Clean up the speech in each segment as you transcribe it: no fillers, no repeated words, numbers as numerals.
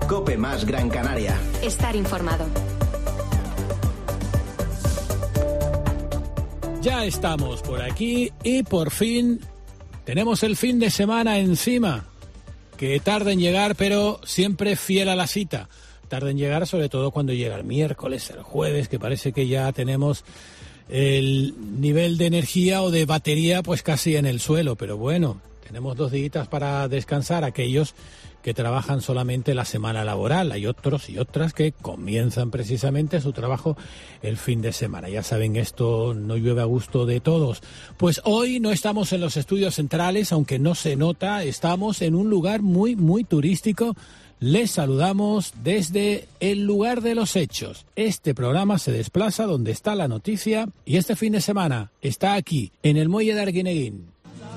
COPE más Gran Canaria. Estar informado. Ya estamos por aquí y por fin tenemos el fin de semana encima. Que tarda en llegar, pero siempre fiel a la cita. Tarda en llegar sobre todo cuando llega el miércoles, el jueves, que parece que ya tenemos el nivel de energía o de batería pues casi en el suelo. Pero bueno, tenemos 2 días para descansar aquellos que trabajan solamente la semana laboral. Hay otros y otras que comienzan precisamente su trabajo el fin de semana. Ya saben, esto no llueve a gusto de todos. Pues hoy no estamos en los estudios centrales, aunque no se nota, estamos en un lugar muy, muy turístico. Les saludamos desde el lugar de los hechos. Este programa se desplaza donde está la noticia y este fin de semana está aquí, en el muelle de Arguineguín.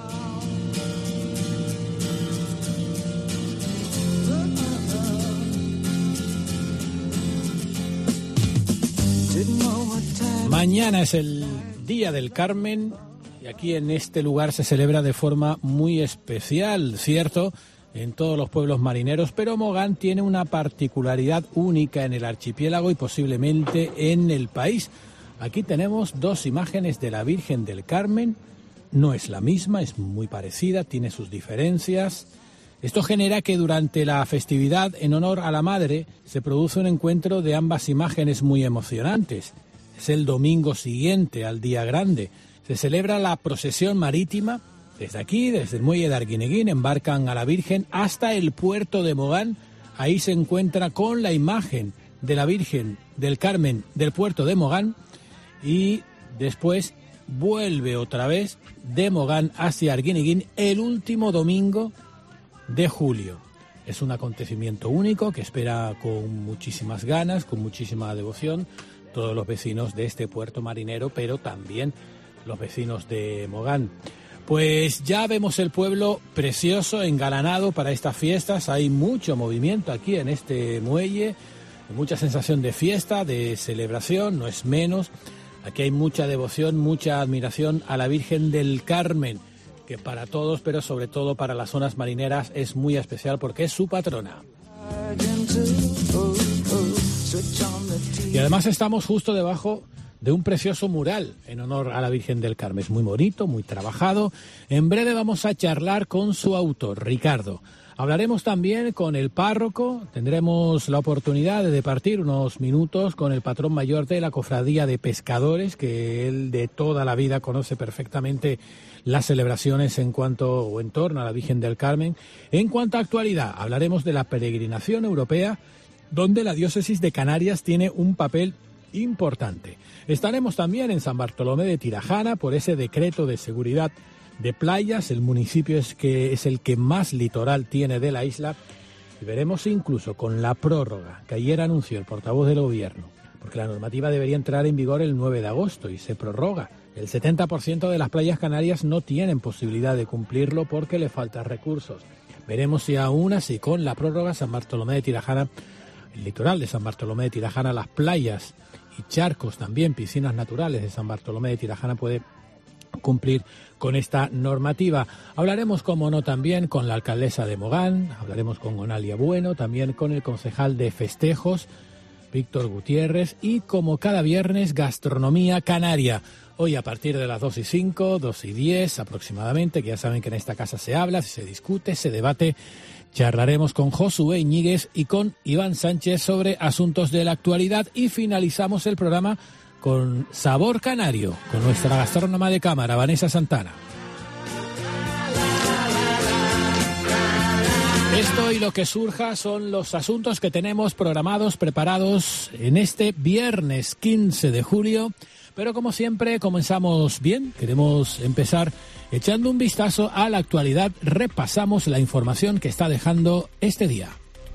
Mañana es el Día del Carmen y aquí en este lugar se celebra de forma muy especial, ¿cierto?, en todos los pueblos marineros, pero Mogán tiene una particularidad única en el archipiélago y posiblemente en el país. Aquí tenemos 2 imágenes de la Virgen del Carmen. No es la misma, es muy parecida, tiene sus diferencias. Esto genera que durante la festividad en honor a la Madre se produce un encuentro de ambas imágenes muy emocionantes. Es el domingo siguiente al Día Grande. Se celebra la procesión marítima. Desde aquí, desde el muelle de Arguineguín, embarcan a la Virgen hasta el puerto de Mogán. Ahí se encuentra con la imagen de la Virgen del Carmen del puerto de Mogán y después vuelve otra vez de Mogán hacia Arguineguín el último domingo de julio. Es un acontecimiento único que espera con muchísimas ganas, con muchísima devoción, todos los vecinos de este puerto marinero, pero también los vecinos de Mogán. Pues ya vemos el pueblo precioso, engalanado para estas fiestas. Hay mucho movimiento aquí en este muelle, mucha sensación de fiesta, de celebración, no es menos. Aquí hay mucha devoción, mucha admiración a la Virgen del Carmen, que para todos, pero sobre todo para las zonas marineras, es muy especial porque es su patrona. Y además estamos justo debajo de un precioso mural en honor a la Virgen del Carmen. Es muy bonito, muy trabajado. En breve vamos a charlar con su autor, Ricardo. Hablaremos también con el párroco. Tendremos la oportunidad de departir unos minutos con el patrón mayor de la Cofradía de Pescadores, que él de toda la vida conoce perfectamente las celebraciones en torno a la Virgen del Carmen. En cuanto a actualidad, hablaremos de la peregrinación europea, donde la diócesis de Canarias tiene un papel importante. Estaremos también en San Bartolomé de Tirajana por ese decreto de seguridad de playas. El municipio es el que más litoral tiene de la isla. Y veremos incluso con la prórroga que ayer anunció el portavoz del gobierno, porque la normativa debería entrar en vigor el 9 de agosto y se prorroga. El 70% de las playas canarias no tienen posibilidad de cumplirlo porque le faltan recursos. Veremos si aún así con la prórroga San Bartolomé de Tirajana, el litoral de San Bartolomé de Tirajana, las playas y charcos también, piscinas naturales de San Bartolomé de Tirajana puede cumplir con esta normativa. Hablaremos, como no, también con la alcaldesa de Mogán, hablaremos con Gonalia Bueno, también con el concejal de festejos, Víctor Gutiérrez, y como cada viernes, gastronomía canaria. Hoy a partir de las 2:05, 2:10 aproximadamente, que ya saben que en esta casa se habla, se discute, se debate. Charlaremos con Josué Iñiguez y con Iván Sánchez sobre asuntos de la actualidad y finalizamos el programa con Sabor Canario, con nuestra gastrónoma de cámara, Vanessa Santana. Esto y lo que surja son los asuntos que tenemos programados, preparados en este viernes 15 de julio. Pero como siempre comenzamos bien, queremos empezar echando un vistazo a la actualidad. Repasamos la información que está dejando este día.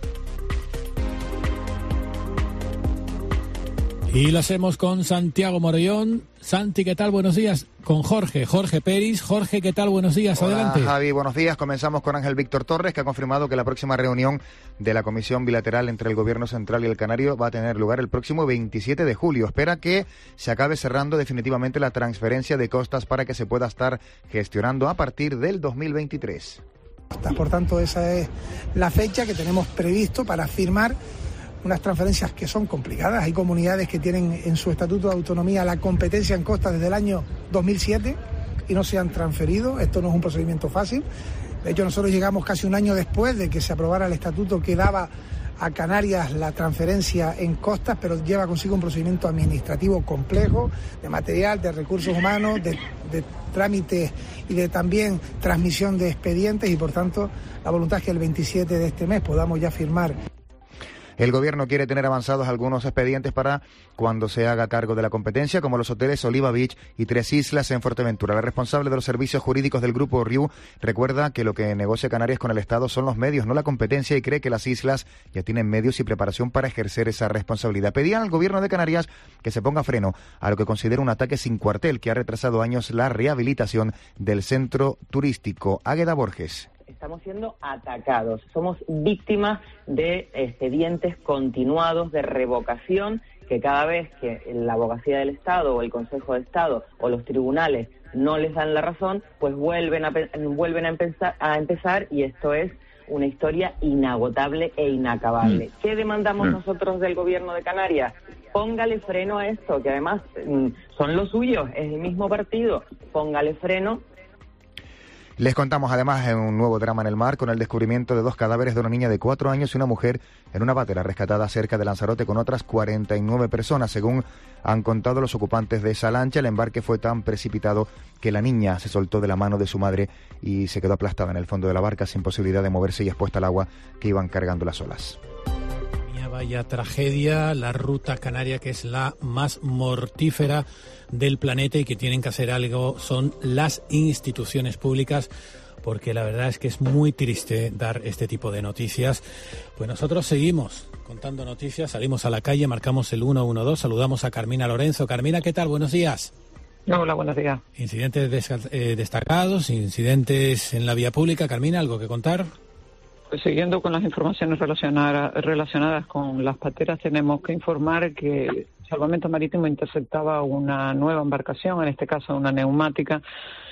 Y lo hacemos con Santiago Morellón. Santi, ¿qué tal? Buenos días. Con Jorge Peris. Jorge, ¿qué tal? Buenos días. Hola, adelante. Javi, buenos días. Comenzamos con Ángel Víctor Torres, que ha confirmado que la próxima reunión de la Comisión Bilateral entre el Gobierno Central y el Canario va a tener lugar el próximo 27 de julio. Espera que se acabe cerrando definitivamente la transferencia de costas para que se pueda estar gestionando a partir del 2023. Por tanto, esa es la fecha que tenemos previsto para firmar unas transferencias que son complicadas. Hay comunidades que tienen en su estatuto de autonomía la competencia en costas desde el año 2007 y no se han transferido. Esto no es un procedimiento fácil. De hecho, nosotros llegamos casi un año después de que se aprobara el estatuto que daba a Canarias la transferencia en costas, pero lleva consigo un procedimiento administrativo complejo, de material, de recursos humanos, de trámites y de también transmisión de expedientes, y por tanto la voluntad es que el 27 de este mes podamos ya firmar. El Gobierno quiere tener avanzados algunos expedientes para cuando se haga cargo de la competencia, como los hoteles Oliva Beach y Tres Islas en Fuerteventura. La responsable de los servicios jurídicos del Grupo Riu recuerda que lo que negocia Canarias con el Estado son los medios, no la competencia, y cree que las islas ya tienen medios y preparación para ejercer esa responsabilidad. Pedían al Gobierno de Canarias que se ponga freno a lo que considera un ataque sin cuartel que ha retrasado años la rehabilitación del centro turístico. Águeda Borges. Estamos siendo atacados, somos víctimas de expedientes continuados de revocación que cada vez que la abogacía del Estado o el Consejo de Estado o los tribunales no les dan la razón, pues vuelven a empezar, y esto es una historia inagotable e inacabable. ¿Qué demandamos nosotros del Gobierno de Canarias? Póngale freno a esto, que además son los suyos, es el mismo partido, póngale freno. Les contamos además en un nuevo drama en el mar con el descubrimiento de 2 cadáveres de una niña de 4 años y una mujer en una patera rescatada cerca de Lanzarote con otras 49 personas. Según han contado los ocupantes de esa lancha, el embarque fue tan precipitado que la niña se soltó de la mano de su madre y se quedó aplastada en el fondo de la barca sin posibilidad de moverse y expuesta al agua que iban cargando las olas. Vaya tragedia, la ruta canaria, que es la más mortífera del planeta y que tienen que hacer algo son las instituciones públicas, porque la verdad es que es muy triste dar este tipo de noticias. Pues nosotros seguimos contando noticias, salimos a la calle, marcamos el 112, saludamos a Carmina Lorenzo. Carmina, ¿qué tal? Buenos días. Hola, buenos días. Incidentes destacados, incidentes en la vía pública. Carmina, ¿algo que contar? Siguiendo con las informaciones relacionadas con las pateras, tenemos que informar que Salvamento Marítimo interceptaba una nueva embarcación, en este caso una neumática,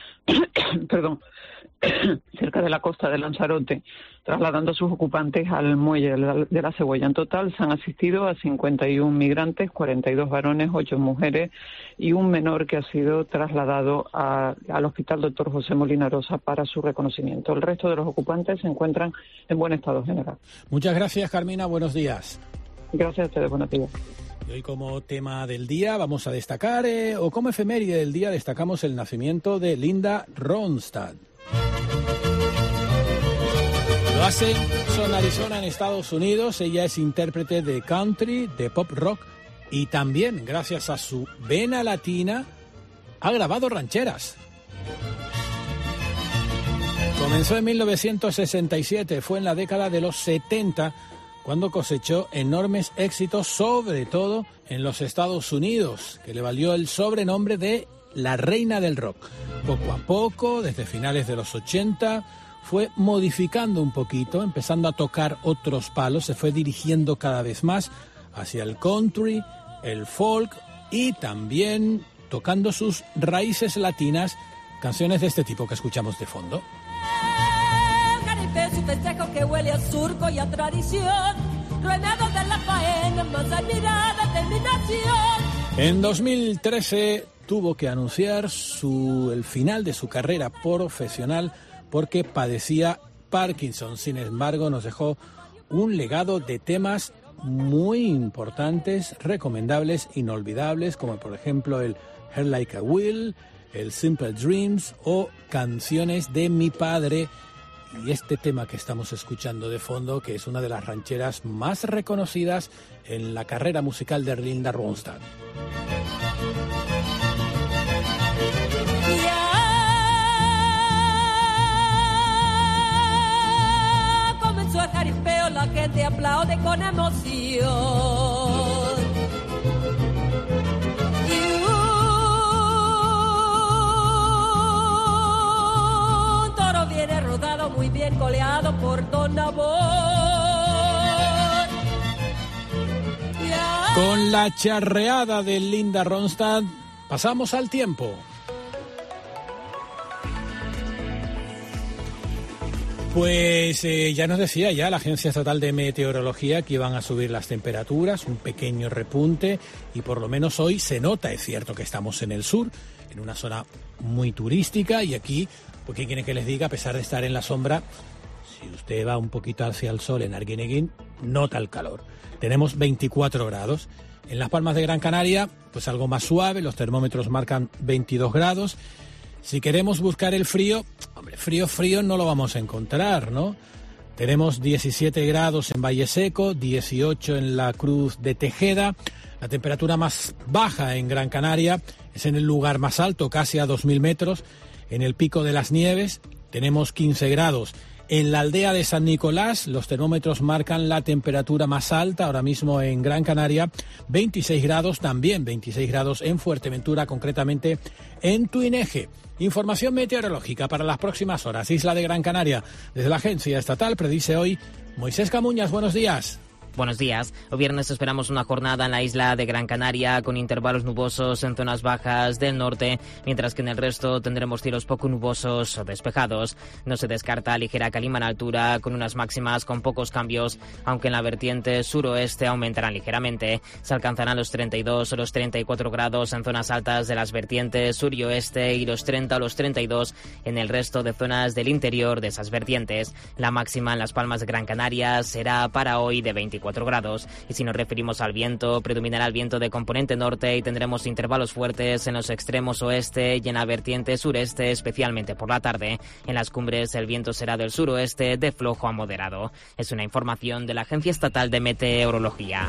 cerca de la costa de Lanzarote, trasladando a sus ocupantes al muelle de la Cebolla. En total se han asistido a 51 migrantes, 42 varones, 8 mujeres y un menor que ha sido trasladado al Hospital Dr. José Molina Rosa para su reconocimiento. El resto de los ocupantes se encuentran en buen estado general. Muchas gracias, Carmina. Buenos días. Gracias a ustedes. Buenos días. Y hoy, como tema del día, vamos a destacar, o como efeméride del día, destacamos el nacimiento de Linda Ronstadt. Lo hace en Arizona, en Estados Unidos. Ella es intérprete de country, de pop rock, y también, gracias a su vena latina, ha grabado rancheras. Comenzó en 1967, fue en la década de los 70 cuando cosechó enormes éxitos, sobre todo en los Estados Unidos, que le valió el sobrenombre de la reina del rock. Poco a poco, desde finales de los 80, fue modificando un poquito, empezando a tocar otros palos, se fue dirigiendo cada vez más hacia el country, el folk y también tocando sus raíces latinas, canciones de este tipo que escuchamos de fondo. Su festejo que huele a surco y a tradición, ruedados de la faena, más admirada terminación. En 2013 tuvo que anunciar el final de su carrera profesional porque padecía Parkinson. Sin embargo, nos dejó un legado de temas muy importantes, recomendables, inolvidables, como por ejemplo el Hair Like a Will, el Simple Dreams o canciones de mi padre. Y este tema que estamos escuchando de fondo, que es una de las rancheras más reconocidas en la carrera musical de Linda Ronstadt. Ya comenzó el jaripeo, la gente aplaude con emoción. Viene rodado, muy bien coleado por Don Nabor. Con la charreada de Linda Ronstadt pasamos al tiempo. Pues ya nos decía la Agencia Estatal de Meteorología que iban a subir las temperaturas, un pequeño repunte, y por lo menos hoy se nota. Es cierto que estamos en el sur, en una zona muy turística, y aquí, pues ¿qué quiere que les diga? A pesar de estar en la sombra, si usted va un poquito hacia el sol en Arguineguín, nota el calor. Tenemos 24 grados. En Las Palmas de Gran Canaria, pues algo más suave, los termómetros marcan 22 grados. Si queremos buscar el frío, hombre, frío no lo vamos a encontrar, ¿no? Tenemos 17 grados en Valle Seco, 18 en la Cruz de Tejeda. La temperatura más baja en Gran Canaria es en el lugar más alto, casi a 2.000 metros, en el Pico de las Nieves. Tenemos 15 grados. En la aldea de San Nicolás, los termómetros marcan la temperatura más alta ahora mismo en Gran Canaria, 26 grados, también 26 grados en Fuerteventura, concretamente en Tuineje. Información meteorológica para las próximas horas. Isla de Gran Canaria, desde la Agencia Estatal, predice hoy Moisés Camuñas. Buenos días. Buenos días. El viernes esperamos una jornada en la isla de Gran Canaria con intervalos nubosos en zonas bajas del norte, mientras que en el resto tendremos cielos poco nubosos o despejados. No se descarta ligera calima en altura con unas máximas con pocos cambios, aunque en la vertiente suroeste aumentarán ligeramente. Se alcanzarán los 32 o los 34 grados en zonas altas de las vertientes sur y oeste y los 30 o los 32 en el resto de zonas del interior de esas vertientes. La máxima en Las Palmas de Gran Canaria será para hoy de 24 grados, y si nos referimos al viento, predominará el viento de componente norte y tendremos intervalos fuertes en los extremos oeste y en la vertiente sureste, especialmente por la tarde. En las cumbres el viento será del suroeste de flojo a moderado. Es una información de la Agencia Estatal de Meteorología.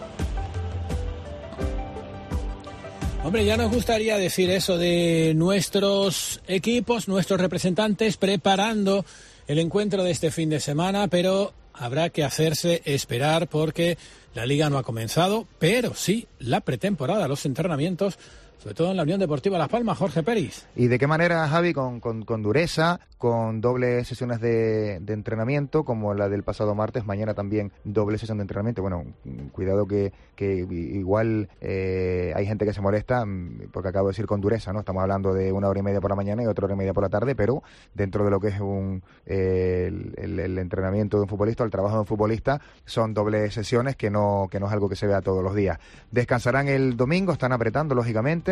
Hombre, ya nos gustaría decir eso de nuestros equipos, nuestros representantes preparando el encuentro de este fin de semana, pero habrá que hacerse esperar porque la Liga no ha comenzado, pero sí la pretemporada, los entrenamientos, sobre todo en la Unión Deportiva Las Palmas. Jorge Peris. ¿Y de qué manera, Javi? Con dureza, con dobles sesiones de entrenamiento, como la del pasado martes, mañana también doble sesión de entrenamiento. Bueno, cuidado que igual hay gente que se molesta, porque acabo de decir con dureza, ¿no? Estamos hablando de 1 hora y media por la mañana y 1 hora y media por la tarde, pero dentro de lo que es el entrenamiento de un futbolista, el trabajo de un futbolista, son dobles sesiones que no es algo que se vea todos los días. Descansarán el domingo, están apretando, lógicamente,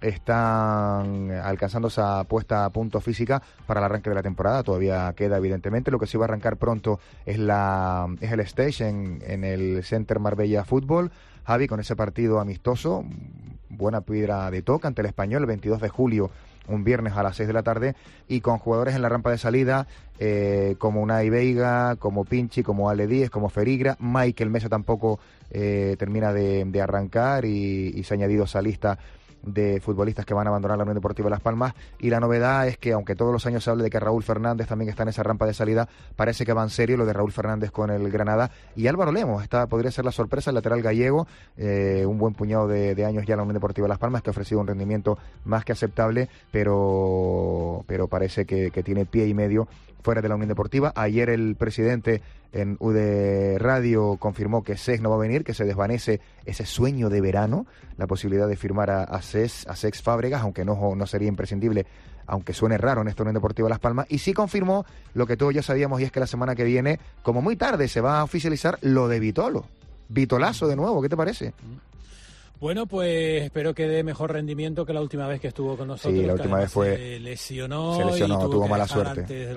están alcanzando esa puesta a punto física para el arranque de la temporada. Todavía queda, evidentemente. Lo que sí va a arrancar pronto es el stage en el Center Marbella Fútbol, Javi, con ese partido amistoso, buena piedra de toque ante el Español, el 22 de julio, un viernes a las 6 de la tarde, y con jugadores en la rampa de salida como Unai Veiga, como Pinchi, como Ale Díez, como Ferigra. Michael Mesa tampoco termina de arrancar y se ha añadido esa lista de futbolistas que van a abandonar la Unión Deportiva Las Palmas. Y la novedad es que, aunque todos los años se hable de que Raúl Fernández también está en esa rampa de salida, parece que va en serio lo de Raúl Fernández con el Granada. Y Álvaro Lemos, esta podría ser la sorpresa, el lateral gallego, un buen puñado de años ya en la Unión Deportiva Las Palmas, que ha ofrecido un rendimiento más que aceptable, pero parece que tiene pie y medio fuera de la Unión Deportiva. Ayer el presidente en UD Radio confirmó que Cesc no va a venir, que se desvanece ese sueño de verano, la posibilidad de firmar a Cesc Fábregas, aunque no sería imprescindible, aunque suene raro en esta Unión Deportiva Las Palmas. Y sí confirmó lo que todos ya sabíamos, y es que la semana que viene, como muy tarde, se va a oficializar lo de Vitolo. Vitolazo de nuevo, ¿qué te parece? Bueno, pues espero que dé mejor rendimiento que la última vez que estuvo con nosotros. Sí, la última vez se lesionó, tuvo mala suerte.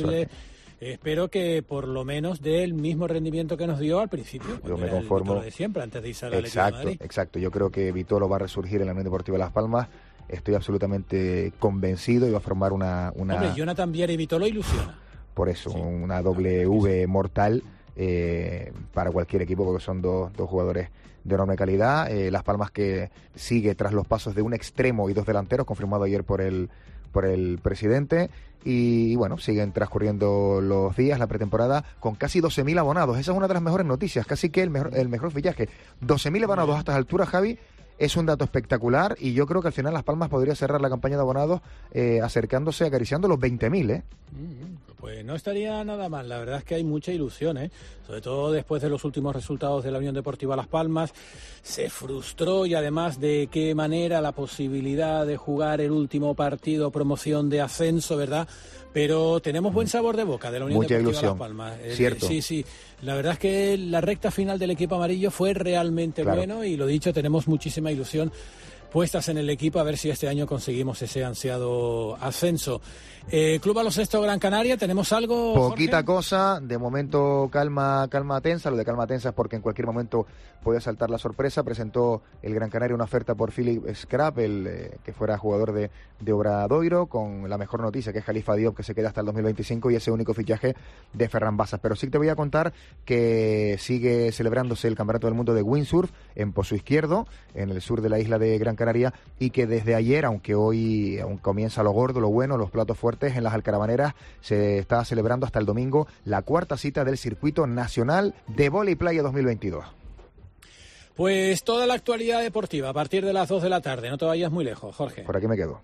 Espero que por lo menos dé el mismo rendimiento que nos dio al principio. Yo me conformo. De siempre, antes de irse a la Atlético de Madrid. Exacto. Yo creo que Vitolo va a resurgir en la Unión Deportiva Las Palmas. Estoy absolutamente convencido y va a formar una... Hombre, Jonathan Viera y Vitolo ilusiona. Por eso, sí, una W mortal para cualquier equipo, porque son dos jugadores de enorme calidad. Las Palmas, que sigue tras los pasos de un extremo y 2 delanteros, confirmado ayer por el presidente. Y bueno, siguen transcurriendo los días, la pretemporada, con casi 12.000 abonados. Esa es una de las mejores noticias, casi que el mejor fichaje. 12.000 abonados a estas alturas, Javi, es un dato espectacular, y yo creo que al final Las Palmas podría cerrar la campaña de abonados acercándose, acariciando los 20.000, Pues no estaría nada mal, la verdad es que hay mucha ilusión, sobre todo después de los últimos resultados de la Unión Deportiva Las Palmas. Se frustró y además de qué manera la posibilidad de jugar el último partido, promoción de ascenso, ¿verdad? Pero tenemos buen sabor de boca de la Unión Deportiva Las Palmas. Cierto. Sí, la verdad es que la recta final del equipo amarillo fue realmente bueno y lo dicho, tenemos muchísima ilusión puestas en el equipo a ver si este año conseguimos ese ansiado ascenso. Club Baloncesto Gran Canaria, ¿tenemos algo, Poquita Jorge? cosa, de momento calma tensa. Lo de calma tensa es porque en cualquier momento puede saltar la sorpresa. Presentó el Gran Canaria una oferta por Philip Scrap, que fuera jugador de Obradoiro, con la mejor noticia, que es Khalifa Diop, que se queda hasta el 2025, y ese único fichaje de Ferran Bassas. Pero sí te voy a contar que sigue celebrándose el Campeonato del Mundo de Windsurf en Pozo Izquierdo, en el sur de la isla de Gran Canaria, y que desde ayer, aunque hoy aún comienza lo gordo, lo bueno, los platos fuertes, en las Alcaravaneras, se está celebrando hasta el domingo la cuarta cita del Circuito Nacional de Vóley Playa 2022. Pues toda la actualidad deportiva a partir de las 2 de la tarde. No te vayas muy lejos, Jorge. Por aquí me quedo.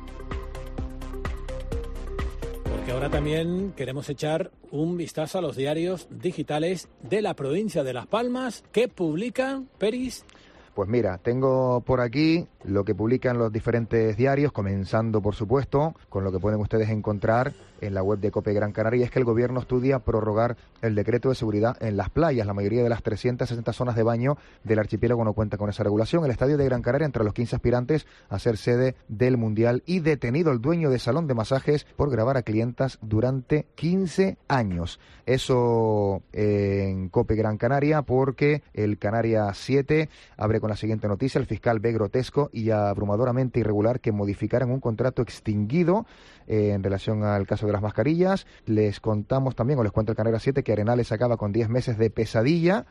Porque ahora también queremos echar un vistazo a los diarios digitales de la provincia de Las Palmas que publican, Peris. Pues mira, tengo por aquí lo que publican los diferentes diarios, comenzando, por supuesto, con lo que pueden ustedes encontrar en la web de COPE Gran Canaria, es que el gobierno estudia prorrogar el decreto de seguridad en las playas. La mayoría de las 360 zonas de baño del archipiélago no cuenta con esa regulación. El estadio de Gran Canaria, entre los 15 aspirantes a ser sede del Mundial, y detenido el dueño de salón de masajes por grabar a clientas durante 15 años. Eso en COPE Gran Canaria, porque el Canarias 7 abre con la siguiente noticia: el fiscal ve grotesco y abrumadoramente irregular que modificaran un contrato extinguido en relación al caso de las mascarillas. Les contamos también, o les cuenta el Canarias 7, que Arenales acaba con 10 meses de pesadilla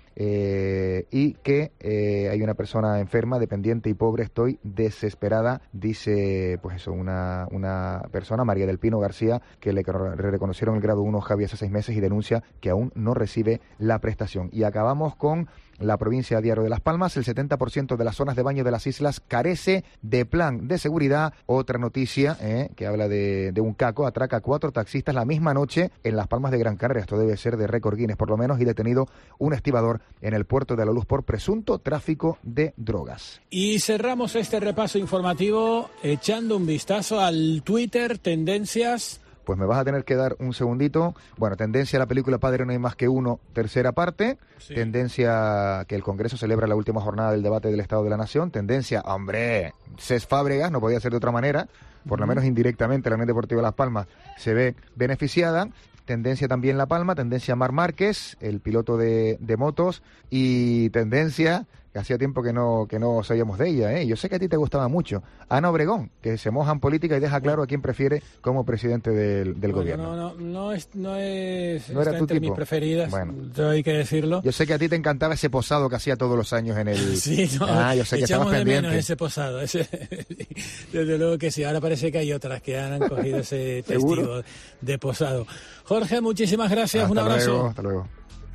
y que hay una persona enferma, dependiente y pobre. Estoy desesperada, dice pues eso, una persona, María del Pino García, que le reconocieron el grado 1 Javi hace 6 meses y denuncia que aún no recibe la prestación. Y acabamos con la provincia Diario de Las Palmas. El 70% de las zonas de baño de las islas carece de plan de seguridad. Otra noticia que habla de un caco: atraca a 4 taxistas la misma noche en Las Palmas de Gran Canaria. Esto debe ser de récord Guinness por lo menos. Y detenido un estibador en el puerto de La Luz por presunto tráfico de drogas. Y cerramos este repaso informativo echando un vistazo al Twitter Tendencias. Pues me vas a tener que dar un segundito. Bueno, tendencia a la película Padre no hay más que uno, tercera parte. Sí. Tendencia que el Congreso celebra la última jornada del debate del Estado de la Nación. Tendencia, hombre, Cés Fábregas, no podía ser de otra manera. Por lo menos indirectamente la Unión Deportiva Las Palmas se ve beneficiada. Tendencia también La Palma, tendencia Mar Márquez, el piloto de motos, y tendencia, que hacía tiempo que no sabíamos de ella, yo sé que a ti te gustaba mucho, Ana Obregón, que se moja en política y deja claro a quién prefiere como presidente del gobierno. No era tu entre tipo. mis preferidas, bueno, hay que decirlo. Yo sé que a ti te encantaba ese posado que hacía todos los años en el... Sí, yo sé que echamos de pendiente. menos ese posado, desde luego que sí. Ahora parece que hay otras que han cogido ese testigo de posado. Jorge, muchísimas gracias, hasta un abrazo. Luego, hasta luego.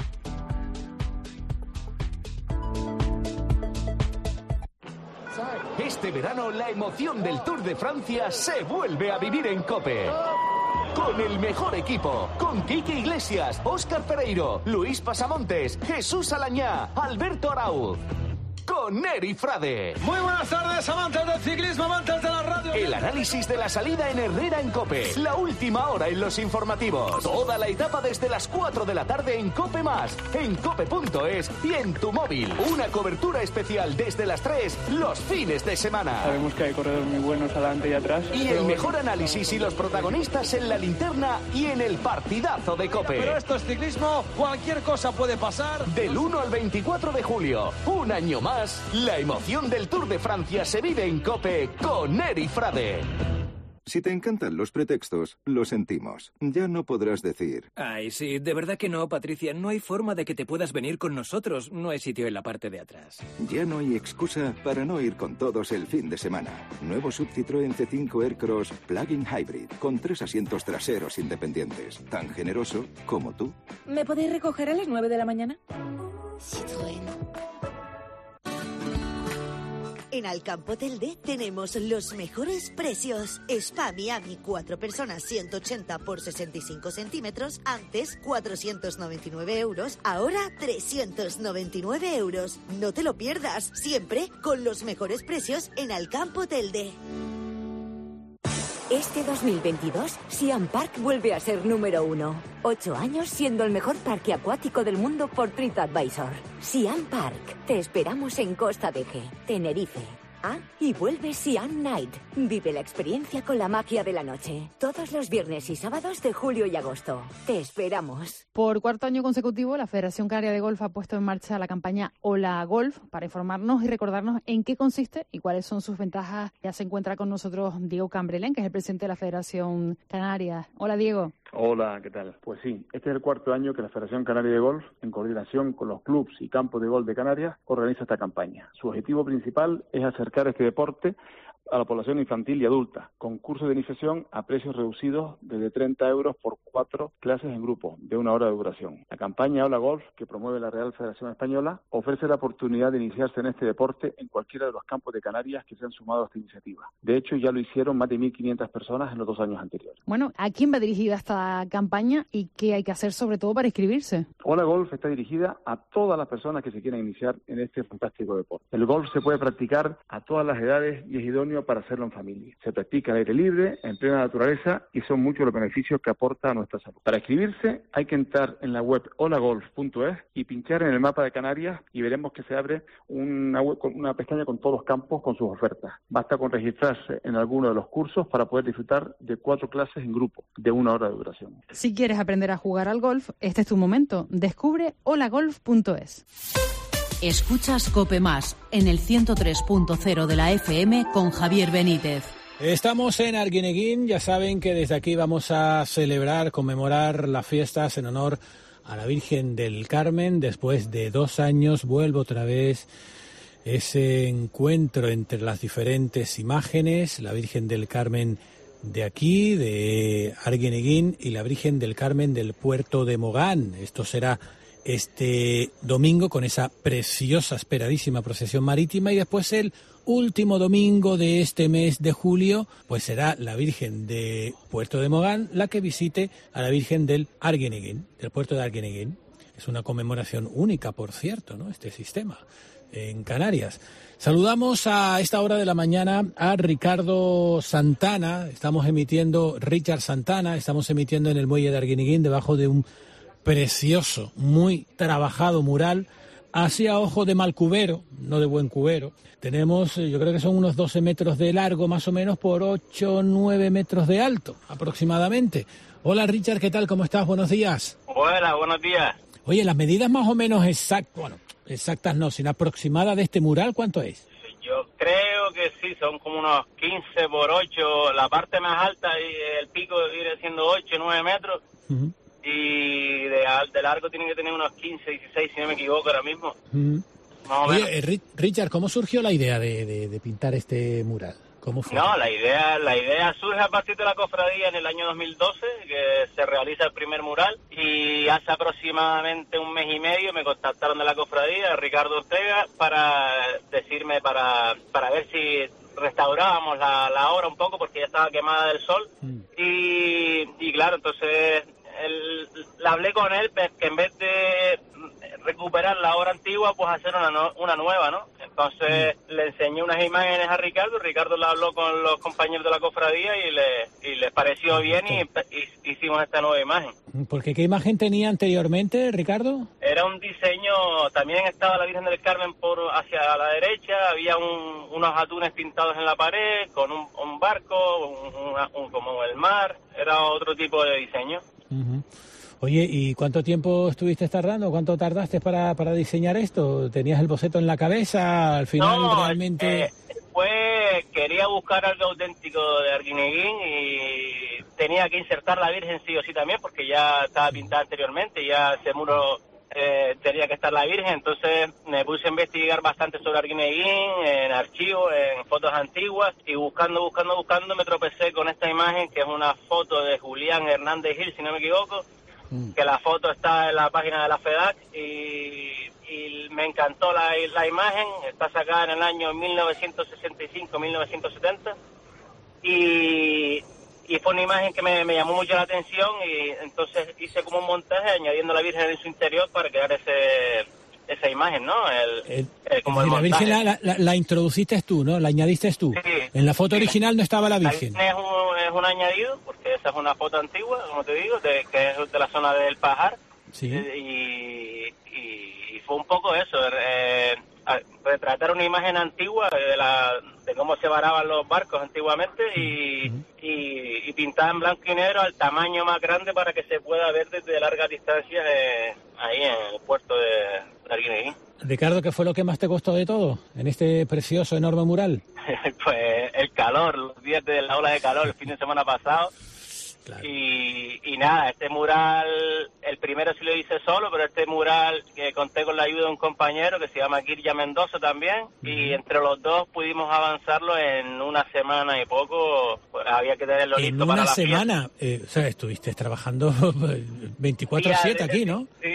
Este verano la emoción del Tour de Francia se vuelve a vivir en COPE. Con el mejor equipo, con Quique Iglesias, Óscar Pereiro, Luis Pasamontes, Jesús Alañá, Alberto Arauz. Con Neri Frade. Muy buenas tardes, amantes del ciclismo, amantes de la radio. El análisis de la salida en Herrera en COPE. La última hora en los informativos. Toda la etapa desde las 4 de la tarde en COPE+, en cope.es y en tu móvil. Una cobertura especial desde las 3 los fines de semana. Sabemos que hay corredores muy buenos adelante y atrás. Y el mejor análisis y los protagonistas en la linterna y en el partidazo de COPE. Pero esto es ciclismo, cualquier cosa puede pasar. Del 1 al 24 de julio, un año más, la emoción del Tour de Francia se vive en COPE con Neri Frade. Si te encantan los pretextos, lo sentimos. Ya no podrás decir... Ay, sí, de verdad que no, Patricia. No hay forma de que te puedas venir con nosotros. No hay sitio en la parte de atrás. Ya no hay excusa para no ir con todos el fin de semana. Nuevo Sub Citroën C5 Aircross Plug-in Hybrid, con 3 asientos traseros independientes. Tan generoso como tú. ¿Me podéis recoger a las 9 de la mañana? Citroën. En Alcampo Telde tenemos los mejores precios. Spa Miami 4 personas 180 por 65 centímetros, antes 499 euros, ahora 399 euros. No te lo pierdas, siempre con los mejores precios en Alcampo Telde. Este 2022, Siam Park vuelve a ser número 1. 8 años siendo el mejor parque acuático del mundo por TripAdvisor. Siam Park. Te esperamos en Costa de Eje, Tenerife. Ah, y vuelve Siam Night. Vive la experiencia con la magia de la noche. Todos los viernes y sábados de julio y agosto. Te esperamos. Por cuarto año consecutivo, la Federación Canaria de Golf ha puesto en marcha la campaña Hola Golf para informarnos y recordarnos en qué consiste y cuáles son sus ventajas. Ya se encuentra con nosotros Diego Cambrelén, que es el presidente de la Federación Canaria. Hola, Diego. Hola, ¿qué tal? Pues sí, este es el cuarto año que la Federación Canaria de Golf, en coordinación con los clubs y campos de golf de Canarias, organiza esta campaña. Su objetivo principal es acercar este deporte a la población infantil y adulta, con cursos de iniciación a precios reducidos desde 30 euros por 4 clases en grupo, de 1 hora de duración. La campaña Hola Golf, que promueve la Real Federación Española, ofrece la oportunidad de iniciarse en este deporte en cualquiera de los campos de Canarias que se han sumado a esta iniciativa. De hecho, ya lo hicieron más de 1.500 personas en los 2 años anteriores. Bueno, ¿a quién va dirigida esta campaña y qué hay que hacer sobre todo para inscribirse? Hola Golf está dirigida a todas las personas que se quieran iniciar en este fantástico deporte. El golf se puede practicar a todas las edades y es idóneo para hacerlo en familia. Se practica al aire libre, en plena naturaleza y son muchos los beneficios que aporta a nuestra salud. Para inscribirse hay que entrar en la web holagolf.es y pinchar en el mapa de Canarias y veremos que se abre una pestaña con todos los campos con sus ofertas. Basta con registrarse en alguno de los cursos para poder disfrutar de 4 clases en grupo de 1 hora de duración. Si quieres aprender a jugar al golf, este es tu momento. Descubre holagolf.es. Escuchas COPE Más en el 103.0 de la FM con Javier Benítez. Estamos en Arguineguín, ya saben que desde aquí vamos a conmemorar las fiestas en honor a la Virgen del Carmen. Después de 2 años vuelve otra vez ese encuentro entre las diferentes imágenes, la Virgen del Carmen de aquí, de Arguineguín, y la Virgen del Carmen del puerto de Mogán. Esto será este domingo con esa preciosa, esperadísima procesión marítima, y después el último domingo de este mes de julio pues será la Virgen de Puerto de Mogán la que visite a la Virgen del Arguineguín, del puerto de Arguineguín. Es una conmemoración única, por cierto, ¿no?, este sistema en Canarias. Saludamos a esta hora de la mañana a Ricardo Santana. Estamos emitiendo en el muelle de Arguineguín, debajo de un precioso, muy trabajado mural, hacia ojo de mal cubero, no de buen cubero. Tenemos, yo creo que son unos 12 metros de largo más o menos por 8 o 9 metros de alto aproximadamente. Hola Richard, ¿qué tal? ¿Cómo estás? Buenos días. Hola, buenos días. Oye, las medidas más o menos exactas no, sino aproximadas de este mural, ¿cuánto es? Yo creo que sí, son como unos 15 por 8, la parte más alta y el pico viene siendo 8 o 9 metros. Uh-huh. Y de largo tienen que tener unos 15, 16, si no me equivoco ahora mismo. Oye, Richard, ¿cómo surgió la idea de pintar este mural? ¿Cómo fue? No, la idea surge a partir de la cofradía en el año 2012, que se realiza el primer mural, y hace aproximadamente 1 mes y medio me contactaron de la cofradía, Ricardo Ortega, para decirme para ver si restaurábamos la obra un poco, porque ya estaba quemada del sol. Y claro, entonces le hablé con él que en vez de recuperar la obra antigua, pues hacer una nueva, ¿no? Entonces le enseñé unas imágenes a Ricardo le habló con los compañeros de la cofradía y les pareció bien y hicimos esta nueva imagen. Porque ¿qué imagen tenía anteriormente, Ricardo? Era un diseño, también estaba la Virgen del Carmen hacia la derecha, había unos atunes pintados en la pared, con un barco, como el mar, era otro tipo de diseño. Uh-huh. Oye, ¿y cuánto tiempo estuviste tardando? ¿Cuánto tardaste para diseñar esto? ¿Tenías el boceto en la cabeza? Al final realmente... quería buscar algo auténtico de Arguineguín y tenía que insertar la Virgen sí o sí también, porque ya estaba pintada anteriormente, ya ese muro tenía que estar la Virgen. Entonces me puse a investigar bastante sobre Arguineguín, en archivos, en fotos antiguas, y buscando me tropecé con esta imagen, que es una foto de Julián Hernández Gil, si no me equivoco, que la foto está en la página de la FEDAC, y me encantó la imagen, está sacada en el año 1965-1970 y fue una imagen que me llamó mucho la atención y entonces hice como un montaje añadiendo a la Virgen en su interior para crear esa imagen, ¿no? Como el la montaje. Virgen la introduciste tú, ¿no? La añadiste tú. Sí. En la foto original no estaba la Virgen. La Virgen es un añadido, porque esa es una foto antigua, como te digo, que es de la zona del Pajar. Sí. Y fue un poco eso, retratar una imagen antigua de cómo se varaban los barcos antiguamente y pintada en blanco y negro al tamaño más grande para que se pueda ver desde largas distancias ahí en el puerto de Arguineguín. Ricardo, ¿qué fue lo que más te costó de todo en este precioso, enorme mural? Pues el calor, los días de la ola de calor el fin de semana pasado. Claro. Y nada, este mural, el primero sí lo hice solo, pero este mural que conté con la ayuda de un compañero que se llama Kirja Mendoza también, y entre los dos pudimos avanzarlo en una semana y poco, pues había que tenerlo listo para la fiesta. ¿En una semana? O sea, estuviste trabajando 24/7 aquí, ¿no? Sí.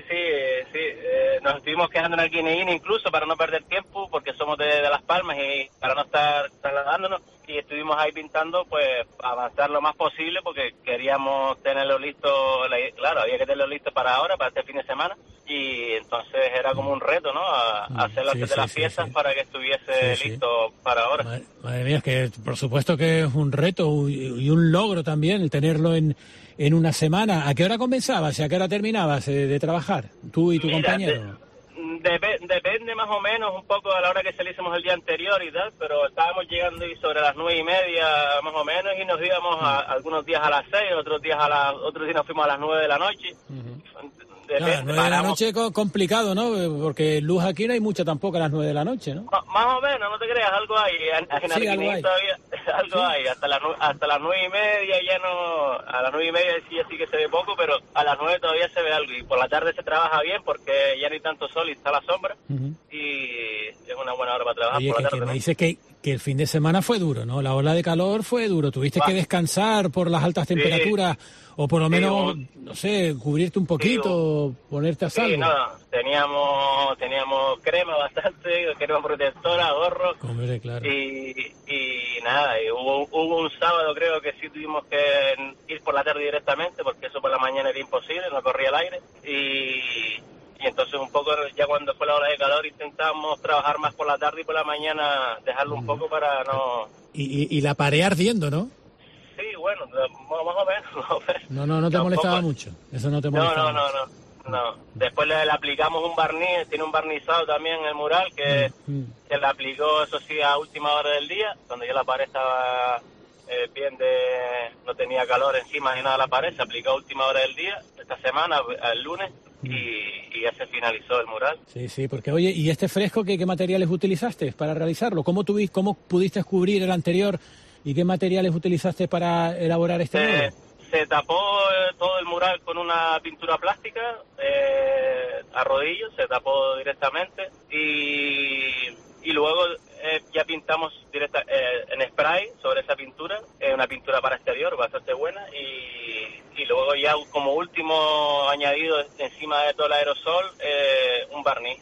Nos estuvimos quedando en Arguineguín incluso para no perder tiempo, porque somos de Las Palmas y para no estar trasladándonos. Y estuvimos ahí pintando, pues, avanzar lo más posible, porque queríamos tenerlo listo, claro, había que tenerlo listo para ahora, para este fin de semana, y entonces era como un reto, ¿no?, hacerlo antes de las fiestas para que estuviese listo para ahora. Madre mía, es que por supuesto que es un reto y un logro también el tenerlo en una semana. ¿A qué hora comenzabas y a qué hora terminabas de trabajar, tú y tu compañero? Depende más o menos un poco a la hora que salimos el día anterior y tal, pero estábamos llegando y sobre las 9:30 más o menos, y nos íbamos algunos días a las 6, otros días nos fuimos a las 9 de la noche. A las 9 de la noche complicado, ¿no? Porque luz aquí no hay mucha tampoco a las 9 de la noche, ¿no? Más o menos, no te creas, algo hay. En Arguineguín todavía algo hay. Hasta las 9:30 ya no... A las 9:30 sí que se ve poco, pero a las 9 todavía se ve algo. Y por la tarde se trabaja bien porque ya no hay tanto sol y está la sombra. Y es una buena hora para trabajar. Oye, por la tarde, que ¿no? me dices que el fin de semana fue duro, ¿no? La ola de calor fue duro. ¿Tuviste que descansar por las altas temperaturas? O por lo menos, no sé, cubrirte un poquito, ponerte a salvo. Sí, no, teníamos crema bastante, crema protectora, gorro. Hombre, claro. Y nada, y hubo un sábado creo que sí tuvimos que ir por la tarde directamente, porque eso por la mañana era imposible, no corría el aire. Y entonces un poco ya cuando fue la hora de calor intentamos trabajar más por la tarde y por la mañana dejarlo un poco para no... Y la pared ardiendo, ¿no? Sí, bueno, más o menos. No te molestaba mucho. Eso no te molestaba mucho. No. Después le aplicamos un barniz, tiene un barnizado también en el mural que le aplicó, eso sí, a última hora del día, cuando ya la pared estaba bien no tenía calor encima ni nada de la pared, se aplicó a última hora del día, esta semana, el lunes, y ya se finalizó el mural. Sí, porque oye, ¿y este fresco qué materiales utilizaste para realizarlo? ¿Cómo pudiste cubrir el anterior? ¿Y qué materiales utilizaste para elaborar este nuevo? Se tapó todo el mural con una pintura plástica a rodillo, se tapó directamente y luego ya pintamos en spray sobre esa pintura, una pintura para exterior bastante buena y luego ya como último añadido encima de todo el aerosol un barniz.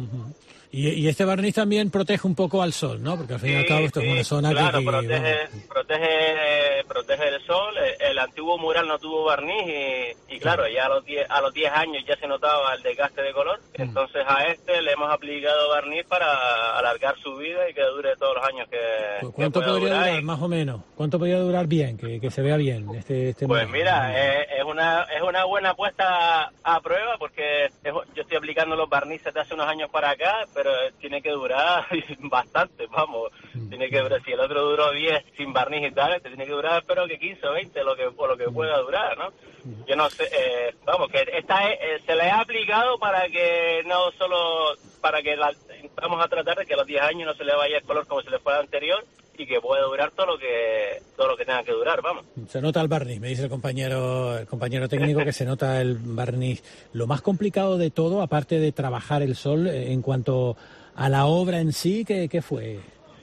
Y este barniz también protege un poco al sol, ¿no? Porque al fin y al cabo esto es una zona claro, que protege del sol. El antiguo mural no tuvo barniz y claro, ya a los 10 años ya se notaba el desgaste de color. Entonces a este le hemos aplicado barniz para alargar su vida y que dure todos los años que ¿Cuánto podría durar, más o menos? ¿Cuánto podría durar bien, que se vea bien este Pues mural? mira, es una buena apuesta a prueba porque yo estoy aplicando los barnices de hace unos años para acá, pero tiene que durar bastante, vamos. Tiene que durar, si el otro duró 10 sin barniz y tal, este tiene que durar, espero que 15 o 20, lo que pueda durar, ¿no? Yo no sé, vamos, que se le ha aplicado para que no solo, vamos a tratar de que a los 10 años no se le vaya el color como se le fue al anterior y que pueda durar todo lo que tenga que durar, vamos. Se nota el barniz, me dice el compañero técnico que se nota el barniz. Lo más complicado de todo, aparte de trabajar el sol, en cuanto a la obra en sí, ¿qué fue?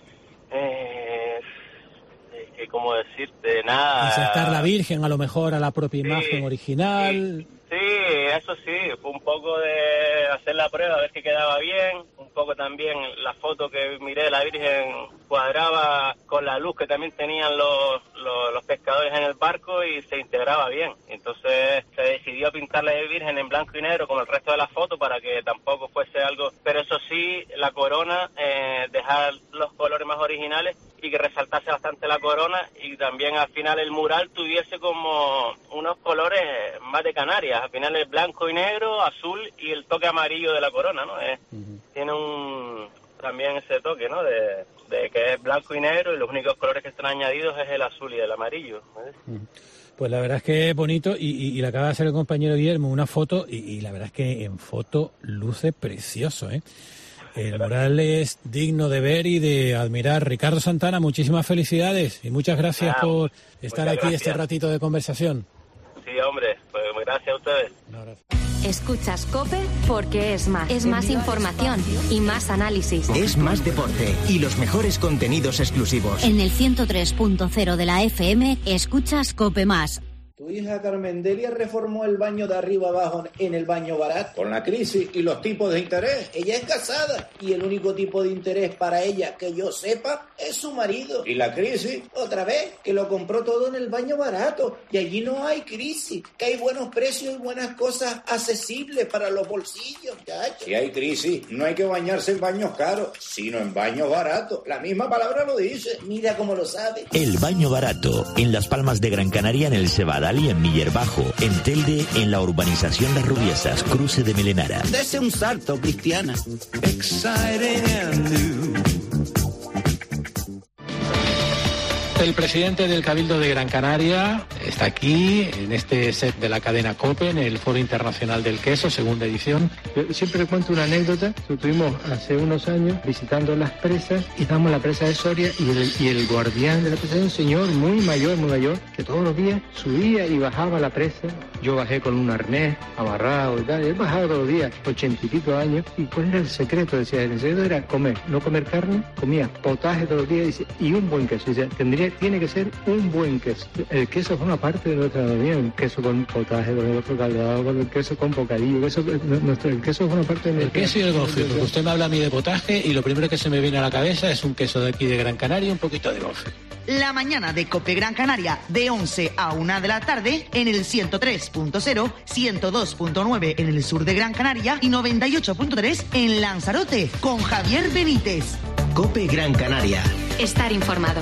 ¿Cómo decirte? Nada. Insertar la Virgen, a lo mejor, a la propia imagen original. Sí, Pues eso sí, fue un poco de hacer la prueba, a ver que quedaba bien, un poco también la foto que miré de la Virgen cuadraba con la luz que también tenían los pescadores en el barco y se integraba bien. Entonces se decidió pintar la Virgen en blanco y negro como el resto de la foto para que tampoco fuese algo, pero eso sí, la corona, dejar los colores más originales y que resaltase bastante la corona y también al final el mural tuviese como unos colores más de Canarias, al final es blanco y negro, azul y el toque amarillo de la corona, ¿no? Tiene también ese toque, ¿no? De que es blanco y negro y los únicos colores que están añadidos es el azul y el amarillo, ¿no? Pues la verdad es que es bonito y le acaba de hacer el compañero Guillermo una foto y la verdad es que en foto luce precioso, ¿eh? El mural es digno de ver y de admirar. Ricardo Santana, muchísimas felicidades y muchas gracias por estar aquí este ratito de conversación. Sí, hombre, pues gracias a ustedes. Escuchas COPE porque es más. Es más información y más análisis. Es más deporte y los mejores contenidos exclusivos. En el 103.0 de la FM escuchas COPE más. Tu hija Carmen Delia reformó el baño de arriba abajo en el baño barato. Con la crisis y los tipos de interés, ella es casada y el único tipo de interés para ella que yo sepa es su marido. Y la crisis, otra vez, que lo compró todo en el baño barato y allí no hay crisis, que hay buenos precios y buenas cosas accesibles para los bolsillos, chacho. Si hay crisis, no hay que bañarse en baños caros, sino en baños baratos. La misma palabra lo dice, mira cómo lo sabe. El baño barato, en Las Palmas de Gran Canaria, en el Cebadal y en Miller Bajo, en Telde, en la urbanización Las Rubiesas, cruce de Melenara. Dese un salto, Cristiana. El presidente del Cabildo de Gran Canaria está aquí en este set de la cadena COPE, en el Foro Internacional del Queso, segunda edición. Yo siempre cuento una anécdota. Estuvimos hace unos años visitando las presas y estábamos en la presa de Soria y el guardián de la presa era un señor muy mayor, que todos los días subía y bajaba la presa. Yo bajé con un arnés amarrado y tal. Él bajaba todos los días, 80 y pico años. ¿Y cuál era el secreto? Decía, el secreto era comer, no comer carne, comía potaje todos los días y un buen queso. Decía, tiene que ser un buen queso. El queso forma parte de nuestra economía, el queso con potaje, con el otro caldeado, con el queso con bocadillo, el queso forma parte de nuestra... El queso y el gofio, porque usted me habla a mí de potaje y lo primero que se me viene a la cabeza es un queso de aquí de Gran Canaria y un poquito de gofio. La mañana de COPE Gran Canaria, de 11 a 1 de la tarde, en el 103.0, 102.9 en el sur de Gran Canaria y 98.3 en Lanzarote, con Javier Benítez. COPE Gran Canaria. Estar informado.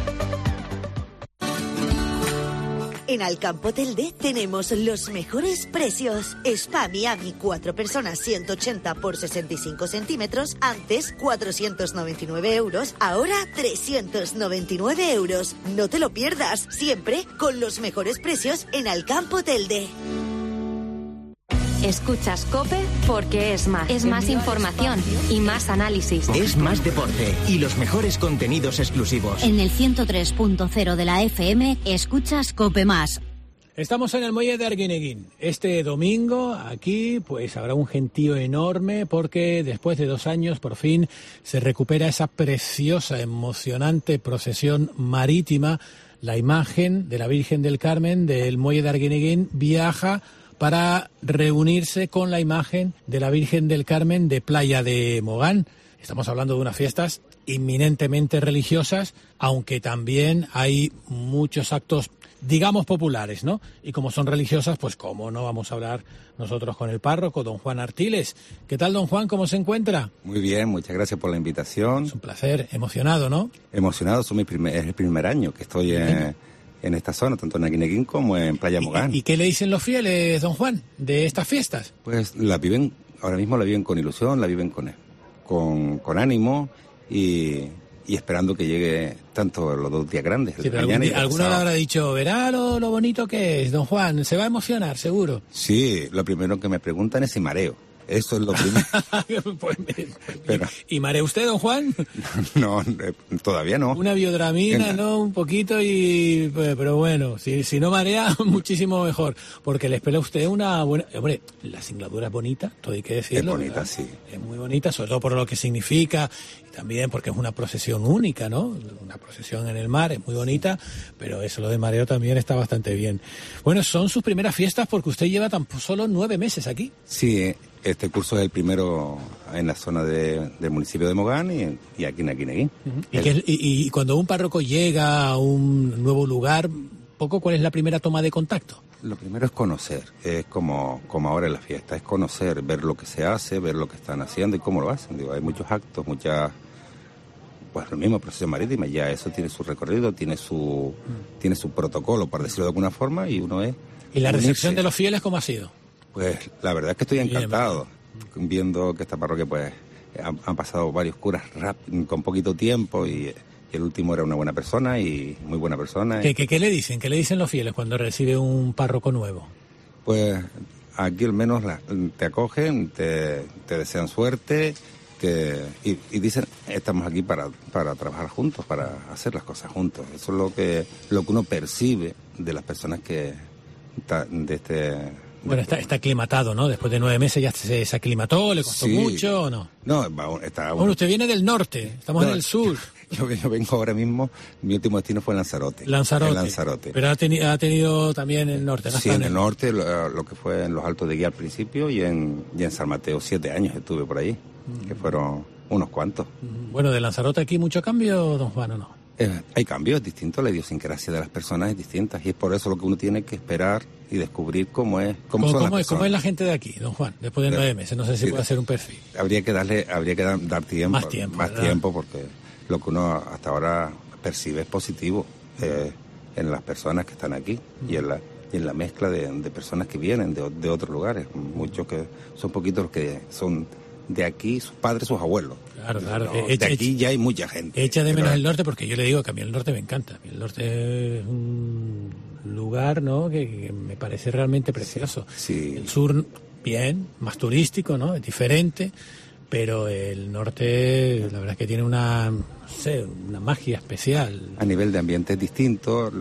En Alcampo Telde tenemos los mejores precios. Spa Miami, 4 personas, 180 por 65 centímetros. Antes 499 euros, ahora 399 euros. No te lo pierdas, siempre con los mejores precios en Alcampo Telde. Escuchas COPE porque es más. Es más información y más análisis. Es más deporte y los mejores contenidos exclusivos. En el 103.0 de la FM escuchas COPE más. Estamos en el muelle de Arguineguín. Este domingo aquí pues habrá un gentío enorme porque después de 2 años por fin se recupera esa preciosa, emocionante procesión marítima. La imagen de la Virgen del Carmen del muelle de Arguineguín viaja para reunirse con la imagen de la Virgen del Carmen de Playa de Mogán. Estamos hablando de unas fiestas inminentemente religiosas, aunque también hay muchos actos, digamos, populares, ¿no? Y como son religiosas, pues cómo no vamos a hablar nosotros con el párroco, don Juan Artiles. ¿Qué tal, don Juan? ¿Cómo se encuentra? Muy bien, muchas gracias por la invitación. Es un placer, emocionado, ¿no? Emocionado, es el primer año que estoy en esta zona, tanto en Arguineguín como en Playa Mogán. ¿Y qué le dicen los fieles, don Juan, de estas fiestas? Pues ahora mismo la viven con ilusión, la viven con ánimo y esperando que llegue tanto los 2 días grandes. Sí, pero alguno le habrá dicho, verá lo bonito que es, don Juan, se va a emocionar, seguro. Sí, lo primero que me preguntan es si mareo. Eso es lo primero. Pero, ¿y marea usted, don Juan? No, todavía no. Una biodramina, ¿no? Un poquito pero bueno, si no marea, muchísimo mejor. Porque le espera a usted una buena... Hombre, la singladura es bonita, todo hay que decirlo. Es bonita, ¿verdad? Sí. Es muy bonita, sobre todo por lo que significa, y también porque es una procesión única, ¿no? Una procesión en el mar, es muy bonita, pero eso, lo de mareo también está bastante bien. Bueno, son sus primeras fiestas porque usted lleva tan solo 9 meses aquí. Sí, este curso es el primero en la zona del municipio de Mogán y aquí en Aquineguín. Uh-huh. Y cuando un párroco llega a un nuevo lugar, ¿cuál es la primera toma de contacto? Lo primero es conocer, es como ahora en la fiesta, es conocer, ver lo que se hace, ver lo que están haciendo y cómo lo hacen. Digo, hay muchos actos, pues la misma procesión marítima, ya eso tiene su recorrido, tiene su protocolo, por decirlo de alguna forma, y uno es... ¿Y la recepción de los fieles cómo ha sido? Pues la verdad es que estoy encantado, viendo que esta parroquia pues han pasado varios curas con poquito tiempo y el último era una buena persona y muy buena persona. ¿Qué le dicen? ¿Qué le dicen los fieles cuando recibe un párroco nuevo? Pues aquí al menos te acogen, te desean suerte y dicen, estamos aquí para trabajar juntos, para hacer las cosas juntos. Eso es lo que uno percibe de las personas que de este... Bueno, está aclimatado, ¿no? Después de 9 meses ya se aclimató, ¿le costó mucho o no? No, está... Bueno, usted viene del norte, estamos en el sur. Yo vengo ahora mismo, mi último destino fue en Lanzarote. Lanzarote. Pero ha tenido también el norte, ¿no? Sí, en el norte, lo que fue en los Altos de Guía al principio y en San Mateo, 7 años estuve por ahí, que fueron unos cuantos. Bueno, de Lanzarote aquí mucho cambio, don Juan, ¿o no? Hay cambios, es distinto, la idiosincrasia de las personas es distinta y es por eso lo que uno tiene que esperar y descubrir cómo es la gente de aquí, don Juan, después de 9 meses. No sé si puede hacer un perfil. Habría que dar tiempo. Más tiempo, porque lo que uno hasta ahora percibe es positivo en las personas que están aquí y en la mezcla de personas que vienen de otros lugares. Muchos que son poquitos los que son de aquí, sus padres, sus abuelos. Claro. De aquí ya hay mucha gente. Echa de menos el norte, porque yo le digo que a mí el norte me encanta. El norte es un lugar, ¿no?, que me parece realmente precioso. Sí. El sur, bien, más turístico, ¿no?, es diferente, pero el norte, la verdad es que tiene una magia especial. A nivel de ambiente es distinto,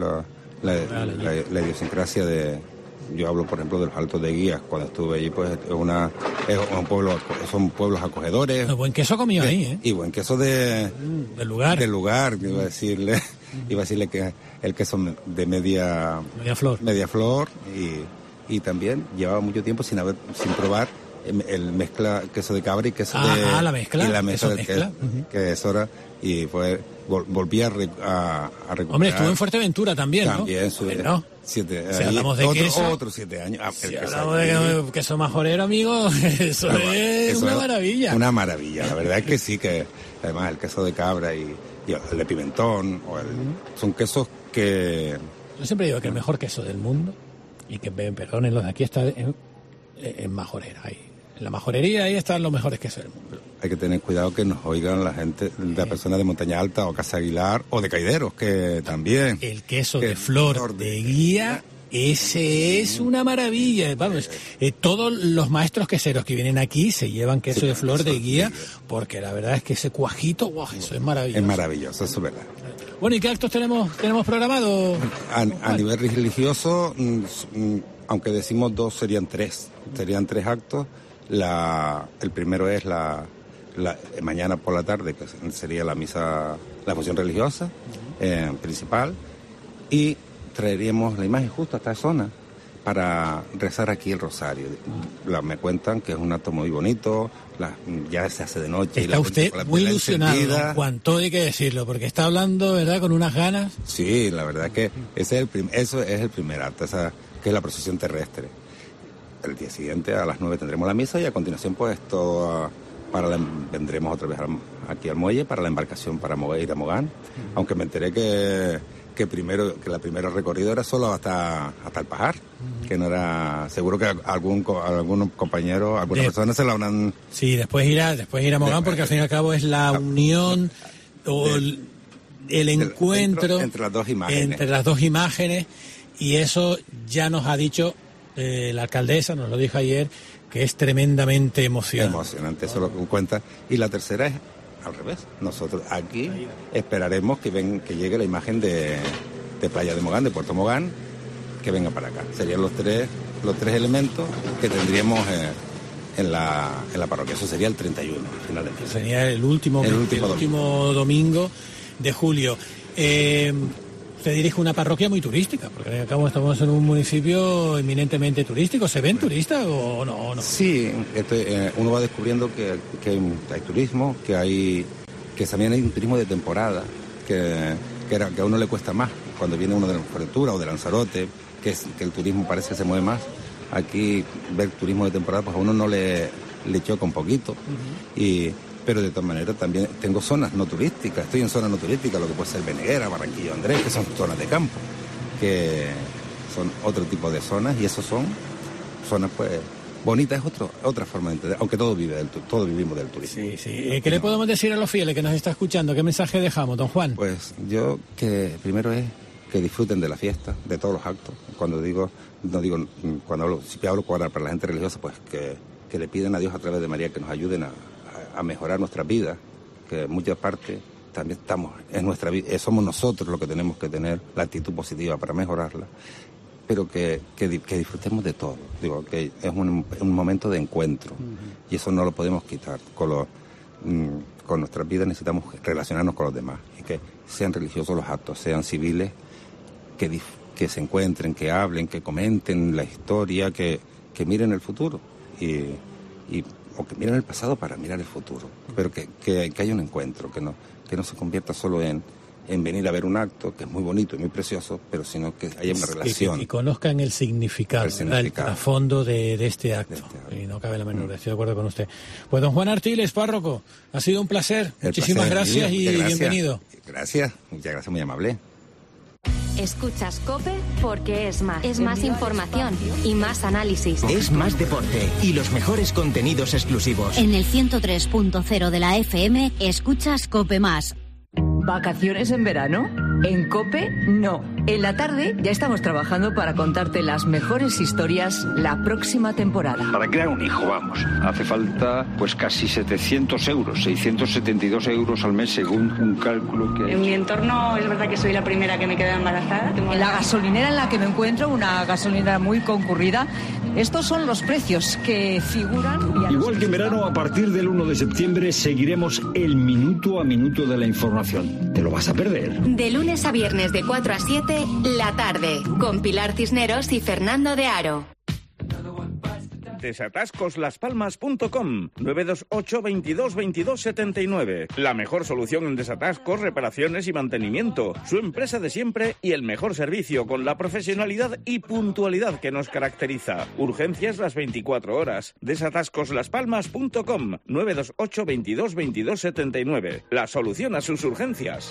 la idiosincrasia de... Yo hablo, por ejemplo, de los Altos de Guías. Cuando estuve allí, pues es un pueblo, son pueblos acogedores. Buen queso comió ahí, ¿eh? Y buen queso del lugar. Del lugar, iba a decirle que el queso de media flor y también llevaba mucho tiempo sin probar el mezcla queso de cabra y queso de... la mezcla. Y la mezcla del queso, que es hora, y fue... Volví a recuperar. Hombre, estuvo en Fuerteventura también, ¿no? También, ¿no? Si hablamos de queso... Otros 7 años. Si hablamos de queso majorero, amigo, eso es una maravilla. Una maravilla, la verdad es que sí, que además el queso de cabra y el de pimentón, son quesos que... Yo siempre digo que el mejor queso del mundo, y que me perdonen los de aquí, está en Majorera, ahí. En la majorería ahí están los mejores quesos del mundo. Hay que tener cuidado que nos oigan la gente, las personas de Montaña Alta o Casa Aguilar o de Caideros, que también. El queso de flor de guía, ese es una maravilla. Vamos, todos los maestros queseros que vienen aquí se llevan queso de flor de guía, porque la verdad es que ese cuajito, wow, eso es maravilloso. Es maravilloso, eso es verdad. Bueno, ¿y qué actos tenemos programado? A nivel religioso, aunque decimos 2, serían 3 actos. El primero es mañana por la tarde, que sería la misa, la función religiosa principal, y traeríamos la imagen justo a esta zona para rezar aquí el rosario. Me cuentan que es un acto muy bonito, ya se hace de noche. Está usted muy ilusionado, don Juan, todo hay que decirlo, porque está hablando, ¿verdad?, con unas ganas. Sí, la verdad que eso es el primer acto, que es la procesión terrestre. El día siguiente a las 9 tendremos la misa y a continuación pues vendremos otra vez aquí al muelle para la embarcación para ir a Mogán, aunque me enteré que la primera recorrido era solo hasta el Pajar, que no era... Seguro que algunos compañeros, algunas personas se la habrán... Sí, después ir a Mogán, porque al fin y al cabo es la unión o el encuentro entre las dos imágenes. Entre las dos imágenes, y eso ya nos ha dicho la alcaldesa nos lo dijo ayer, que es tremendamente emocionante. Emocionante, eso lo cuenta. Y la tercera es al revés. Nosotros aquí esperaremos que llegue la imagen de Playa de Mogán, de Puerto Mogán, que venga para acá. Serían los tres elementos que tendríamos en la parroquia. Eso sería el 31, al final del mes. Sería el último domingo de julio. Se dirige una parroquia muy turística, porque acá estamos en un municipio eminentemente turístico. ¿Se ven turistas o no? Sí, uno va descubriendo que hay turismo, que también hay un turismo de temporada, que a uno le cuesta más cuando viene uno de la Fuerteventura o de Lanzarote, que el turismo parece que se mueve más. Aquí ver turismo de temporada pues a uno no le choca un poquito. Pero de todas maneras también tengo zonas no turísticas, estoy en zonas no turísticas, lo que puede ser Beneguera, Barranquillo Andrés, que son zonas de campo, que son otro tipo de zonas, y esas son zonas pues bonitas, es otra forma de entender, aunque todos vivimos del turismo. Sí. ¿Qué le podemos decir a los fieles que nos está escuchando? ¿Qué mensaje dejamos, don Juan? Pues yo que primero es que disfruten de la fiesta, de todos los actos. Cuando hablo para la gente religiosa, pues que le piden a Dios a través de María que nos ayuden a mejorar nuestra vida, que en muchas partes también estamos en nuestra vida, somos nosotros los que tenemos que tener la actitud positiva para mejorarla, pero que disfrutemos de todo. Digo, que es un momento de encuentro, y eso no lo podemos quitar. Con nuestras vidas necesitamos relacionarnos con los demás, y que sean religiosos los actos, sean civiles, que se encuentren, que hablen, que comenten la historia, que miren el futuro, o que miren el pasado para mirar el futuro, pero que haya un encuentro, que no se convierta solo en venir a ver un acto, que es muy bonito y muy precioso, pero sino que haya una relación. Y conozcan el significado, el trasfondo de este acto. Y no cabe la menor duda, estoy de acuerdo con usted. Pues don Juan Artiles, párroco, ha sido un placer. Muchísimas gracias y bienvenido. Gracias, muchas gracias, muy amable. Escuchas COPE porque es más. Es más información y más análisis. Es más deporte y los mejores contenidos exclusivos. En el 103.0 de la FM escuchas COPE más. ¿Vacaciones en verano? En COPE, no. En la tarde ya estamos trabajando para contarte las mejores historias la próxima temporada. Para crear un hijo, vamos, hace falta pues casi 700 euros, 672 euros al mes según un cálculo que... En mi entorno es verdad que soy la primera que me queda embarazada. En la gasolinera en la que me encuentro, una gasolinera muy concurrida, estos son los precios que figuran... Igual que en verano, a partir del 1 de septiembre seguiremos el minuto a minuto de la información. ¿Te lo vas a perder? De lunes a viernes de 4 a 7, la tarde, con Pilar Cisneros y Fernando de Aro. Desatascoslaspalmas.com 928 22 22 79. La mejor solución en desatascos, reparaciones y mantenimiento. Su empresa de siempre y el mejor servicio con la profesionalidad y puntualidad que nos caracteriza. Urgencias las 24 horas. Desatascoslaspalmas.com 928 22 22 79. La solución a sus urgencias.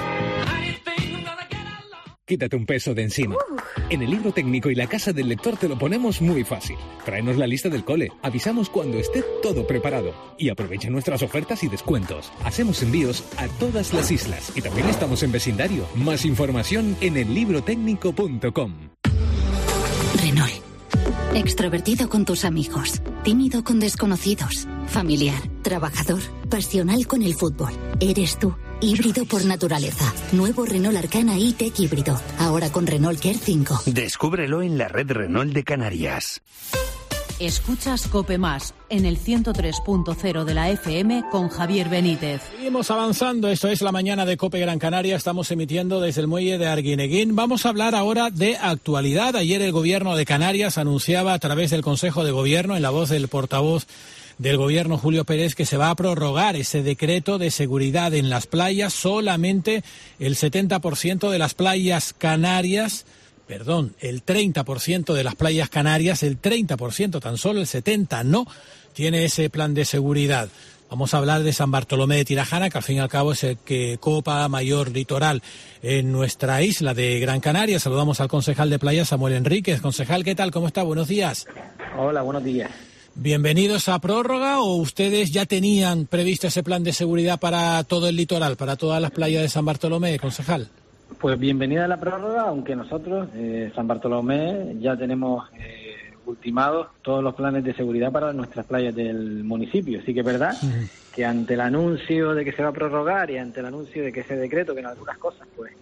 Quítate un peso de encima. En el libro técnico y la casa del lector te lo ponemos muy fácil. Tráenos la lista del cole, avisamos cuando esté todo preparado y aprovecha nuestras ofertas y descuentos. Hacemos envíos a todas las islas y también estamos en vecindario. Más información en ellibrotécnico.com. Renault. Extrovertido con tus amigos, tímido con desconocidos, familiar, trabajador, pasional con el fútbol. Eres tú. Híbrido por naturaleza. Nuevo Renault Arcana E-Tech híbrido. Ahora con Renault Care 5. Descúbrelo en la red Renault de Canarias. Escuchas COPE más en el 103.0 de la FM con Javier Benítez. Seguimos avanzando, esto es la mañana de COPE Gran Canaria, estamos emitiendo desde el muelle de Arguineguín. Vamos a hablar ahora de actualidad. Ayer el gobierno de Canarias anunciaba a través del Consejo de Gobierno, en la voz del portavoz del gobierno Julio Pérez, que se va a prorrogar ese decreto de seguridad en las playas. Solamente el 70% de las playas canarias, el 30% de las playas canarias, el 30%, tan solo el 70% no tiene ese plan de seguridad. Vamos a hablar de San Bartolomé de Tirajana, que al fin y al cabo es el que copa mayor litoral en nuestra isla de Gran Canaria. Saludamos al concejal de playa, Samuel Enríquez. Concejal, ¿qué tal? ¿Cómo está? Buenos días. Hola, buenos días. ¿Bienvenidos a prórroga o ustedes ya tenían previsto ese plan de seguridad para todo el litoral, para todas las playas de San Bartolomé, concejal? Pues bienvenida a la prórroga, aunque nosotros, San Bartolomé, ya tenemos ultimados todos los planes de seguridad para nuestras playas del municipio. Sí que es verdad que ante el anuncio de que se va a prorrogar y ante el anuncio de que ese decreto, que en algunas cosas pues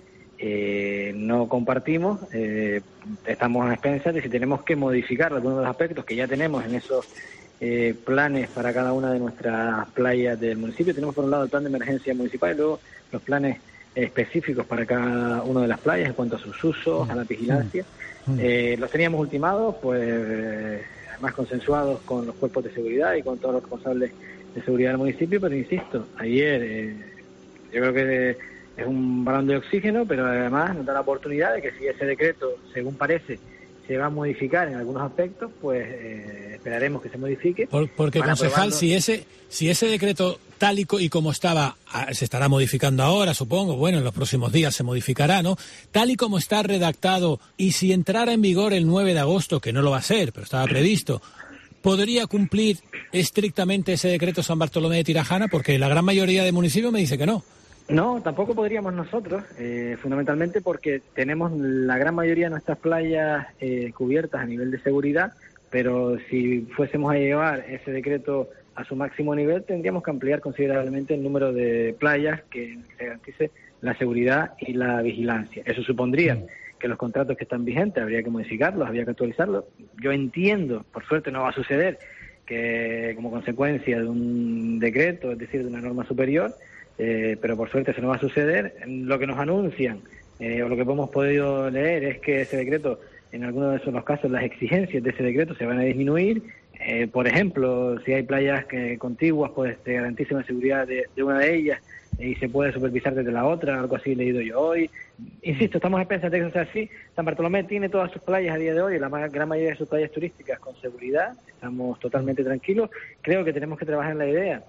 no compartimos, estamos a expensas de si tenemos que modificar algunos de los aspectos que ya tenemos en esos planes para cada una de nuestras playas del municipio. Tenemos por un lado el plan de emergencia municipal y luego los planes específicos para cada una de las playas en cuanto a sus usos, a la vigilancia. Los teníamos ultimados, pues además consensuados con los cuerpos de seguridad y con todos los responsables de seguridad del municipio, pero insisto, ayer yo creo que es un balón de oxígeno, pero además nos da la oportunidad de que si ese decreto, según parece, se va a modificar en algunos aspectos, pues esperaremos que se modifique. Porque, concejal, si ese decreto tal y como estaba, se estará modificando ahora, supongo, bueno, en los próximos días se modificará, ¿no? Tal y como está redactado, y si entrara en vigor el 9 de agosto, que no lo va a ser, pero estaba previsto, ¿podría cumplir estrictamente ese decreto San Bartolomé de Tirajana? Porque la gran mayoría de municipios me dice que no. No, tampoco podríamos nosotros, fundamentalmente porque tenemos la gran mayoría de nuestras playas cubiertas a nivel de seguridad, pero si fuésemos a llevar ese decreto a su máximo nivel, tendríamos que ampliar considerablemente el número de playas que se garantice la seguridad y la vigilancia. Eso supondría que los contratos que están vigentes habría que modificarlos, habría que actualizarlos. Yo entiendo, por suerte no va a suceder, que como consecuencia de un decreto, es decir, de una norma superior, pero por suerte eso no va a suceder. Lo que nos anuncian o lo que hemos podido leer es que ese decreto, en algunos de esos los casos, las exigencias de ese decreto se van a disminuir. Por ejemplo, si hay playas contiguas, pues se garantiza una seguridad de una de ellas y se puede supervisar desde la otra, algo así he leído yo hoy. Insisto, estamos a expensas de que eso sea así. San Bartolomé tiene todas sus playas a día de hoy, la gran mayoría de sus playas turísticas con seguridad, estamos totalmente tranquilos. Creo que tenemos que trabajar en la idea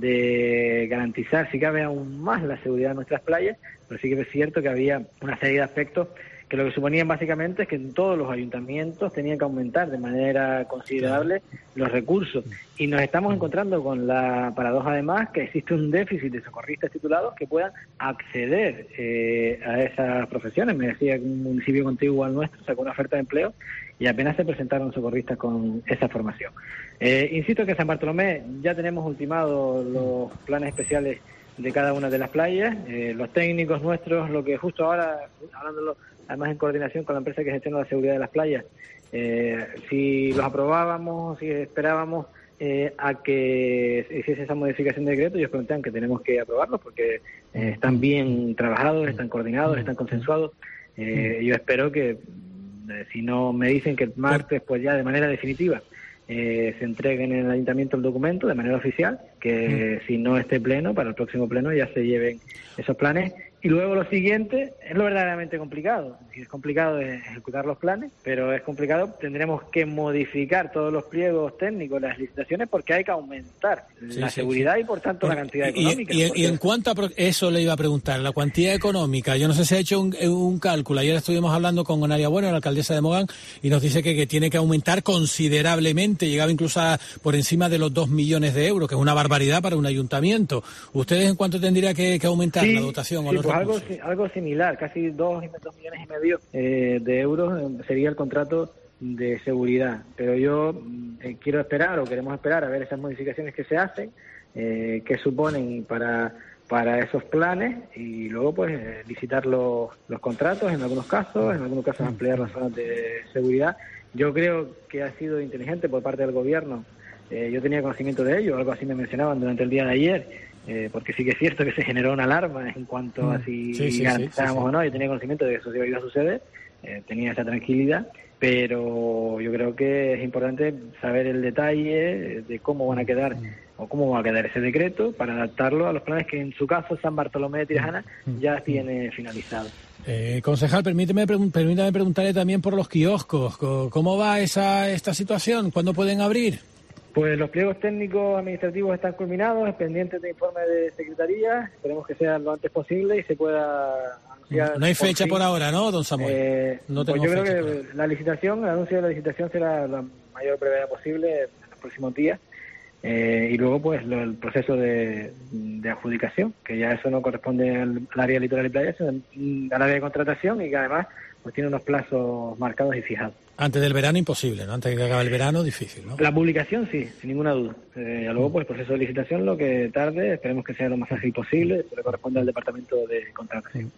de garantizar, si cabe, aún más la seguridad de nuestras playas, pero sí que es cierto que había una serie de aspectos que lo que suponían básicamente es que en todos los ayuntamientos tenían que aumentar de manera considerable los recursos. Y nos estamos encontrando con la paradoja, además, que existe un déficit de socorristas titulados que puedan acceder a esas profesiones. Me decía que un municipio contiguo al nuestro sacó una oferta de empleo y apenas se presentaron socorristas con esa formación. Insisto que en San Bartolomé ya tenemos ultimados los planes especiales de cada una de las playas. Los técnicos nuestros, lo que justo ahora, hablándolo además en coordinación con la empresa que gestiona la seguridad de las playas, si los aprobábamos, si esperábamos a que hiciese esa modificación de decreto, ellos plantean que tenemos que aprobarlos porque están bien trabajados, están coordinados, están consensuados. Yo espero que, si no me dicen que el martes, pues ya de manera definitiva se entreguen en el ayuntamiento el documento de manera oficial, que si no esté pleno, para el próximo pleno ya se lleven esos planes. Y luego lo siguiente es lo verdaderamente complicado. Es complicado ejecutar los planes, pero es complicado. Tendremos que modificar todos los pliegos técnicos, las licitaciones, porque hay que aumentar la seguridad y, por tanto, la cantidad económica. Y en cuanto a eso le iba a preguntar, la cuantía económica. Yo no sé si ha hecho un cálculo. Ayer estuvimos hablando con Gonaria Bueno, la alcaldesa de Mogán, y nos dice que tiene que aumentar considerablemente. Llegaba incluso por encima de los 2 millones de euros, que es una barbaridad para un ayuntamiento. ¿Ustedes en cuánto tendría que aumentar la dotación o los recursos? Algo similar, casi 2 millones y medio de euros sería el contrato de seguridad. Pero yo quiero esperar, o queremos esperar, a ver esas modificaciones que se hacen, que suponen para esos planes, y luego pues licitar los contratos en algunos casos ampliar las zonas de seguridad. Yo creo que ha sido inteligente por parte del gobierno. Yo tenía conocimiento de ello, algo así me mencionaban durante el día de ayer, porque sí que es cierto que se generó una alarma en cuanto a si garantizábamos o no. Yo tenía conocimiento de que eso iba a suceder, tenía esa tranquilidad, pero yo creo que es importante saber el detalle de cómo van a quedar o cómo va a quedar ese decreto para adaptarlo a los planes que en su caso San Bartolomé de Tirajana ya tiene finalizado. Concejal, permítame preguntarle también por los kioscos. ¿Cómo va esta situación? ¿Cuándo pueden abrir? Pues los pliegos técnicos administrativos están culminados, pendientes de informe de secretaría. Esperemos que sea lo antes posible y se pueda anunciar. No hay fecha por ahora, ¿no, don Samuel? No tengo pues yo fecha. Creo que el anuncio de la licitación será la mayor brevedad posible en los próximos días. Y luego pues el proceso de adjudicación, que ya eso no corresponde al área litoral y playa, sino al área de contratación, y que además pues tiene unos plazos marcados y fijados. Antes del verano imposible, ¿no? Antes de que acabe el verano difícil, ¿no? La publicación sí, sin ninguna duda. Luego, pues el proceso de licitación, lo que tarde, esperemos que sea lo más ágil posible, eso le corresponde al departamento de contratación.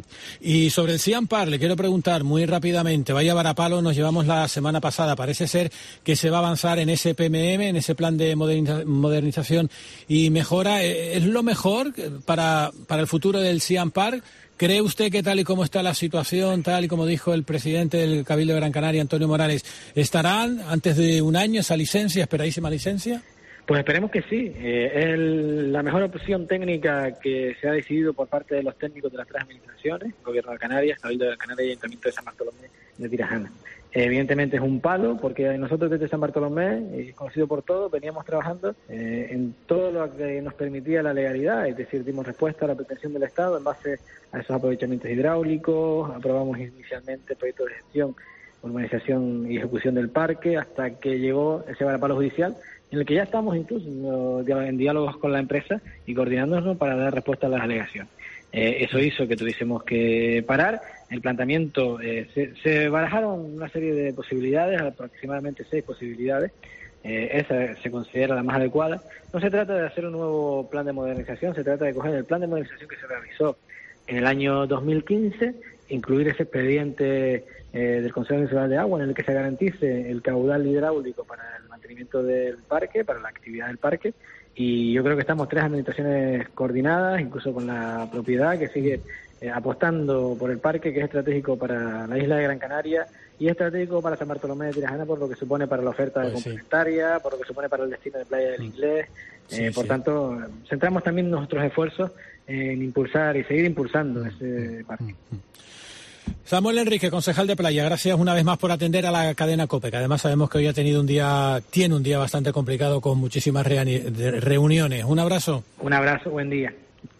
Y sobre el Siam Park, le quiero preguntar muy rápidamente, vaya varapalo nos llevamos la semana pasada, parece ser que se va a avanzar en ese PMM, en ese plan de modernización y mejora. ¿Es lo mejor para el futuro del Siam Park? ¿Cree usted que tal y como está la situación, tal y como dijo el presidente del Cabildo de Gran Canaria, Antonio Morales, estarán antes de un año esa licencia, esperadísima licencia? Pues esperemos que sí. Es la mejor opción técnica que se ha decidido por parte de los técnicos de las tres administraciones, Gobierno de Canarias, Cabildo de Canarias y Ayuntamiento de San Bartolomé de Tirajana. Evidentemente es un palo, porque nosotros desde San Bartolomé, conocido por todos, veníamos trabajando en todo lo que nos permitía la legalidad, es decir, dimos respuesta a la pretensión del Estado en base a esos aprovechamientos hidráulicos, aprobamos inicialmente proyectos de gestión, urbanización y ejecución del parque, hasta que llegó ese varapalo judicial, en el que ya estamos incluso en diálogos con la empresa y coordinándonos para dar respuesta a las alegaciones. Eso hizo que tuviésemos que parar. El planteamiento, se barajaron una serie de posibilidades, aproximadamente 6 posibilidades. Esa se considera la más adecuada. No se trata de hacer un nuevo plan de modernización, se trata de coger el plan de modernización que se realizó en el año 2015, incluir ese expediente del Consejo Nacional de Agua en el que se garantice el caudal hidráulico para el mantenimiento del parque, para la actividad del parque, y yo creo que estamos 3 administraciones coordinadas, incluso con la propiedad que sigue apostando por el parque, que es estratégico para la isla de Gran Canaria y es estratégico para San Bartolomé de Tirajana por lo que supone para la oferta complementaria, por lo que supone para el destino de Playa del Inglés. Por tanto, centramos también nuestros esfuerzos en impulsar y seguir impulsando ese parque. Samuel Enrique, concejal de Playa, gracias una vez más por atender a la cadena COPE, que además sabemos que hoy tiene un día bastante complicado con muchísimas reuniones. Un abrazo. Un abrazo, buen día.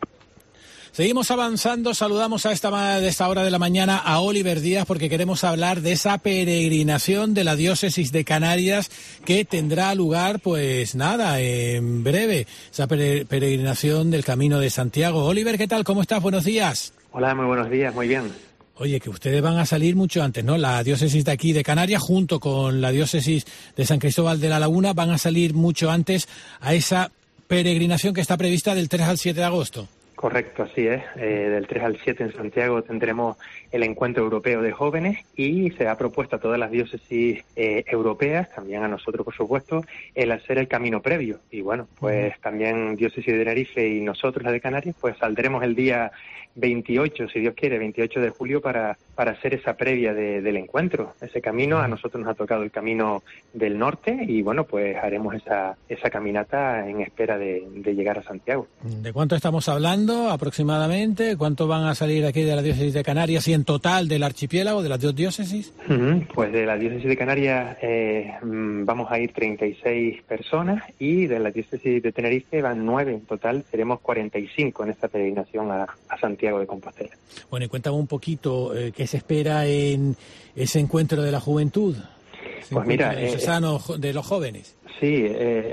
Seguimos avanzando, saludamos de esta hora de la mañana a Oliver Díaz porque queremos hablar de esa peregrinación de la diócesis de Canarias que tendrá lugar, pues nada, en breve, esa peregrinación del Camino de Santiago. Oliver, ¿qué tal? ¿Cómo estás? Buenos días. Hola, muy buenos días, muy bien. Oye, que ustedes van a salir mucho antes, ¿no? La diócesis de aquí de Canarias junto con la diócesis de San Cristóbal de la Laguna van a salir mucho antes a esa peregrinación que está prevista del 3 al 7 de agosto. Correcto, así es. Del 3 al 7 en Santiago tendremos el Encuentro Europeo de Jóvenes y se ha propuesto a todas las diócesis europeas, también a nosotros por supuesto, el hacer el camino previo. Y bueno, pues también diócesis de Tenerife y nosotros, la de Canarias, pues saldremos el día 28, si Dios quiere, 28 de julio para hacer esa previa del encuentro. Ese camino, a nosotros nos ha tocado el camino del norte y bueno, pues haremos esa caminata en espera de llegar a Santiago. ¿De cuánto estamos hablando aproximadamente? ¿Cuánto van a salir aquí de la diócesis de Canarias y en total del archipiélago, de las 2 diócesis? Pues de la diócesis de Canarias vamos a ir 36 personas y de la diócesis de Tenerife van 9 en total, seremos 45 en esta peregrinación a Santiago de Compostela. Bueno, y cuéntame un poquito qué se espera en ese encuentro de la juventud, pues mira, sano de los jóvenes. Sí,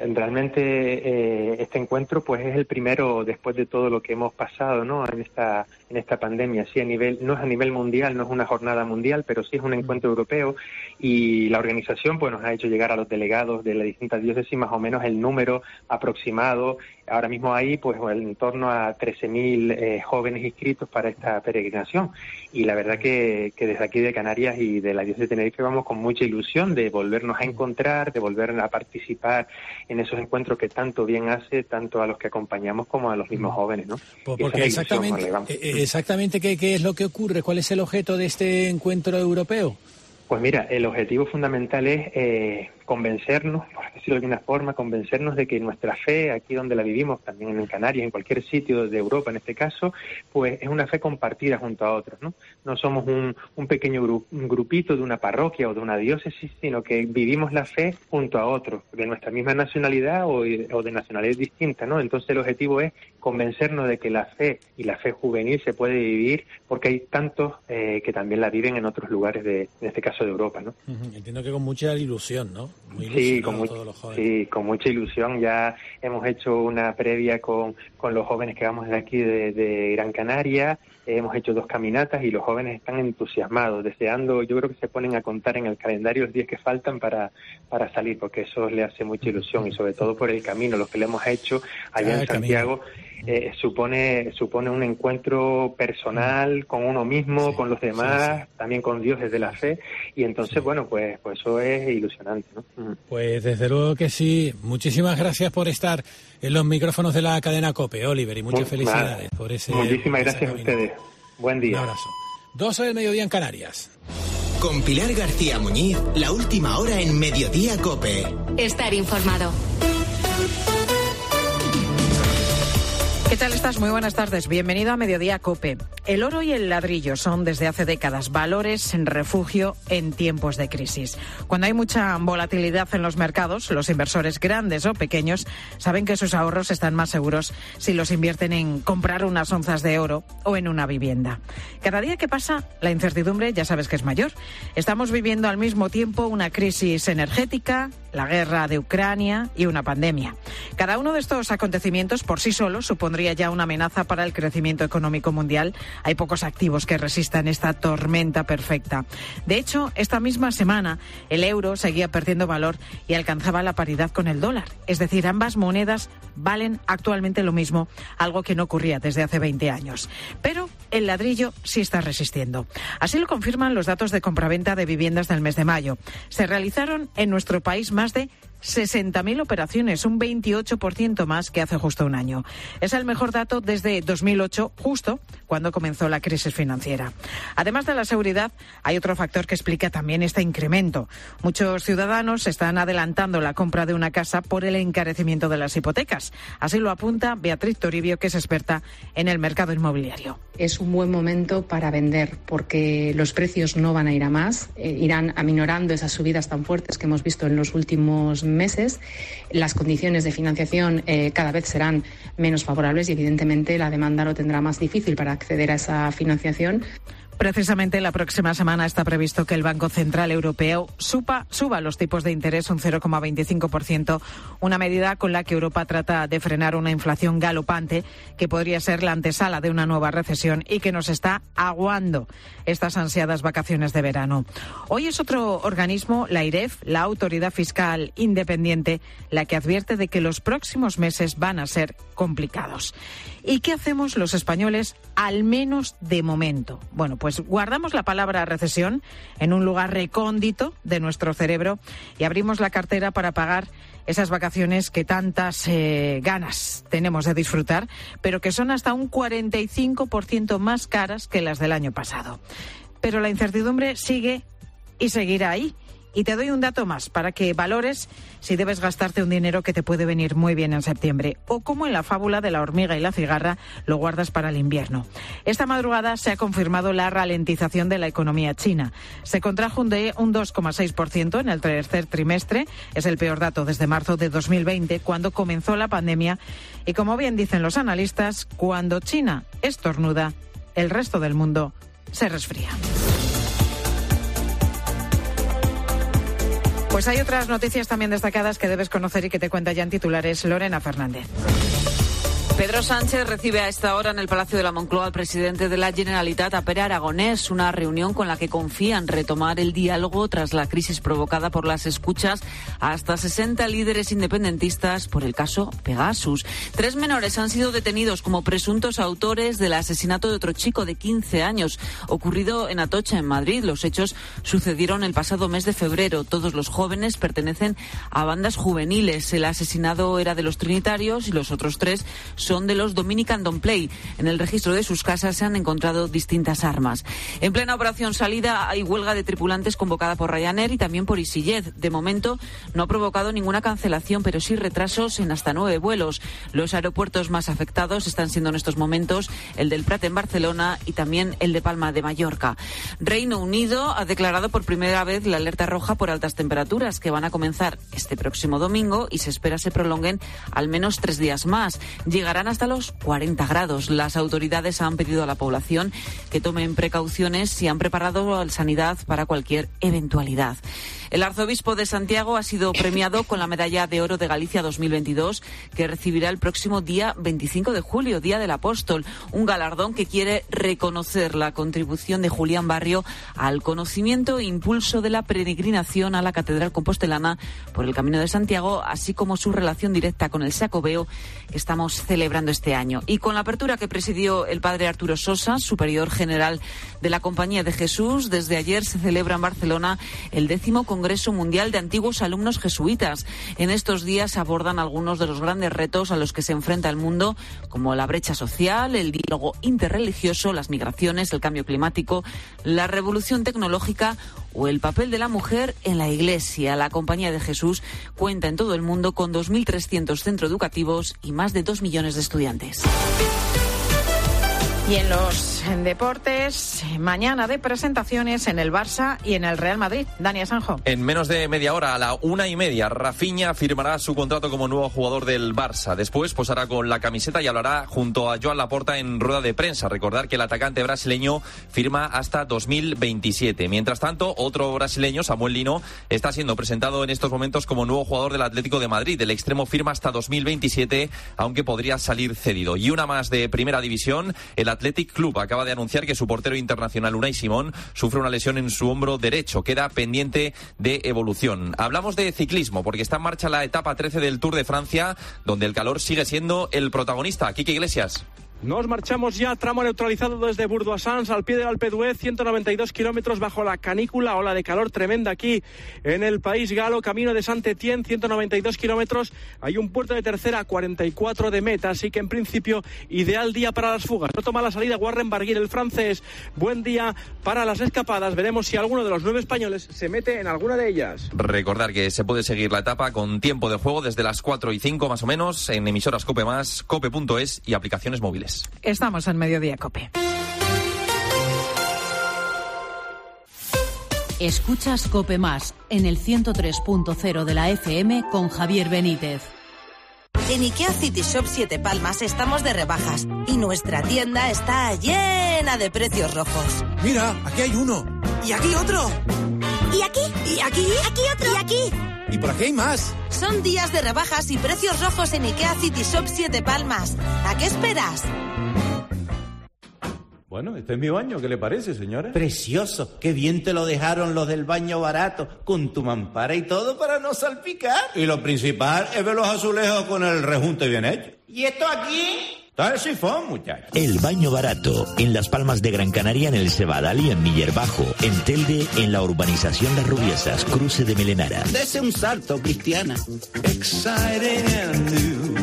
realmente este encuentro pues es el primero después de todo lo que hemos pasado, ¿no? en esta pandemia. Sí, no es a nivel mundial, no es una jornada mundial, pero sí es un encuentro europeo y la organización pues nos ha hecho llegar a los delegados de las distintas diócesis más o menos el número aproximado. Ahora mismo hay pues en torno a 13.000 jóvenes inscritos para esta peregrinación y la verdad que desde aquí de Canarias y de la diócesis de Tenerife vamos con mucha ilusión de volvernos a encontrar, de volver a participar en esos encuentros que tanto bien hace tanto a los que acompañamos como a los mismos jóvenes, ¿no? Porque exactamente qué es lo que ocurre, ¿cuál es el objeto de este encuentro europeo? Pues mira, el objetivo fundamental es convencernos, por decirlo de alguna forma, convencernos de que nuestra fe, aquí donde la vivimos, también en Canarias, en cualquier sitio de Europa en este caso, pues es una fe compartida junto a otros, ¿no? No somos un pequeño grupito de una parroquia o de una diócesis, sino que vivimos la fe junto a otros, de nuestra misma nacionalidad o de nacionalidades distintas, ¿no? Entonces el objetivo es convencernos de que la fe y la fe juvenil se puede vivir porque hay tantos que también la viven en otros lugares en este caso de Europa, ¿no? Entiendo que con mucha ilusión, ¿no? Sí, con mucha ilusión. Ya hemos hecho una previa con los jóvenes que vamos de aquí de Gran Canaria. Hemos hecho 2 caminatas y los jóvenes están entusiasmados, deseando. Yo creo que se ponen a contar en el calendario los días que faltan para salir, porque eso les hace mucha ilusión, y sobre todo por el camino, los que le hemos hecho allá en Santiago. Supone un encuentro personal con uno mismo, con los demás, también con Dios desde la fe, y entonces, bueno, pues eso es ilusionante, ¿no? Pues desde luego que sí. Muchísimas gracias por estar en los micrófonos de la cadena COPE, Oliver, y muchas felicidades por ese. Muchísimas gracias a ustedes. Buen día. Un abrazo. 12 del mediodía en Canarias. Con Pilar García Muñiz, la última hora en Mediodía COPE. Estar informado. ¿Qué tal estás? Muy buenas tardes. Bienvenido a Mediodía COPE. El oro y el ladrillo son desde hace décadas valores en refugio en tiempos de crisis. Cuando hay mucha volatilidad en los mercados, los inversores grandes o pequeños saben que sus ahorros están más seguros si los invierten en comprar unas onzas de oro o en una vivienda. Cada día que pasa, la incertidumbre ya sabes que es mayor. Estamos viviendo al mismo tiempo una crisis energética, la guerra de Ucrania y una pandemia. Cada uno de estos acontecimientos por sí solo supondría ya una amenaza para el crecimiento económico mundial. Hay pocos activos que resistan esta tormenta perfecta. De hecho, esta misma semana el euro seguía perdiendo valor y alcanzaba la paridad con el dólar. Es decir, ambas monedas valen actualmente lo mismo, algo que no ocurría desde hace 20 años. Pero el ladrillo sí está resistiendo. Así lo confirman los datos de compraventa de viviendas del mes de mayo. Se realizaron en nuestro país más de 60.000 operaciones, un 28% más que hace justo un año. Es el mejor dato desde 2008, justo cuando comenzó la crisis financiera. Además de la seguridad, hay otro factor que explica también este incremento. Muchos ciudadanos están adelantando la compra de una casa por el encarecimiento de las hipotecas. Así lo apunta Beatriz Toribio, que es experta en el mercado inmobiliario. Es un buen momento para vender porque los precios no van a ir a más, irán aminorando esas subidas tan fuertes que hemos visto en los últimos meses. Las condiciones de financiación cada vez serán menos favorables y evidentemente la demanda lo tendrá más difícil para acceder a esa financiación. Precisamente la próxima semana está previsto que el Banco Central Europeo suba los tipos de interés un 0,25%, una medida con la que Europa trata de frenar una inflación galopante que podría ser la antesala de una nueva recesión y que nos está aguando estas ansiadas vacaciones de verano. Hoy es otro organismo, la IREF, la Autoridad Fiscal Independiente, la que advierte de que los próximos meses van a ser complicados. ¿Y qué hacemos los españoles, al menos de momento? Bueno, pues guardamos la palabra recesión en un lugar recóndito de nuestro cerebro y abrimos la cartera para pagar esas vacaciones que tantas ganas tenemos de disfrutar, pero que son hasta un 45% más caras que las del año pasado. Pero la incertidumbre sigue y seguirá ahí. Y te doy un dato más para que valores si debes gastarte un dinero que te puede venir muy bien en septiembre, o como en la fábula de la hormiga y la cigarra, lo guardas para el invierno. Esta madrugada se ha confirmado la ralentización de la economía china. Se contrajo un 2,6% en el tercer trimestre. Es el peor dato desde marzo de 2020, cuando comenzó la pandemia. Y como bien dicen los analistas, cuando China estornuda, el resto del mundo se resfría. Pues hay otras noticias también destacadas que debes conocer y que te cuenta ya en titulares Lorena Fernández. Pedro Sánchez recibe a esta hora en el Palacio de la Moncloa al presidente de la Generalitat, a Pere Aragonès, una reunión con la que confían retomar el diálogo tras la crisis provocada por las escuchas a hasta 60 líderes independentistas por el caso Pegasus. 3 menores han sido detenidos como presuntos autores del asesinato de otro chico de 15 años, ocurrido en Atocha, en Madrid. Los hechos sucedieron el pasado mes de febrero. Todos los jóvenes pertenecen a bandas juveniles. El asesinado era de los Trinitarios y los otros 3 son de los Dominican Don't Play. En el registro de sus casas se han encontrado distintas armas. En plena operación salida hay huelga de tripulantes convocada por Ryanair y también por EasyJet. De momento no ha provocado ninguna cancelación, pero sí retrasos en hasta 9 vuelos. Los aeropuertos más afectados están siendo en estos momentos el del Prat en Barcelona y también el de Palma de Mallorca. Reino Unido ha declarado por primera vez la alerta roja por altas temperaturas, que van a comenzar este próximo domingo y se espera se prolonguen al menos 3 días más. Llegará llegarán hasta los 40 grados. Las autoridades han pedido a la población que tomen precauciones y han preparado la sanidad para cualquier eventualidad. El arzobispo de Santiago ha sido premiado con la Medalla de Oro de Galicia 2022, que recibirá el próximo día 25 de julio, Día del Apóstol, un galardón que quiere reconocer la contribución de Julián Barrio al conocimiento e impulso de la peregrinación a la Catedral Compostelana por el Camino de Santiago, así como su relación directa con el Xacobeo que estamos celebrando este año. Y con la apertura que presidió el padre Arturo Sosa, superior general de la Compañía de Jesús, desde ayer se celebra en Barcelona el 10º Congreso Mundial de Antiguos Alumnos Jesuitas. En estos días se abordan algunos de los grandes retos a los que se enfrenta el mundo, como la brecha social, el diálogo interreligioso, las migraciones, el cambio climático, la revolución tecnológica o el papel de la mujer en la Iglesia. La Compañía de Jesús cuenta en todo el mundo con 2.300 centros educativos y más de 2 millones de estudiantes. Y en los deportes, mañana de presentaciones en el Barça y en el Real Madrid. Dani Sanjo. En menos de media hora, a la 1:30, Rafinha firmará su contrato como nuevo jugador del Barça. Después posará con la camiseta y hablará junto a Joan Laporta en rueda de prensa. Recordar que el atacante brasileño firma hasta 2027. Mientras tanto, otro brasileño, Samuel Lino, está siendo presentado en estos momentos como nuevo jugador del Atlético de Madrid. El extremo firma hasta 2027, aunque podría salir cedido. Y una más de Primera División, el Athletic Club acaba de anunciar que su portero internacional Unai Simón sufre una lesión en su hombro derecho. Queda pendiente de evolución. Hablamos de ciclismo porque está en marcha la etapa 13 del Tour de Francia, donde el calor sigue siendo el protagonista. Quique Iglesias. Nos marchamos ya, tramo neutralizado desde Burdeos-Sants al pie del Alpe d'Huez, 192 kilómetros bajo la canícula, ola de calor tremenda aquí en el país galo, camino de Saint-Étienne, 192 kilómetros, hay un puerto de tercera, 44 de meta, así que en principio ideal día para las fugas. No toma la salida Warren Barguil, el francés, buen día para las escapadas, veremos si alguno de los 9 españoles se mete en alguna de ellas. Recordar que se puede seguir la etapa con tiempo de juego desde las 4:05 más o menos en emisoras COPE+, cope.es y aplicaciones móviles. Estamos en Mediodía COPE. Escuchas COPE+ en el 103.0 de la FM con Javier Benítez. En IKEA City Shop 7 Palmas estamos de rebajas y nuestra tienda está llena de precios rojos. Mira, aquí hay uno. Y aquí otro. Y aquí. Y aquí. Aquí otro. Y aquí. Y por aquí hay más. Son días de rebajas y precios rojos en IKEA City Shop 7 Palmas. ¿A qué esperas? Bueno, este es mi baño. ¿Qué le parece, señora? Precioso. Qué bien te lo dejaron los del baño barato, con tu mampara y todo para no salpicar. Y lo principal es ver los azulejos con el rejunte bien hecho. ¿Y esto aquí? Está el sifón, muchachos. El Baño Barato, en Las Palmas de Gran Canaria, en el Cebadal y en Miller Bajo. En Telde, en la urbanización Las Rubiesas, cruce de Melenara. Dese un salto, Cristiana. Exciting and new.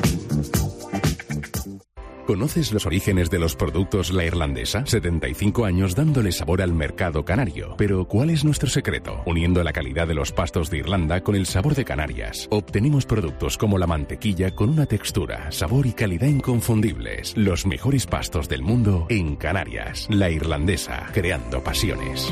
¿Conoces los orígenes de los productos La Irlandesa? 75 años dándole sabor al mercado canario. Pero ¿cuál es nuestro secreto? Uniendo la calidad de los pastos de Irlanda con el sabor de Canarias. Obtenemos productos como la mantequilla con una textura, sabor y calidad inconfundibles. Los mejores pastos del mundo en Canarias. La Irlandesa, creando pasiones.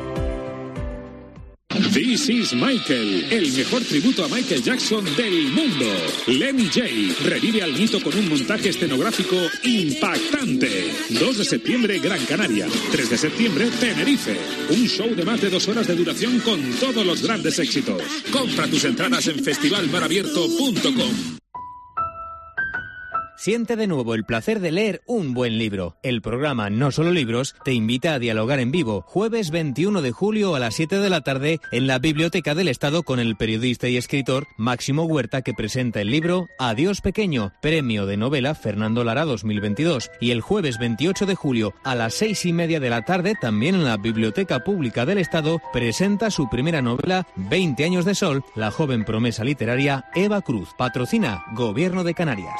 This is Michael, el mejor tributo a Michael Jackson del mundo. Lenny J revive al mito con un montaje escenográfico impactante. 2 de septiembre, Gran Canaria. 3 de septiembre, Tenerife. Un show de más de 2 horas de duración con todos los grandes éxitos. Compra tus entradas en festivalmarabierto.com. Siente de nuevo el placer de leer un buen libro. El programa No Solo Libros te invita a dialogar en vivo, jueves 21 de julio a las 7 de la tarde en la Biblioteca del Estado con el periodista y escritor Máximo Huerta, que presenta el libro Adiós Pequeño, premio de novela Fernando Lara 2022. Y el jueves 28 de julio a las 6:30 de la tarde, también en la Biblioteca Pública del Estado, presenta su primera novela 20 años de sol, la joven promesa literaria Eva Cruz. Patrocina Gobierno de Canarias.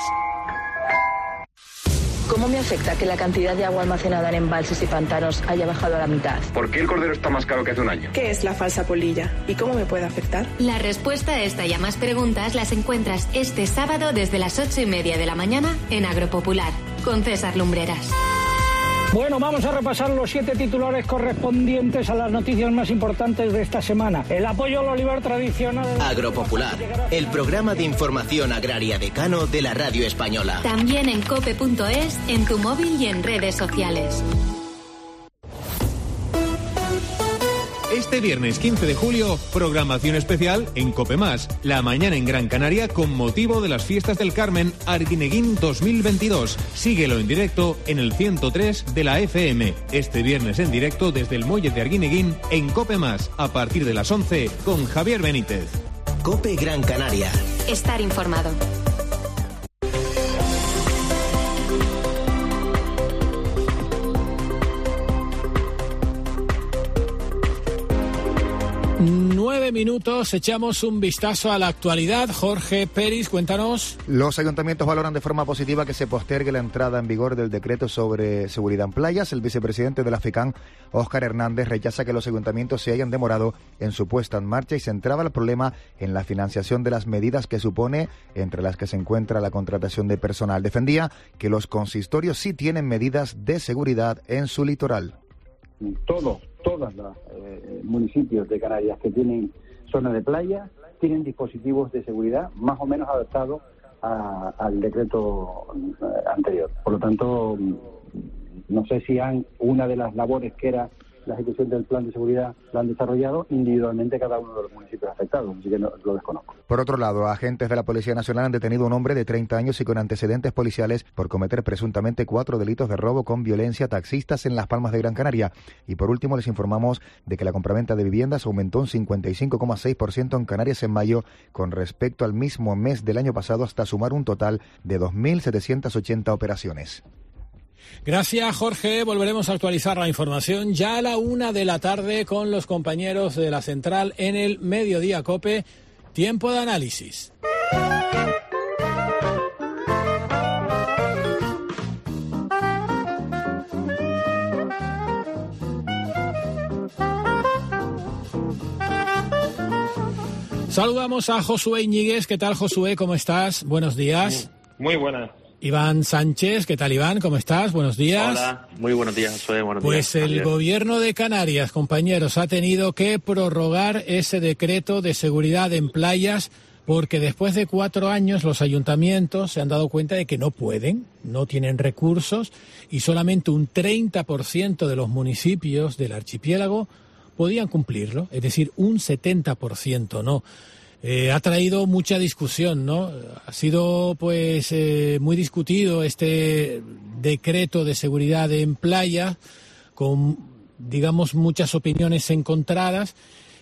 ¿Cómo me afecta que la cantidad de agua almacenada en embalses y pantanos haya bajado a la mitad? ¿Por qué el cordero está más caro que hace un año? ¿Qué es la falsa polilla y cómo me puede afectar? La respuesta a esta y a más preguntas las encuentras este sábado desde las 8:30 de la mañana en Agropopular, con César Lumbreras. Bueno, vamos a repasar los 7 titulares correspondientes a las noticias más importantes de esta semana. El apoyo al olivar tradicional. Agropopular, el programa de información agraria decano de la radio española. También en cope.es, en tu móvil y en redes sociales. Este viernes 15 de julio, programación especial en COPE+, la mañana en Gran Canaria con motivo de las fiestas del Carmen Arguineguín 2022. Síguelo en directo en el 103 de la FM. Este viernes en directo desde el muelle de Arguineguín en COPE+, a partir de las 11 con Javier Benítez. COPE Gran Canaria. Estar informado. Minutos, echamos un vistazo a la actualidad. Jorge Peris, cuéntanos. Los ayuntamientos valoran de forma positiva que se postergue la entrada en vigor del decreto sobre seguridad en playas. El vicepresidente de la FECAN, Óscar Hernández, rechaza que los ayuntamientos se hayan demorado en su puesta en marcha y centraba el problema en la financiación de las medidas que supone, entre las que se encuentra la contratación de personal. Defendía que los consistorios sí tienen medidas de seguridad en su litoral. Todos los municipios de Canarias que tienen zonas de playa tienen dispositivos de seguridad más o menos adaptados al decreto anterior. Por lo tanto, no sé si una de las labores que era la ejecución del plan de seguridad la han desarrollado individualmente cada uno de los municipios afectados, así que no, lo desconozco. Por otro lado, agentes de la Policía Nacional han detenido a un hombre de 30 años y con antecedentes policiales por cometer presuntamente 4 delitos de robo con violencia a taxistas en Las Palmas de Gran Canaria. Y por último, les informamos de que la compraventa de viviendas aumentó un 55,6% en Canarias en mayo con respecto al mismo mes del año pasado, hasta sumar un total de 2.780 operaciones. Gracias, Jorge. Volveremos a actualizar la información ya a la 1 de la tarde con los compañeros de la central en el Mediodía COPE. Tiempo de análisis. Saludamos a Josué Iñiguez. ¿Qué tal, Josué? ¿Cómo estás? Buenos días. Muy buenas. Iván Sánchez, ¿qué tal, Iván? ¿Cómo estás? Buenos días. Hola, muy buenos días, Josué. Buenos días. Pues el gobierno de Canarias, compañeros, ha tenido que prorrogar ese decreto de seguridad en playas porque después de 4 años los ayuntamientos se han dado cuenta de que no pueden, no tienen recursos y solamente un 30% de los municipios del archipiélago podían cumplirlo, es decir, un 70% no. Ha traído mucha discusión, ¿no? Ha sido, pues, muy discutido este decreto de seguridad en playa, con, digamos, muchas opiniones encontradas.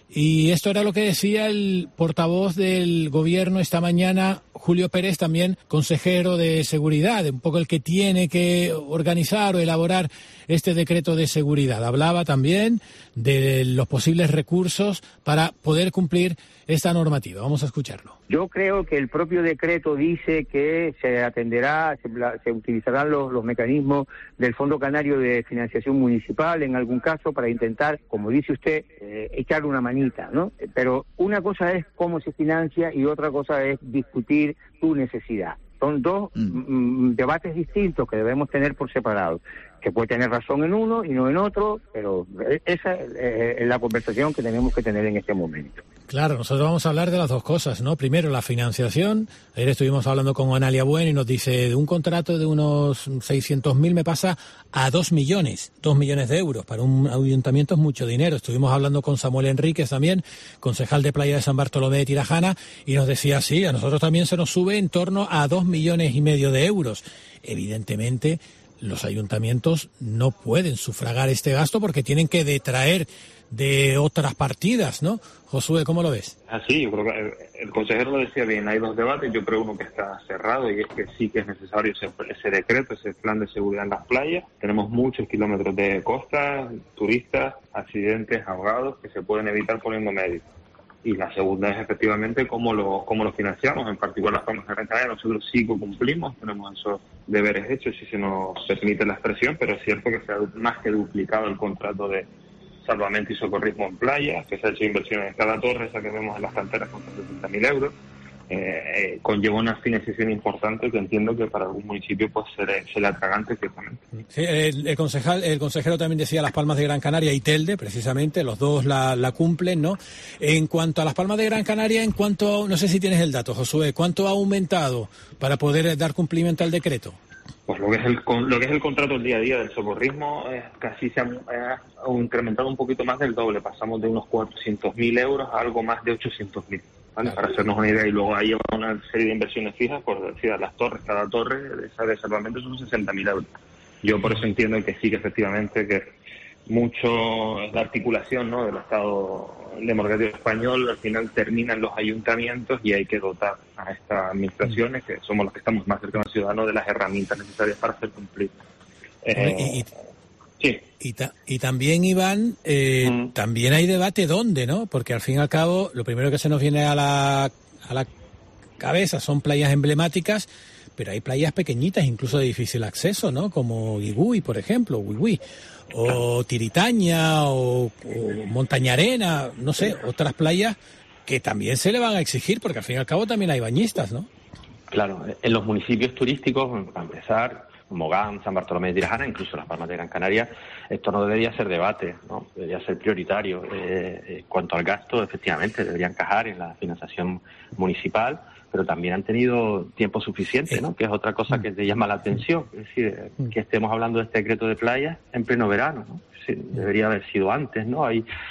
Y esto era lo que decía el portavoz del gobierno esta mañana, Julio Pérez, también consejero de seguridad, un poco el que tiene que organizar o elaborar este decreto de seguridad. Hablaba también de los posibles recursos para poder cumplir esta normativa. Vamos a escucharlo. Yo creo que el propio decreto dice que se atenderá, se utilizarán los mecanismos del Fondo Canario de Financiación Municipal en algún caso para intentar, como dice usted, echarle una manita, ¿no? Pero una cosa es cómo se financia y otra cosa es discutir tu necesidad. Son dos debates distintos que debemos tener por separado, que puede tener razón en uno y no en otro, pero esa es la conversación que tenemos que tener en este momento. Claro, nosotros vamos a hablar de las dos cosas, ¿no? Primero, la financiación. Ayer estuvimos hablando con Analia Bueno y nos dice, de un contrato de unos 600.000 me pasa a 2 millones de euros. Para un ayuntamiento es mucho dinero. Estuvimos hablando con Samuel Enríquez también, concejal de Playa de San Bartolomé de Tirajana, y nos decía, sí, a nosotros también se nos sube en torno a 2,5 millones de euros. Evidentemente, los ayuntamientos no pueden sufragar este gasto porque tienen que detraer de otras partidas, ¿no? Josué, ¿cómo lo ves? Así, yo creo que el consejero lo decía bien, hay dos debates, yo creo uno que está cerrado y es que sí que es necesario ese decreto, ese plan de seguridad en las playas. Tenemos muchos kilómetros de costa, turistas, accidentes, ahogados que se pueden evitar poniendo medios. Y la segunda es efectivamente cómo lo financiamos, en particular las Palmas de Gran Canaria. Nosotros sí que cumplimos, tenemos esos deberes hechos, si se nos permite la expresión, pero es cierto que se ha más que duplicado el contrato de salvamento y socorrismo en playa, que se ha hecho inversiones en cada torre, esa que vemos en las canteras con 70.000 euros. conlleva una financiación importante que entiendo que para algún municipio pues será atragante ciertamente. Sí, el consejero también decía Las Palmas de Gran Canaria y Telde, precisamente, los dos la cumplen, ¿no? En cuanto a Las Palmas de Gran Canaria, no sé si tienes el dato, Josué, ¿cuánto ha aumentado para poder dar cumplimiento al decreto? Pues lo que es el contrato del día a día del socorrismo casi se ha incrementado un poquito más del doble. Pasamos de unos 400.000 euros a algo más de 800.000, ¿vale? Para hacernos una idea. Y luego ahí va una serie de inversiones fijas, por decir, las torres, cada torre de salvamento son 60.000 euros. Yo por eso entiendo que sí, que efectivamente que mucho la articulación, ¿no?, del Estado democrático español al final termina en los ayuntamientos y hay que dotar a estas administraciones, que somos los que estamos más cercanos al ciudadano, de las herramientas necesarias para hacer cumplir. Sí. Y también, Iván, también hay debate dónde, ¿no? Porque al fin y al cabo lo primero que se nos viene a la cabeza son playas emblemáticas, pero hay playas pequeñitas, incluso de difícil acceso, ¿no? Como Guigüí, por ejemplo, o Tiritaña, o Montañarena, no sé, otras playas que también se le van a exigir, porque al fin y al cabo también hay bañistas, ¿no? Claro, en los municipios turísticos, para empezar, Mogán, San Bartolomé de Tirajana, incluso Las Palmas de Gran Canaria, esto no debería ser debate, ¿no? Debería ser prioritario. En cuanto al gasto, efectivamente, debería encajar en la financiación municipal, pero también han tenido tiempo suficiente, ¿no? Que es otra cosa que te llama la atención. Es decir, que estemos hablando de este decreto de playas en pleno verano, ¿no? Sí, debería haber sido antes, ¿no?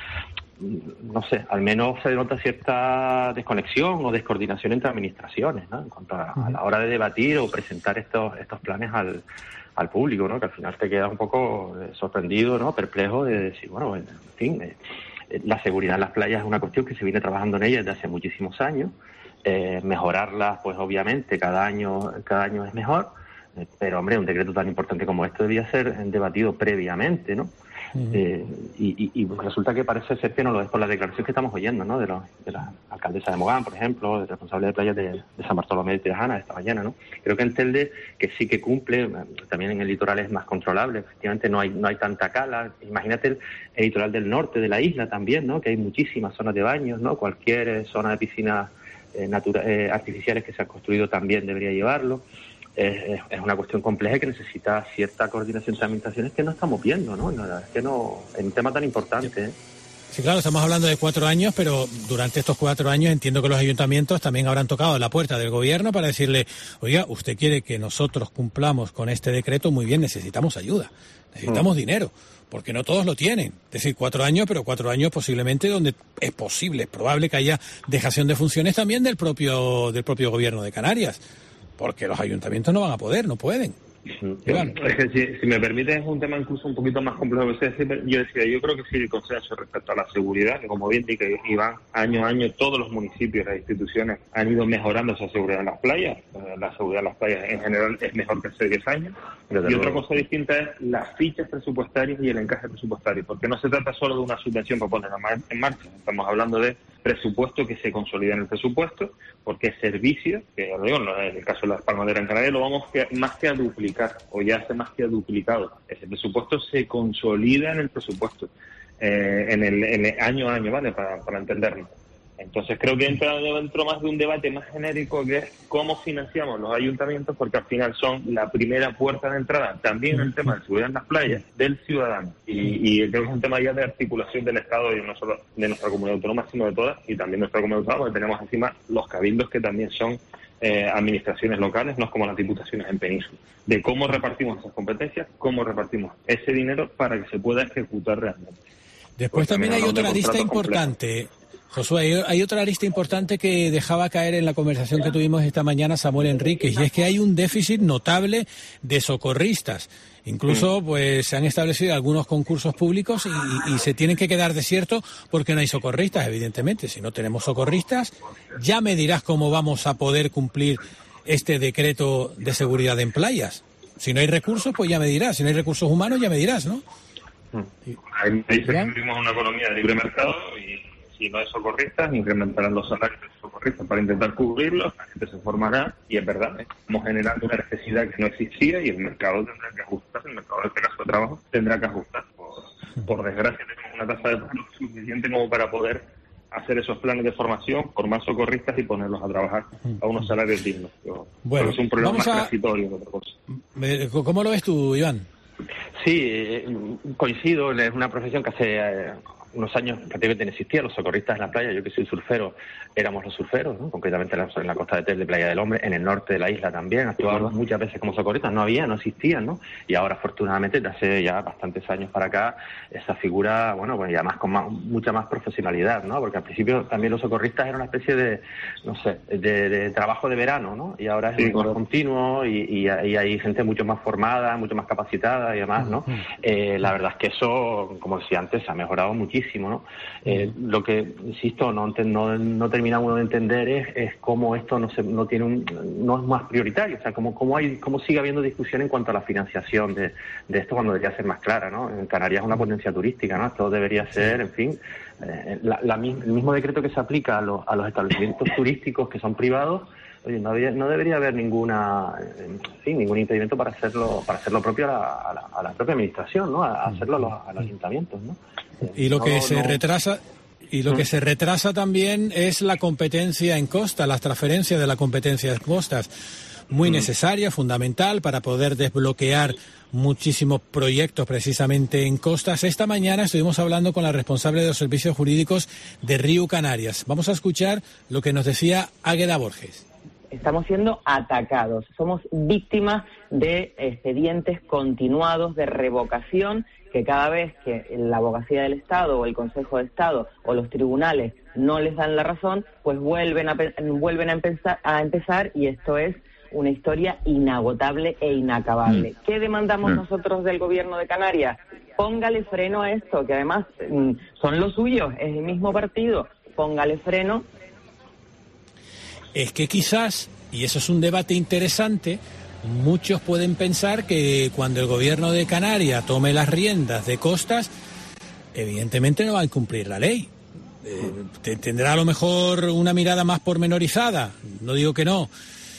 No sé, al menos se denota cierta desconexión o descoordinación entre administraciones, ¿no? En cuanto a la hora de debatir o presentar estos planes al público, ¿no? Que al final te quedas un poco sorprendido, ¿no? Perplejo de decir, bueno, en fin, la seguridad en las playas es una cuestión que se viene trabajando en ella desde hace muchísimos años. Mejorarlas, pues obviamente cada año es mejor, pero hombre, un decreto tan importante como este debía ser debatido previamente, ¿no? Y resulta que parece ser que no lo es por la declaración que estamos oyendo, ¿no? De la alcaldesa de Mogán, por ejemplo, del responsable de playas de San Bartolomé de Tirajana esta mañana, ¿no? Creo que en Telde, que sí que cumple, también en el litoral es más controlable, efectivamente no hay tanta cala. Imagínate el litoral del norte de la isla también, ¿no? Que hay muchísimas zonas de baños, ¿no? Cualquier zona de piscinas artificiales que se han construido también debería llevarlo. Es una cuestión compleja que necesita cierta coordinación de administraciones que no estamos viendo, ¿no? Es que no, es un tema tan importante, ¿eh? Sí, claro, estamos hablando de 4 años, pero durante estos 4 años entiendo que los ayuntamientos también habrán tocado la puerta del gobierno para decirle, oiga, usted quiere que nosotros cumplamos con este decreto, muy bien, necesitamos ayuda, necesitamos dinero, porque no todos lo tienen. Es decir, 4 años, pero 4 años posiblemente donde es probable que haya dejación de funciones también del propio gobierno de Canarias, porque los ayuntamientos no van a poder, no pueden. Es que si me permite, es un tema incluso un poquito más complejo. Yo creo que sí, el consenso respecto a la seguridad, que como bien dice Iván, año a año todos los municipios, las instituciones han ido mejorando esa seguridad en las playas. La seguridad en las playas en general es mejor que hace 10 años. Y otra cosa distinta es las fichas presupuestarias y el encaje presupuestario, porque no se trata solo de una subvención para ponerla en marcha. Estamos hablando de presupuesto que se consolida en el presupuesto, porque es servicio, que ya lo digo, en el caso de Las Palmas de Gran Canaria lo vamos más que a duplicar, o ya se más que a duplicado. Ese presupuesto se consolida en el presupuesto, en el año a año, ¿vale? Para entenderlo. Entonces creo que entra dentro más de un debate más genérico, que es cómo financiamos los ayuntamientos, porque al final son la primera puerta de entrada, también en el tema de seguridad en las playas, del ciudadano. Y creo que es un tema ya de articulación del Estado, y no solo de nuestra comunidad autónoma, sino de todas, y también nuestra comunidad autónoma, porque tenemos encima los cabildos, que también son administraciones locales, no es como las diputaciones en península, de cómo repartimos esas competencias, cómo repartimos ese dinero para que se pueda ejecutar realmente. Después también hay otra lista importante. Josué, hay otra lista importante que dejaba caer en la conversación que tuvimos esta mañana Samuel Enríquez, y es que hay un déficit notable de socorristas. Incluso pues se han establecido algunos concursos públicos y se tienen que quedar desiertos porque no hay socorristas, evidentemente. Si no tenemos socorristas, ya me dirás cómo vamos a poder cumplir este decreto de seguridad en playas. Si no hay recursos, pues ya me dirás. Si no hay recursos humanos, ya me dirás, ¿no? Ahí me dice que vivimos una economía de libre mercado, y si no hay socorristas, incrementarán los salarios de los socorristas para intentar cubrirlos, la gente se formará, y es verdad, estamos generando una necesidad que no existía, y el mercado tendrá que ajustarse, el mercado de este caso de trabajo tendrá que ajustar. Por desgracia tenemos una tasa de paro suficiente como para poder hacer esos planes de formación, formar socorristas y ponerlos a trabajar a unos salarios dignos. Bueno, es un problema más transitorio que otra cosa. ¿Cómo lo ves tú, Iván? Sí, coincido, es una profesión que hace unos años prácticamente no existía, los socorristas en la playa. Yo que soy surfero, éramos los surferos, ¿no? Concretamente en la costa de Telde, Playa del Hombre, en el norte de la isla también, actuábamos muchas veces como socorristas, no existían, ¿no? Y ahora afortunadamente, desde hace ya bastantes años para acá, esa figura, bueno, pues ya más con mucha más profesionalidad, ¿no? Porque al principio también los socorristas eran una especie de, no sé, de trabajo de verano, ¿no? Y ahora es más continuo y hay gente mucho más formada, mucho más capacitada y demás, ¿no? La verdad es que eso, como decía antes, ha mejorado muchísimo, ¿no? Lo que, insisto, no termina uno de entender es cómo esto no es más prioritario, o sea, cómo sigue habiendo discusión en cuanto a la financiación de esto cuando debería ser más clara, ¿no? En Canarias es una potencia turística, ¿no? Esto debería ser, en fin, el mismo decreto que se aplica a los establecimientos turísticos que son privados. Oye, no debería haber ningún impedimento para hacerlo propio a la propia administración, ¿no? A hacerlo a los ayuntamientos, ¿no? Y lo que se retrasa también es la competencia en costa, las transferencias de la competencia en costas, muy necesaria, fundamental para poder desbloquear muchísimos proyectos precisamente en costas. Esta mañana estuvimos hablando con la responsable de los servicios jurídicos de Riu Canarias. Vamos a escuchar lo que nos decía Águeda Borges. Estamos siendo atacados, somos víctimas de expedientes continuados de revocación que cada vez que la Abogacía del Estado o el Consejo de Estado o los tribunales no les dan la razón, pues vuelven a empezar y esto es una historia inagotable e inacabable. ¿Qué demandamos nosotros del Gobierno de Canarias? Póngale freno a esto, que además son los suyos, es el mismo partido, póngale freno. Es que quizás, y eso es un debate interesante, muchos pueden pensar que cuando el Gobierno de Canarias tome las riendas de costas, evidentemente no va a incumplir la ley. Tendrá a lo mejor una mirada más pormenorizada, no digo que no.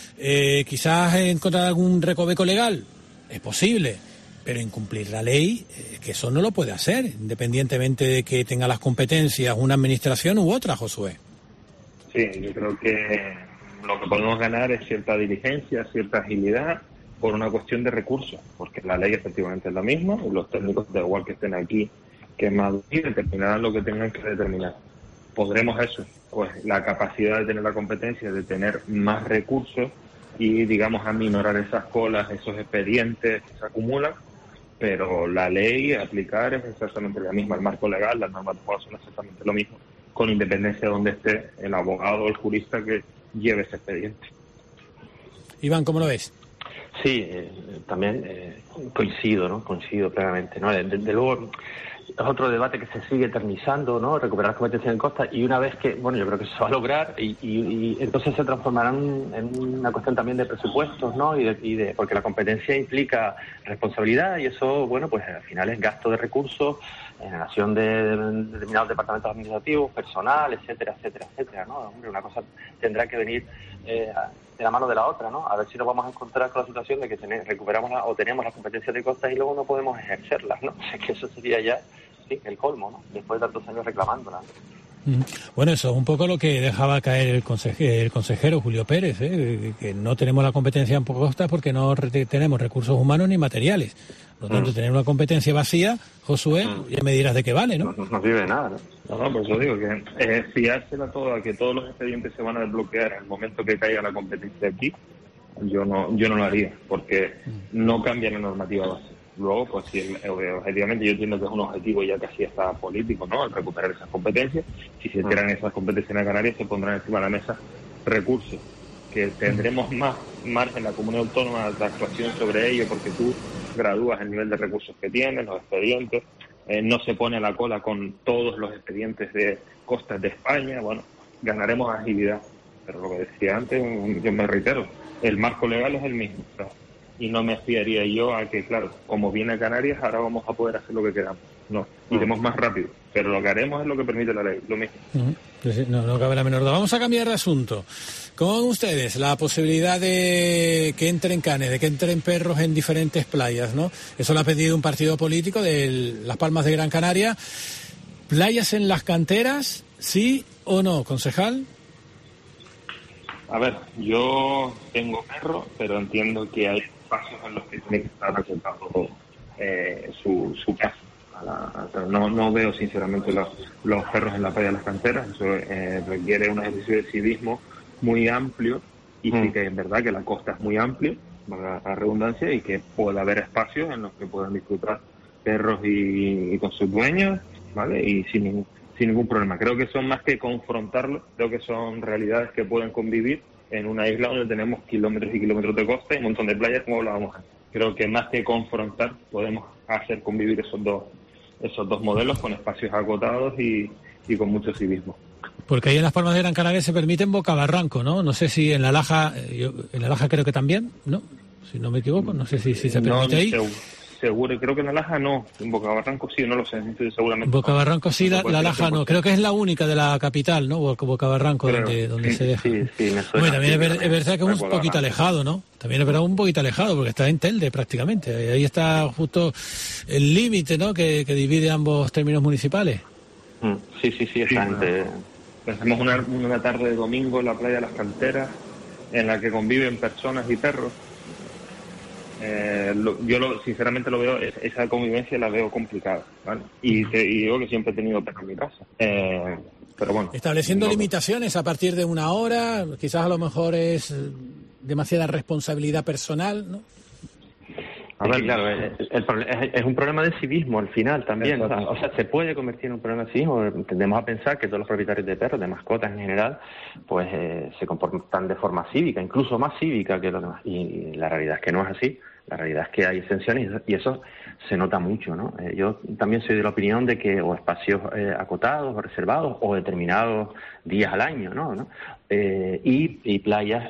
Quizás encontrar algún recoveco legal, es posible, pero incumplir la ley, que eso no lo puede hacer, independientemente de que tenga las competencias una administración u otra, Josué. Sí, yo creo que lo que podemos ganar es cierta diligencia, cierta agilidad por una cuestión de recursos, porque la ley efectivamente es la misma y los técnicos, da igual que estén aquí, que en Madrid, determinarán lo que tengan que determinar. Podremos eso, pues la capacidad de tener la competencia, de tener más recursos y, digamos, aminorar esas colas, esos expedientes que se acumulan, pero la ley a aplicar es exactamente la misma, el marco legal, las normas de juego son exactamente lo mismo, con independencia de donde esté el abogado o el jurista que lleve ese expediente. Iván, ¿cómo lo ves? Sí, también coincido plenamente, ¿no? Desde luego es otro debate que se sigue eternizando, ¿no? Recuperar las competencias en costa, y una vez que, bueno, yo creo que eso se va a lograr y entonces se transformarán en una cuestión también de presupuestos, ¿no? Porque la competencia implica responsabilidad y eso, bueno, pues al final es gasto de recursos, generación de determinados departamentos administrativos, personal, etcétera, ¿no? Hombre, una cosa tendrá que venir de la mano de la otra, ¿no? A ver si nos vamos a encontrar con la situación de que recuperamos o tenemos las competencias de costas y luego no podemos ejercerlas, ¿no? O sea, que eso sería ya, sí, el colmo, ¿no? Después de tantos años reclamándolas. Bueno, eso es un poco lo que dejaba caer el consejero Julio Pérez, que no tenemos la competencia en costas porque no tenemos recursos humanos ni materiales. Por lo tanto, tener una competencia vacía, Josué, ya me dirás de qué vale, ¿no? No sirve de nada, ¿no? No, por eso digo que fiársela todo a que todos los expedientes se van a desbloquear en el momento que caiga la competencia aquí, yo no lo haría, porque no cambia la normativa base. Luego, pues sí, objetivamente yo entiendo que es un objetivo ya casi hasta político, ¿no? El recuperar esas competencias. Si se tiran esas competencias en Canarias, se pondrán encima de la mesa recursos, que tendremos más margen en la comunidad autónoma de actuación sobre ello, porque tú gradúas el nivel de recursos que tienes, los expedientes, no se pone a la cola con todos los expedientes de costas de España, bueno, ganaremos agilidad. Pero lo que decía antes, yo me reitero, el marco legal es el mismo, o sea, y no me fiaría yo a que, claro, como viene a Canarias, ahora vamos a poder hacer lo que queramos. No, iremos más rápido, pero lo que haremos es lo que permite la ley, lo mismo. No cabe la menor duda. Vamos a cambiar de asunto. ¿Cómo ven ustedes la posibilidad de que entren canes, de que entren perros en diferentes playas, ¿no? Eso lo ha pedido un partido político de Las Palmas de Gran Canaria. Playas en las canteras, ¿Sí o no, concejal? A ver, yo tengo perro, pero entiendo que hay espacios en los que tiene que estar acotado su casa. No veo sinceramente los perros en la playa de las Canteras. Eso requiere un ejercicio de civismo muy amplio, y sí que es verdad que la costa es muy amplia, valga la redundancia, y que puede haber espacios en los que puedan disfrutar perros y con sus dueños, ¿vale? Y sin ningún problema. Creo que son más que confrontarlos, creo que son realidades que pueden convivir en una isla donde tenemos kilómetros y kilómetros de costa y un montón de playas, como hablábamos antes. Creo que más que confrontar, podemos hacer convivir esos dos modelos con espacios acotados y con mucho civismo. Porque ahí en las Palmas de Gran Canaria se permiten bocabarranco, ¿no? No sé si en La Laja, en La Laja creo que también, ¿no? Si no me equivoco, no sé si se permite ahí. Seguro, creo que en La Laja no, en Bocabarranco sí, no lo sé, seguramente. Bocabarranco sí, la Laja no, creo que es la única de la capital, ¿no? Bocabarranco, donde sí, se deja. Sí, me suena. Bueno, también es verdad que es un poquito alejado, ¿no? También es verdad un poquito alejado, porque está en Telde prácticamente. Ahí está justo el límite, ¿no? Que divide ambos términos municipales. Sí, exactamente. Pensamos una tarde de domingo en la playa de las Canteras, en la que conviven personas y perros. Sinceramente lo veo, esa convivencia la veo complicada, ¿vale? Y digo que siempre he tenido perros en mi casa, pero bueno. Estableciendo limitaciones a partir de una hora, quizás a lo mejor es demasiada responsabilidad personal, ¿no? A ver, claro, es un problema de civismo al final también. O sea, se puede convertir en un problema de civismo. Tendemos a pensar que todos los propietarios de perros, de mascotas en general, pues se comportan de forma cívica, incluso más cívica que los demás. Y la realidad es que no es así. La realidad es que hay exenciones y eso se nota mucho, ¿no? Yo también soy de la opinión de que o espacios acotados o reservados o determinados días al año, ¿no? Y playas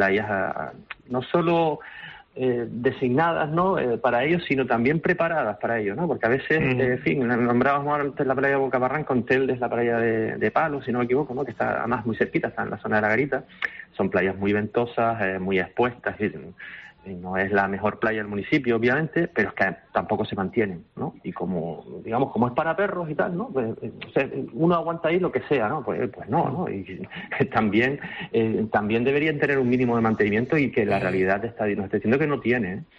no solo designadas, ¿no? Para ellos, sino también preparadas para ellos, ¿no? Porque a veces, en fin, nombrábamos antes la playa de Bocabarranco, en Telde es la playa de Palos, si no me equivoco, ¿no? Que está además muy cerquita, está en la zona de la Garita. Son playas muy ventosas, muy expuestas, y no es la mejor playa del municipio, obviamente, pero es que tampoco se mantienen, ¿no? Y como es para perros y tal, ¿no? Pues, o sea, uno aguanta ahí lo que sea, ¿no? Pues no. Y también deberían tener un mínimo de mantenimiento y que la realidad nos está diciendo que no tiene, ¿eh?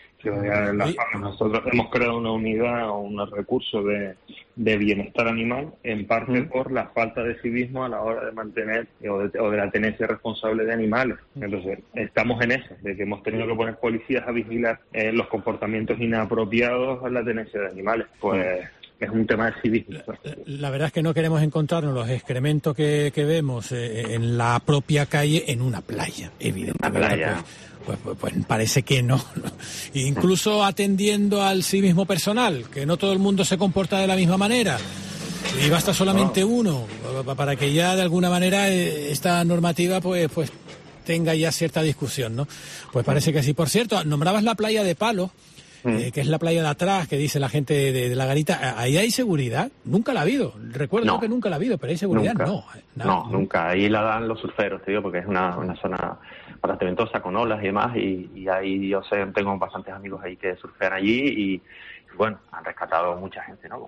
Nosotros hemos creado una unidad o un recurso de bienestar animal, en parte por la falta de civismo a la hora de mantener o de la tenencia responsable de animales. Entonces, estamos en eso, de que hemos tenido que poner policías a vigilar los comportamientos inapropiados a la tenencia de animales. Pues es un tema de civismo. La verdad es que no queremos encontrarnos los excrementos que vemos en la propia calle en una playa, evidentemente. Pues parece que no. Incluso atendiendo al civismo personal, que no todo el mundo se comporta de la misma manera. Y basta solamente uno para que ya de alguna manera esta normativa pues tenga ya cierta discusión, ¿no? Pues parece que sí. Por cierto, nombrabas la playa de Palos, que es la playa de atrás, que dice la gente de la Garita. ¿Ahí hay seguridad? Nunca la ha habido. Recuerdo que nunca la ha habido, pero hay seguridad. No, nunca. Ahí la dan los surferos, te digo, porque es una zona bastante ventosa con olas y demás, y ahí yo tengo bastantes amigos ahí que surfean allí y bueno, han rescatado mucha gente, ¿no?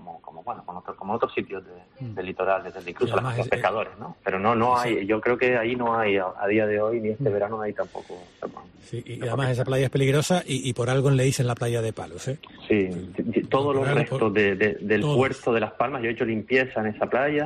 Como otros sitios del litoral, incluso los pescadores, ¿no? Pero no hay, yo creo que ahí no hay, a día de hoy, ni este verano hay tampoco. Sí, y además esa playa es peligrosa y por algo le dicen la playa de Palos, ¿eh? Sí, todos los restos del puerto de Las Palmas, yo he hecho limpieza en esa playa,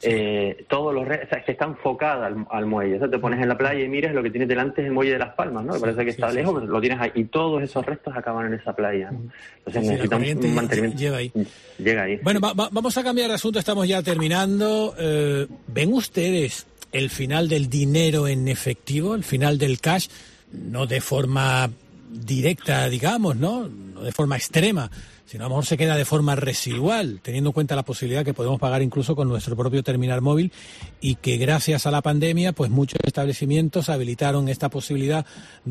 todos los restos, es que está enfocada al muelle, o sea, te pones en la playa y miras, lo que tienes delante es el muelle de Las Palmas, ¿no? Parece que está lejos, pero lo tienes ahí, y todos esos restos acaban en esa playa, ¿no? Entonces necesitan un mantenimiento. Llega ahí. Bueno, vamos a cambiar de asunto, estamos ya terminando. ¿Ven ustedes el final del dinero en efectivo, el final del cash? No de forma directa, digamos, no de forma extrema, sino a lo mejor se queda de forma residual, teniendo en cuenta la posibilidad que podemos pagar incluso con nuestro propio terminal móvil y que gracias a la pandemia, pues muchos establecimientos habilitaron esta posibilidad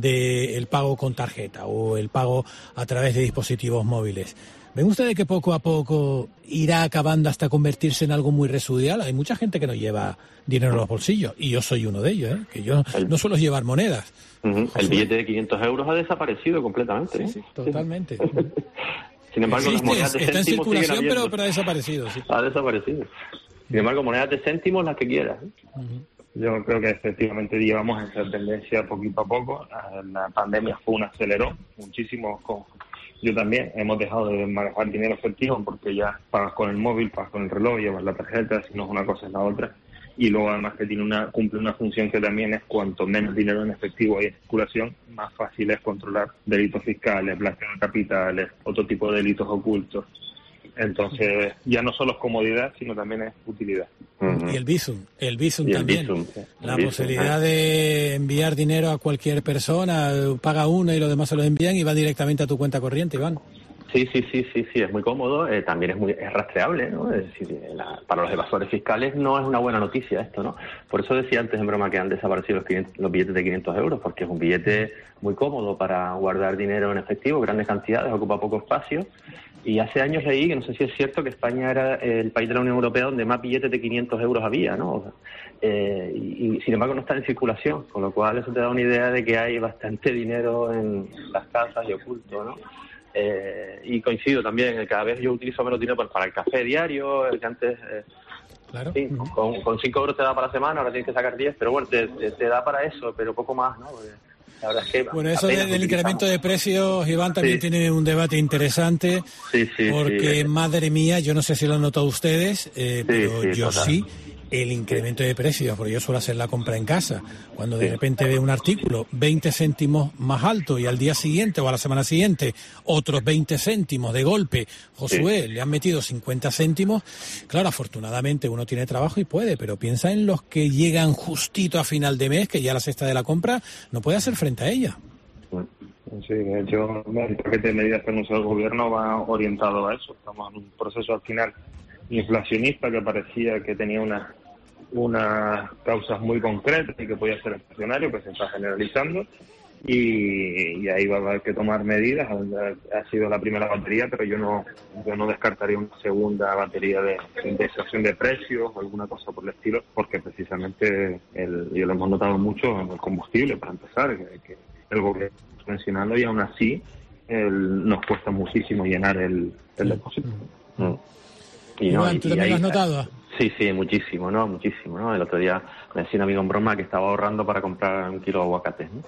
del pago con tarjeta o el pago a través de dispositivos móviles. ¿Ven ustedes que poco a poco irá acabando hasta convertirse en algo muy residual? Hay mucha gente que no lleva dinero en los bolsillos, y yo soy uno de ellos, que yo no suelo llevar monedas. El billete de 500 euros ha desaparecido completamente. Sí, totalmente. Sin embargo, las monedas de está en circulación, pero ha desaparecido. Sí. Ha desaparecido. Sin embargo, monedas de céntimos, las que quieras. Yo creo que efectivamente llevamos esa tendencia poquito a poco. La pandemia fue un acelerón muchísimo. Yo también hemos dejado de manejar dinero efectivo porque ya pagas con el móvil, pagas con el reloj, llevas la tarjeta, si no es una cosa es la otra. Y luego además que cumple una función que también es cuanto menos dinero en efectivo hay en circulación, más fácil es controlar delitos fiscales, blanqueo de capitales, otro tipo de delitos ocultos. Entonces, ya no solo es comodidad, sino también es utilidad. Y el Bizum también. La posibilidad de enviar dinero a cualquier persona, paga uno y los demás se lo envían y va directamente a tu cuenta corriente, Iván. Sí, es muy cómodo, también es rastreable, ¿no? Es decir, para los evasores fiscales no es una buena noticia esto, ¿no? Por eso decía antes en broma que han desaparecido los billetes de 500 euros, porque es un billete muy cómodo para guardar dinero en efectivo, grandes cantidades, ocupa poco espacio. Y hace años leí, que no sé si es cierto, que España era el país de la Unión Europea donde más billetes de 500 euros había, ¿no? Y sin embargo no están en circulación, con lo cual eso te da una idea de que hay bastante dinero en las casas y oculto, ¿no? Y coincido también, cada vez yo utilizo menos dinero para el café diario, que antes... Claro. Sí, con 5 euros te da para la semana, ahora tienes que sacar 10, pero bueno, te da para eso, pero poco más, ¿no? La verdad es que bueno, eso del incremento de precios, Iván, también tiene un debate interesante, porque madre mía, yo no sé si lo han notado ustedes, pero yo total. Sí, el incremento de precios, porque yo suelo hacer la compra en casa, cuando de repente veo un artículo 20 céntimos más alto y al día siguiente o a la semana siguiente otros 20 céntimos de golpe, Josué, le han metido 50 céntimos, claro, afortunadamente uno tiene trabajo y puede, pero piensa en los que llegan justito a final de mes, que ya la cesta de la compra no puede hacer frente a ella. Sí, de hecho, el paquete de medidas que anunció el gobierno va orientado a eso. Estamos en un proceso al final inflacionista que parecía que tenía unas causas muy concretas y que podía ser estacionario, que se está generalizando, y ahí va a haber que tomar medidas. Ha sido la primera batería, pero yo no descartaría una segunda batería de indexación de precios o alguna cosa por el estilo, porque precisamente y lo hemos notado mucho en el combustible, para empezar, que el gobierno está mencionando, y aún así nos cuesta muchísimo llenar el depósito. Y Iván, ¿tú también lo has notado? Sí, muchísimo, ¿no? El otro día me decía un amigo en broma que estaba ahorrando para comprar 1 kilo de aguacates, ¿no?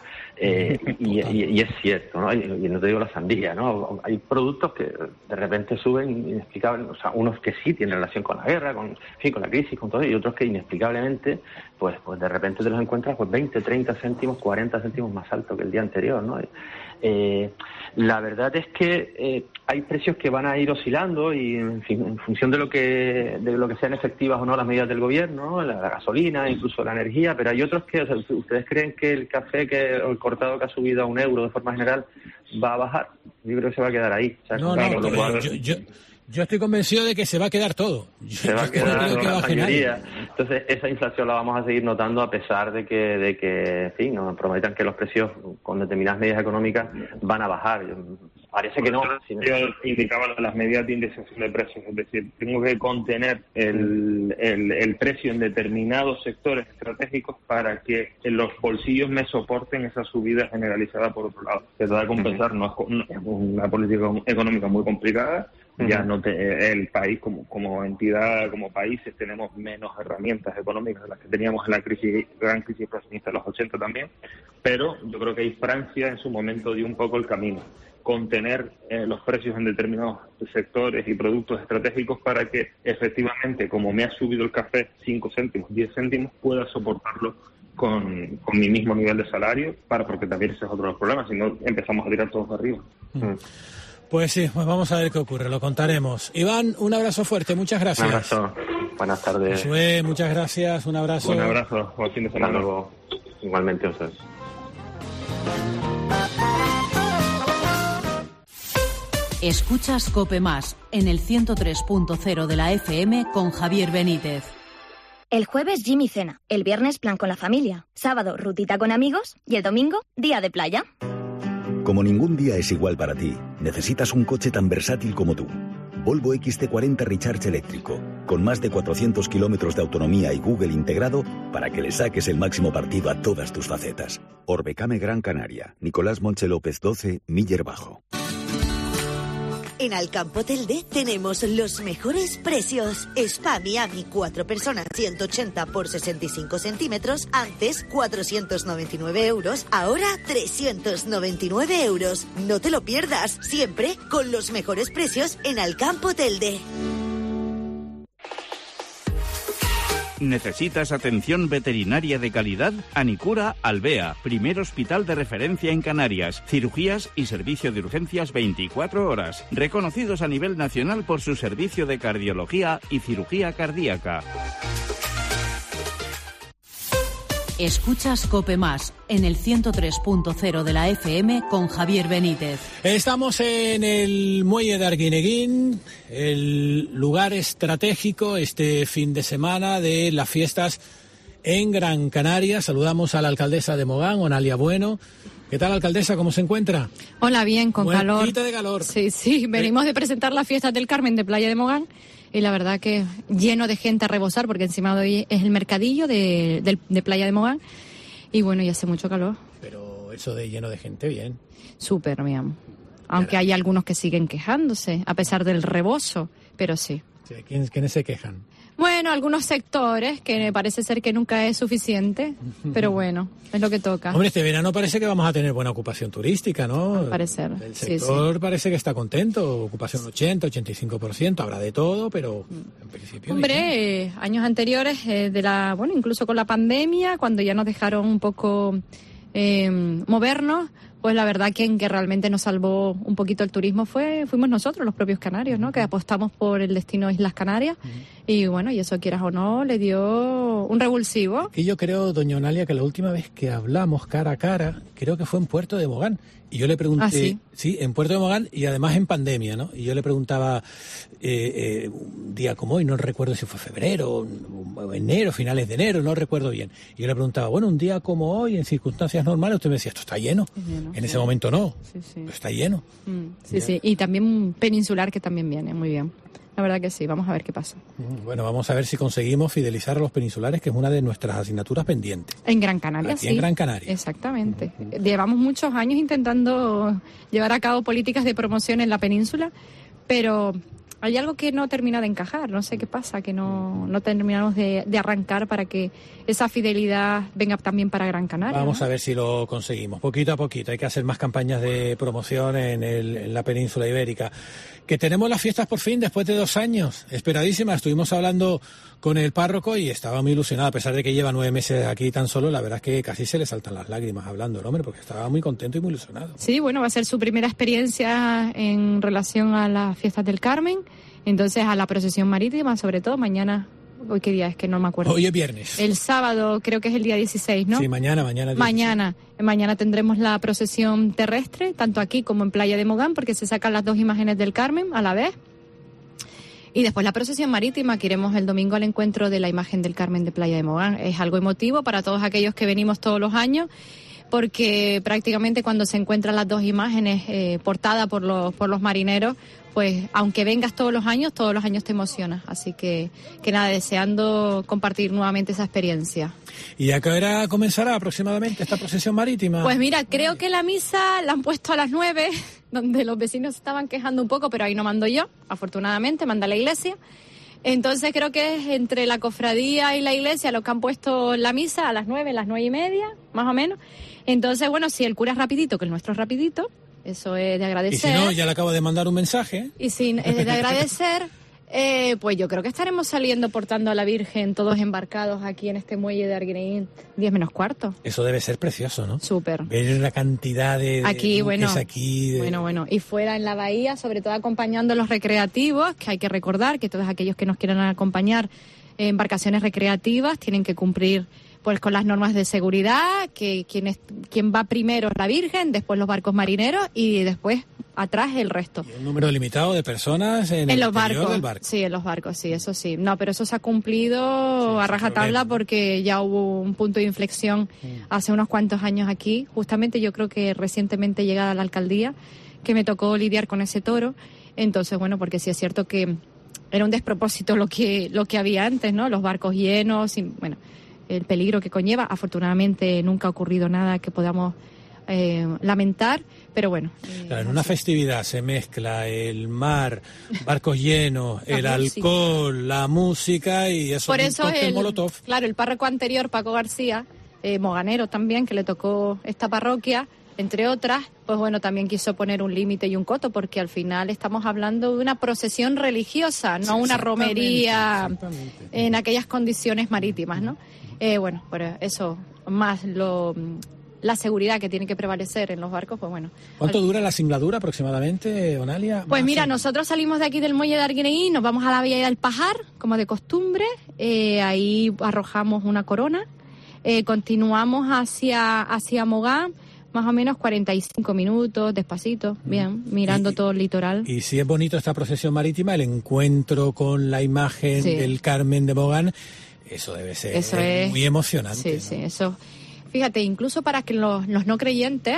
Y es cierto, ¿no? Y no te digo la sandía, ¿no? Hay productos que de repente suben inexplicables, o sea, unos que sí tienen relación con la guerra, con la crisis, con todo, y otros que inexplicablemente, pues de repente te los encuentras pues 20, 30 céntimos, 40 céntimos más alto que el día anterior, ¿no? La verdad es que hay precios que van a ir oscilando y, en fin, en función de lo que sean efectivas o no las medidas del gobierno, la gasolina, incluso la energía, pero hay otros que, o sea, ¿ustedes creen que el café o el cortado que ha subido a €1 de forma general va a bajar? Yo creo que se va a quedar ahí. O sea, yo estoy convencido de que se va a quedar todo. Se va a quedar la mayoría. Entonces, esa inflación la vamos a seguir notando a pesar de que en fin, nos prometan que los precios con determinadas medidas económicas van a bajar. Parece que no. Yo indicaba las medidas de indexación de precios, es decir, tengo que contener el precio en determinados sectores estratégicos para que los bolsillos me soporten esa subida generalizada por otro lado. Se trata de compensar, no es una política económica muy complicada. Ya el país como entidad, como países, tenemos menos herramientas económicas de las que teníamos en la gran crisis inflacionista de los 80 también, pero yo creo que ahí Francia en su momento dio un poco el camino, contener los precios en determinados sectores y productos estratégicos para que efectivamente, como me ha subido el café 5 céntimos, 10 céntimos, pueda soportarlo con mi mismo nivel de salario, porque también ese es otro de los problemas, si no empezamos a tirar todos de arriba. Pues sí, pues vamos a ver qué ocurre, lo contaremos. Iván, un abrazo fuerte, muchas gracias. Un abrazo, buenas tardes. Josué, muchas gracias, un abrazo. Un abrazo, buen fin de semana. Hasta luego, igualmente ustedes. Escuchas COPE Más en el 103.0 de la FM con Javier Benítez. El jueves Jimmy cena, el viernes plan con la familia, sábado rutita con amigos y el domingo día de playa. Como ningún día es igual para ti, necesitas un coche tan versátil como tú. Volvo XC40 Recharge eléctrico, con más de 400 kilómetros de autonomía y Google integrado para que le saques el máximo partido a todas tus facetas. Orbecame Gran Canaria, Nicolás Monche López 12, Miller Bajo. En Alcampo Telde tenemos los mejores precios. Spa Miami 4 personas 180 por 65 centímetros, antes 499 euros, ahora 399 euros. No te lo pierdas, siempre con los mejores precios en Alcampo Telde. ¿Necesitas atención veterinaria de calidad? Anicura Albea, primer hospital de referencia en Canarias. Cirugías y servicio de urgencias 24 horas. Reconocidos a nivel nacional por su servicio de cardiología y cirugía cardíaca. Escuchas COPE Más en el 103.0 de la FM con Javier Benítez. Estamos en el muelle de Arguineguín, el lugar estratégico este fin de semana de las fiestas en Gran Canaria. Saludamos a la alcaldesa de Mogán, Onalia Bueno. ¿Qué tal, alcaldesa? ¿Cómo se encuentra? Hola, bien, con calor. Muertita de calor. Sí, venimos de presentar las fiestas del Carmen de Playa de Mogán. Y la verdad que lleno de gente a rebosar, porque encima de hoy es el mercadillo de Playa de Mogán. Y bueno, y hace mucho calor. Pero eso de lleno de gente, bien. Súper bien. Aunque hay algunos que siguen quejándose, a pesar del rebozo, pero sí. ¿Quiénes se quejan? Bueno, algunos sectores, que parece ser que nunca es suficiente, pero bueno, es lo que toca. Hombre, este verano parece que vamos a tener buena ocupación turística, ¿no? Al parecer. El sector parece que está contento, ocupación 80, 85%, habrá de todo, pero en principio... Hombre, años anteriores, incluso con la pandemia, cuando ya nos dejaron un poco movernos, pues la verdad que en que realmente nos salvó un poquito el turismo fuimos nosotros, los propios canarios, ¿no? Que apostamos por el destino Islas Canarias. Y bueno, y eso, quieras o no, le dio un revulsivo. Y yo creo, doña Onalia, que la última vez que hablamos cara a cara, creo que fue en Puerto de Mogán. Y yo le pregunté, sí, en Puerto de Mogán y además en pandemia, ¿no? Y yo le preguntaba un día como hoy, no recuerdo si fue febrero o enero, finales de enero, no recuerdo bien. Y yo le preguntaba, bueno, un día como hoy, en circunstancias normales, usted me decía, esto está lleno. En ese momento no, pero está lleno. Sí, y también peninsular, que también viene, muy bien. La verdad que sí, vamos a ver qué pasa. Bueno, vamos a ver si conseguimos fidelizar a los peninsulares, que es una de nuestras asignaturas pendientes. En Gran Canaria, sí. En Gran Canaria. Exactamente. Llevamos muchos años intentando llevar a cabo políticas de promoción en la península, pero hay algo que no termina de encajar. No sé qué pasa, que no terminamos de arrancar para que esa fidelidad venga también para Gran Canaria. Vamos a ver si lo conseguimos, poquito a poquito. Hay que hacer más campañas de promoción en la península ibérica. Que tenemos las fiestas por fin después de 2 años, esperadísimas. Estuvimos hablando con el párroco y estaba muy ilusionado, a pesar de que lleva 9 meses aquí tan solo. La verdad es que casi se le saltan las lágrimas hablando el hombre, porque estaba muy contento y muy ilusionado. Sí, bueno, va a ser su primera experiencia en relación a las fiestas del Carmen, entonces a la procesión marítima, sobre todo mañana. ¿Hoy qué día es? Que no me acuerdo. Hoy es viernes. El sábado, creo que es el día 16, ¿no? Sí, mañana. Mañana tendremos la procesión terrestre, tanto aquí como en Playa de Mogán, porque se sacan las 2 imágenes del Carmen a la vez. Y después la procesión marítima, que iremos el domingo al encuentro de la imagen del Carmen de Playa de Mogán. Es algo emotivo para todos aquellos que venimos todos los años, porque prácticamente cuando se encuentran las 2 imágenes portadas por los marineros, pues aunque vengas todos los años te emocionas. Así que nada, deseando compartir nuevamente esa experiencia. ¿Y a qué hora comenzará aproximadamente esta procesión marítima? Pues mira, creo que la misa la han puesto a las 9, donde los vecinos estaban quejando un poco, pero ahí no mando yo, afortunadamente, manda la iglesia. Entonces creo que es entre la cofradía y la iglesia los que han puesto la misa a las 9, las 9:30, más o menos. Entonces, bueno, si el cura es rapidito, que el nuestro es rapidito, eso es de agradecer. Y si no, ya le acabo de mandar un mensaje. Y si es de agradecer, pues yo creo que estaremos saliendo portando a la Virgen todos embarcados aquí en este muelle de Arguineguín 10 menos cuarto. Eso debe ser precioso, ¿no? Súper. Ver la cantidad de aquí, bueno, aquí. Bueno. Y fuera en la bahía, sobre todo acompañando los recreativos, que hay que recordar que todos aquellos que nos quieran acompañar en embarcaciones recreativas tienen que cumplir pues con las normas de seguridad, que quien va primero es la Virgen, después los barcos marineros y después atrás el resto. ¿Y un número limitado de personas en el los interior barcos? Del barco? Sí, en los barcos, sí, eso sí. No, pero eso se ha cumplido a rajatabla porque ya hubo un punto de inflexión hace unos cuantos años aquí. Justamente yo creo que recientemente llegada a la alcaldía, que me tocó lidiar con ese toro. Entonces, bueno, porque sí es cierto que era un despropósito lo que había antes, ¿no? Los barcos llenos y, bueno, el peligro que conlleva. Afortunadamente nunca ha ocurrido nada que podamos lamentar, pero bueno. Claro, en una festividad se mezcla el mar, barcos llenos, el alcohol, la música y eso. Por eso Molotov. Claro, el párroco anterior, Paco García, moganero también, que le tocó esta parroquia, entre otras, pues bueno, también quiso poner un límite y un coto, porque al final estamos hablando de una procesión religiosa, no una romería en aquellas condiciones marítimas, ¿no? Bueno, por eso, más la seguridad que tiene que prevalecer en los barcos, pues bueno. ¿Cuánto dura la singladura aproximadamente, Onalia? Pues mira, nosotros salimos de aquí del muelle de Arguineguín, nos vamos a la Villa del Pajar, como de costumbre, ahí arrojamos una corona, continuamos hacia Mogán, más o menos 45 minutos, despacito, bien, mirando todo el litoral. Y si es bonito esta procesión marítima, el encuentro con la imagen del Carmen de Mogán, eso debe ser muy emocionante. Sí, ¿no? Eso. Fíjate, incluso para que los no creyentes,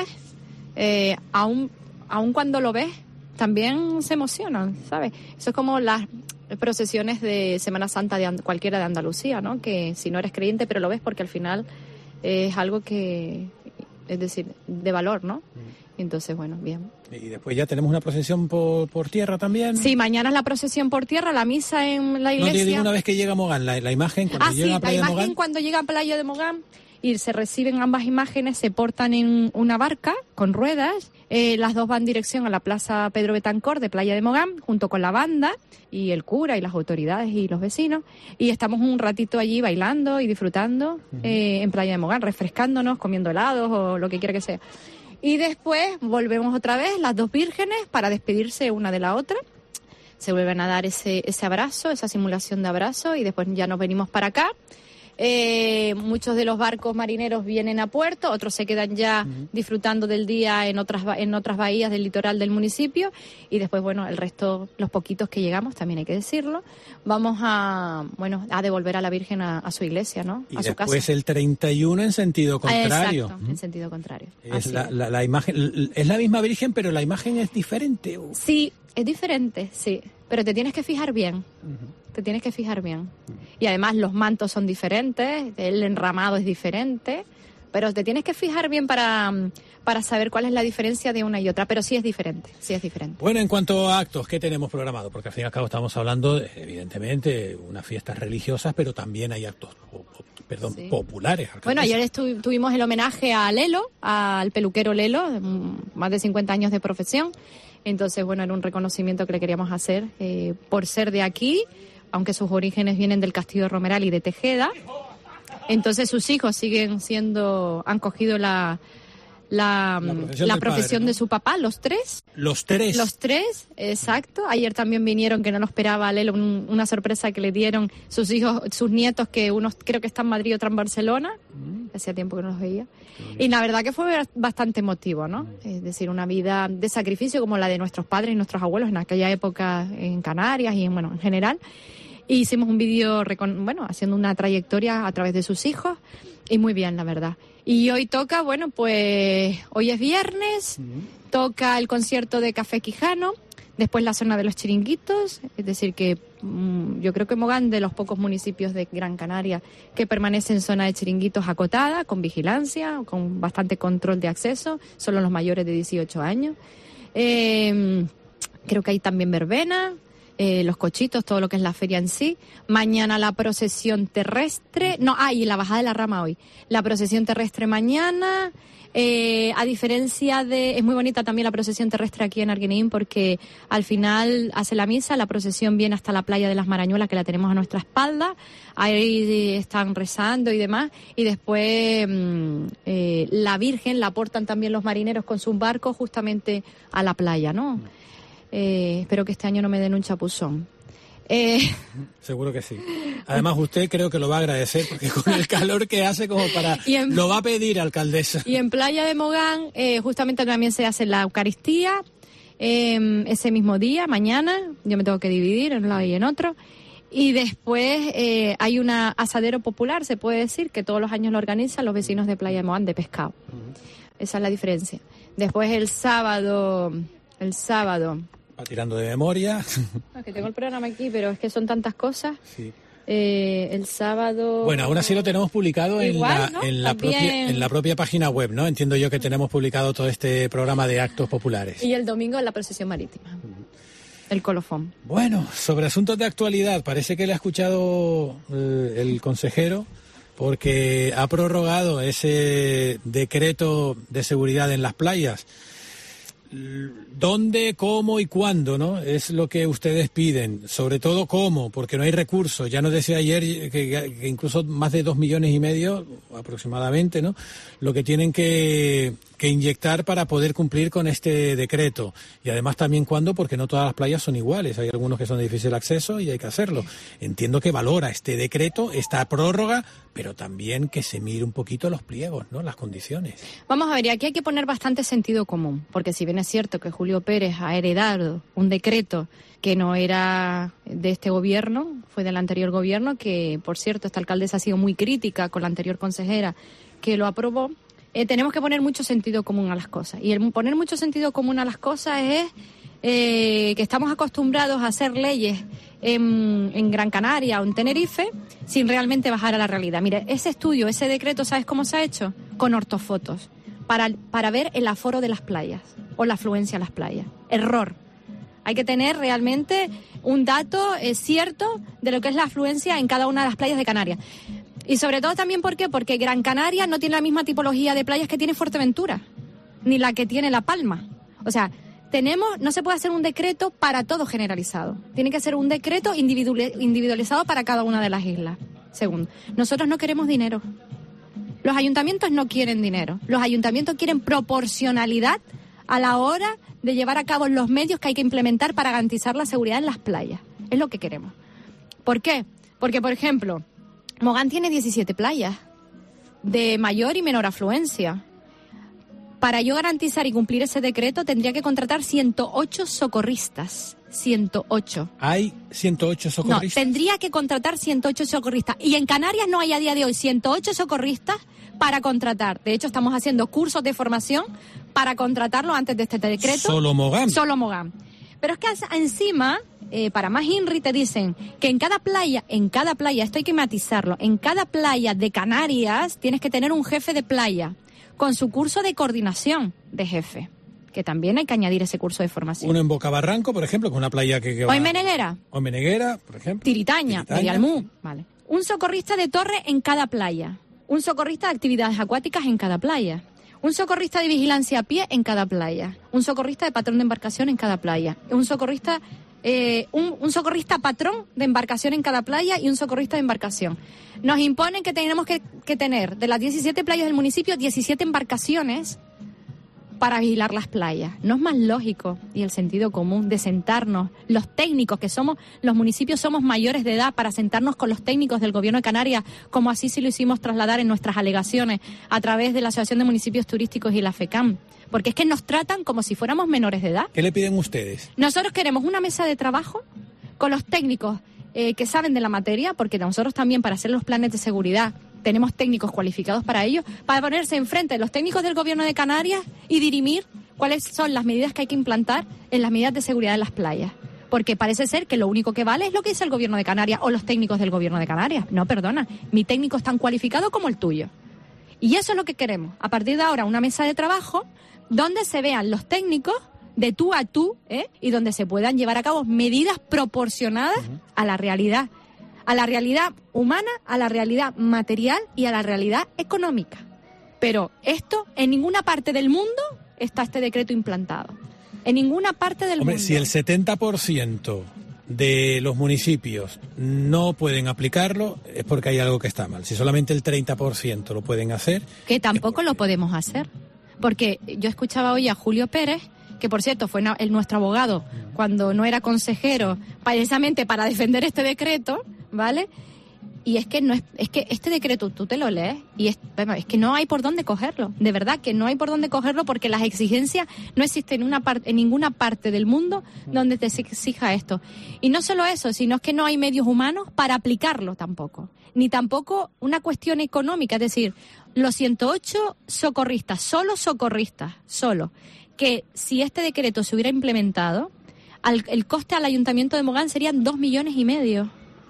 aún cuando lo ves, también se emocionan, ¿sabes? Eso es como las procesiones de Semana Santa de cualquiera de Andalucía, ¿no? Que si no eres creyente, pero lo ves porque al final es algo que... es decir, de valor, ¿no? Entonces, bueno, bien. Y después ya tenemos una procesión por tierra también. Sí, mañana es la procesión por tierra, la misa en la iglesia. No, te digo una vez que llega a Mogán, la imagen cuando llega a Playa de Mogán. La imagen cuando llega a Playa de Mogán y se reciben ambas imágenes, se portan en una barca con ruedas. Las dos van en dirección a la Plaza Pedro Betancor de Playa de Mogán, junto con la banda y el cura y las autoridades y los vecinos. Y estamos un ratito allí bailando y disfrutando en Playa de Mogán, refrescándonos, comiendo helados o lo que quiera que sea. Y después volvemos otra vez, las dos vírgenes, para despedirse una de la otra. Se vuelven a dar ese abrazo, esa simulación de abrazo, y después ya nos venimos para acá. Muchos de los barcos marineros vienen a puerto, otros se quedan ya disfrutando del día en otras bahías del litoral del municipio, y después, bueno, el resto, los poquitos que llegamos, también hay que decirlo, vamos a devolver a la Virgen a su iglesia, ¿no? Y a su casa. después el 31 en sentido contrario. Exacto, en sentido contrario. Es la imagen, es la misma Virgen, pero la imagen es diferente. Sí, es diferente, sí, pero te tienes que fijar bien. Te tienes que fijar bien. Y además los mantos son diferentes, el enramado es diferente, pero te tienes que fijar bien para saber cuál es la diferencia de una y otra, pero sí es diferente. Bueno, en cuanto a actos, ¿qué tenemos programado? Porque al fin y al cabo estamos hablando de, evidentemente, unas fiestas religiosas, pero también hay actos populares. Bueno, ayer tuvimos el homenaje a Lelo, al peluquero Lelo, más de 50 años de profesión. Entonces, bueno, era un reconocimiento que le queríamos hacer por ser de aquí, aunque sus orígenes vienen del Castillo de Romeral y de Tejeda. Entonces sus hijos han cogido la profesión de su papá, los tres. Los tres, exacto. Ayer también vinieron, que no lo esperaba Lelo, una sorpresa que le dieron sus hijos, sus nietos, que unos creo que están en Madrid y otro en Barcelona. Hacía tiempo que no los veía. Y la verdad que fue bastante emotivo, ¿no? Es decir, una vida de sacrificio como la de nuestros padres y nuestros abuelos en aquella época en Canarias y en general. Y hicimos un vídeo, haciendo una trayectoria a través de sus hijos, y muy bien, la verdad. Y hoy toca, hoy es viernes, toca el concierto de Café Quijano, después la zona de los chiringuitos, es decir que yo creo que Mogán, de los pocos municipios de Gran Canaria que permanece en zona de chiringuitos acotada, con vigilancia, con bastante control de acceso, solo los mayores de 18 años. Creo que hay también verbena, los cochitos, todo lo que es la feria en sí. Mañana la procesión terrestre, y la bajada de la rama hoy. La procesión terrestre mañana, a diferencia es muy bonita también la procesión terrestre aquí en Arguineguín, porque al final hace la misa, la procesión viene hasta la playa de las Marañuelas, que la tenemos a nuestra espalda, ahí están rezando y demás, y después la Virgen la portan también los marineros con sus barcos justamente a la playa, ¿no? Espero que este año no me den un chapuzón. Seguro que sí. Además, usted creo que lo va a agradecer, porque con el calor que hace como para... lo va a pedir, alcaldesa. Y en Playa de Mogán, justamente también se hace la Eucaristía, ese mismo día, mañana. Yo me tengo que dividir en un lado y en otro. Y después hay un asadero popular, se puede decir, que todos los años lo organizan los vecinos de Playa de Mogán, de pescado. Esa es la diferencia. Después el sábado... Va tirando de memoria. Que tengo el programa aquí, pero es que son tantas cosas. Sí. El sábado... Bueno, aún así lo tenemos publicado igual, en la propia página web, ¿no? Entiendo yo que tenemos publicado todo este programa de actos populares. Y el domingo en la procesión marítima. El colofón. Bueno, sobre asuntos de actualidad, parece que le ha escuchado el consejero, porque ha prorrogado ese decreto de seguridad en las playas. ¿Dónde, cómo y cuándo, no? Es lo que ustedes piden. Sobre todo cómo, porque no hay recursos. Ya nos decía ayer que incluso más de 2,5 millones aproximadamente, ¿no? Lo que tienen que inyectar para poder cumplir con este decreto. Y además también cuándo, porque no todas las playas son iguales. Hay algunos que son de difícil acceso y hay que hacerlo. Entiendo que valora este decreto, esta prórroga, pero también que se mire un poquito los pliegos, ¿no? Las condiciones. Vamos a ver, y aquí hay que poner bastante sentido común, porque si bien es cierto que Julio Pérez ha heredado un decreto que no era de este gobierno, fue del anterior gobierno, que por cierto esta alcaldesa ha sido muy crítica con la anterior consejera que lo aprobó, tenemos que poner mucho sentido común a las cosas. Y el poner mucho sentido común a las cosas es que estamos acostumbrados a hacer leyes en Gran Canaria o en Tenerife sin realmente bajar a la realidad. Mire, ese estudio, ese decreto, ¿sabes cómo se ha hecho? Con ortofotos, para ver el aforo de las playas o la afluencia a las playas. Error. Hay que tener realmente un dato cierto de lo que es la afluencia en cada una de las playas de Canarias. Y sobre todo también, ¿por qué? Porque Gran Canaria no tiene la misma tipología de playas que tiene Fuerteventura, ni la que tiene La Palma. O sea, no se puede hacer un decreto para todo generalizado. Tiene que ser un decreto individualizado para cada una de las islas. Segundo, nosotros no queremos dinero. Los ayuntamientos no quieren dinero. Los ayuntamientos quieren proporcionalidad a la hora de llevar a cabo los medios que hay que implementar para garantizar la seguridad en las playas. Es lo que queremos. ¿Por qué? Porque, por ejemplo, Mogán tiene 17 playas de mayor y menor afluencia. Para yo garantizar y cumplir ese decreto tendría que contratar 108 socorristas. 108. ¿Hay 108 socorristas? No, tendría que contratar 108 socorristas. Y en Canarias no hay a día de hoy 108 socorristas para contratar. De hecho, estamos haciendo cursos de formación para contratarlo antes de este decreto. ¿Solo Mogán? Solo Mogán. Pero es que encima, para más INRI, te dicen que en cada playa, esto hay que matizarlo, en cada playa de Canarias tienes que tener un jefe de playa con su curso de coordinación de jefe, que también hay que añadir ese curso de formación. Uno en Bocabarranco, por ejemplo, con una playa que o en Meneguera. O en Meneguera, por ejemplo. Tiritaña. Medialmú. Vale. Un socorrista de torre en cada playa. Un socorrista de actividades acuáticas en cada playa. Un socorrista de vigilancia a pie en cada playa. Un socorrista de patrón de embarcación en cada playa. Un socorrista patrón de embarcación en cada playa y un socorrista de embarcación. Nos imponen que tenemos que tener de las 17 playas del municipio 17 embarcaciones para vigilar las playas. No es más lógico y el sentido común de sentarnos, los técnicos que somos, los municipios somos mayores de edad, para sentarnos con los técnicos del Gobierno de Canarias, como así sí lo hicimos trasladar en nuestras alegaciones a través de la Asociación de Municipios Turísticos y la FECAM? Porque es que nos tratan como si fuéramos menores de edad. ¿Qué le piden ustedes? Nosotros queremos una mesa de trabajo con los técnicos que saben de la materia, porque nosotros también para hacer los planes de seguridad tenemos técnicos cualificados para ello, para ponerse enfrente de los técnicos del Gobierno de Canarias y dirimir cuáles son las medidas que hay que implantar en las medidas de seguridad en las playas. Porque parece ser que lo único que vale es lo que dice el Gobierno de Canarias o los técnicos del Gobierno de Canarias. No, perdona, mi técnico es tan cualificado como el tuyo. Y eso es lo que queremos. A partir de ahora, una mesa de trabajo donde se vean los técnicos de tú a tú, y donde se puedan llevar a cabo medidas proporcionadas a la realidad humana, a la realidad material y a la realidad económica. Pero esto, en ninguna parte del mundo está este decreto implantado. En ninguna parte del mundo. Si el 70% de los municipios no pueden aplicarlo, es porque hay algo que está mal. Si solamente el 30% lo pueden hacer... Que tampoco lo podemos hacer. Porque yo escuchaba hoy a Julio Pérez, que por cierto fue nuestro abogado cuando no era consejero, precisamente para defender este decreto, ¿vale? Y es que este decreto tú te lo lees y es que no hay por dónde cogerlo, de verdad que no hay por dónde cogerlo, porque las exigencias no existen en ninguna parte del mundo donde te exija esto. Y no solo eso, sino es que no hay medios humanos para aplicarlo tampoco, ni tampoco una cuestión económica, es decir, los 108 socorristas, solo, que si este decreto se hubiera implementado, el coste al Ayuntamiento de Mogán serían 2,5 millones.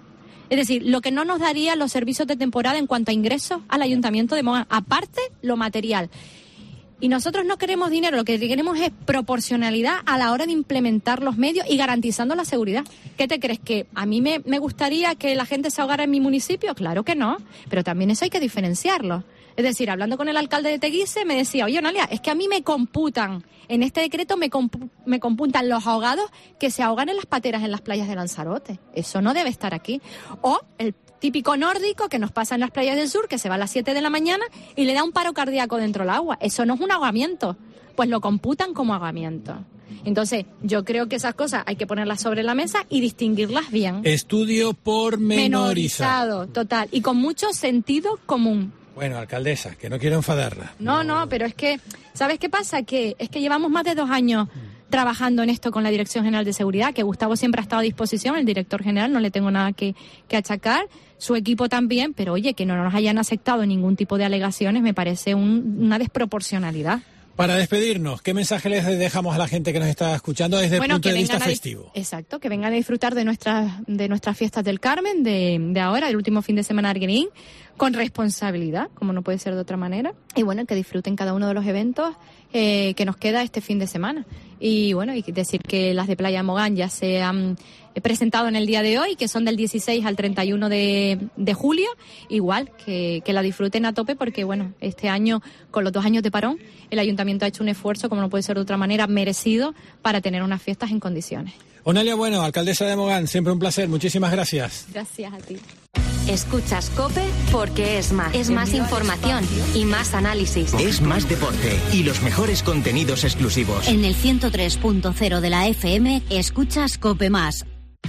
Es decir, lo que no nos daría los servicios de temporada en cuanto a ingresos al Ayuntamiento de Mogán, aparte lo material. Y nosotros no queremos dinero, lo que queremos es proporcionalidad a la hora de implementar los medios y garantizando la seguridad. ¿Qué te crees? ¿Que a mí me gustaría que la gente se ahogara en mi municipio? Claro que no, pero también eso hay que diferenciarlo. Es decir, hablando con el alcalde de Teguise, me decía, oye, Noelia, es que a mí me computan, en este decreto me computan los ahogados que se ahogan en las pateras en las playas de Lanzarote. Eso no debe estar aquí. O el típico nórdico que nos pasa en las playas del sur, que se va a las 7 de la mañana y le da un paro cardíaco dentro del agua. Eso no es un ahogamiento, pues lo computan como ahogamiento. Entonces, yo creo que esas cosas hay que ponerlas sobre la mesa y distinguirlas bien. Estudio pormenorizado. Total, y con mucho sentido común. Bueno, alcaldesa, que no quiero enfadarla. No, pero es que, ¿sabes qué pasa? Que es que llevamos más de 2 años trabajando en esto con la Dirección General de Seguridad, que Gustavo siempre ha estado a disposición, el director general, no le tengo nada que achacar, su equipo también, pero oye, que no nos hayan aceptado ningún tipo de alegaciones me parece una desproporcionalidad. Para despedirnos, ¿qué mensaje les dejamos a la gente que nos está escuchando desde el punto de vista festivo? Exacto, que vengan a disfrutar de nuestras fiestas del Carmen, de ahora, del último fin de semana de Arguineguín, con responsabilidad, como no puede ser de otra manera. Y bueno, que disfruten cada uno de los eventos que nos queda este fin de semana. Y bueno, y decir que las de Playa Mogán ya se han presentado en el día de hoy, que son del 16 al 31 de julio, igual que la disfruten a tope, porque bueno, este año, con los 2 años de parón, el Ayuntamiento ha hecho un esfuerzo, como no puede ser de otra manera, merecido, para tener unas fiestas en condiciones. Onelia Bueno, alcaldesa de Mogán, siempre un placer, muchísimas gracias. Gracias a ti. Escuchas COPE porque es más. Es más información y más análisis. Es más deporte y los mejores contenidos exclusivos. En el 103.0 de la FM, escuchas COPE más.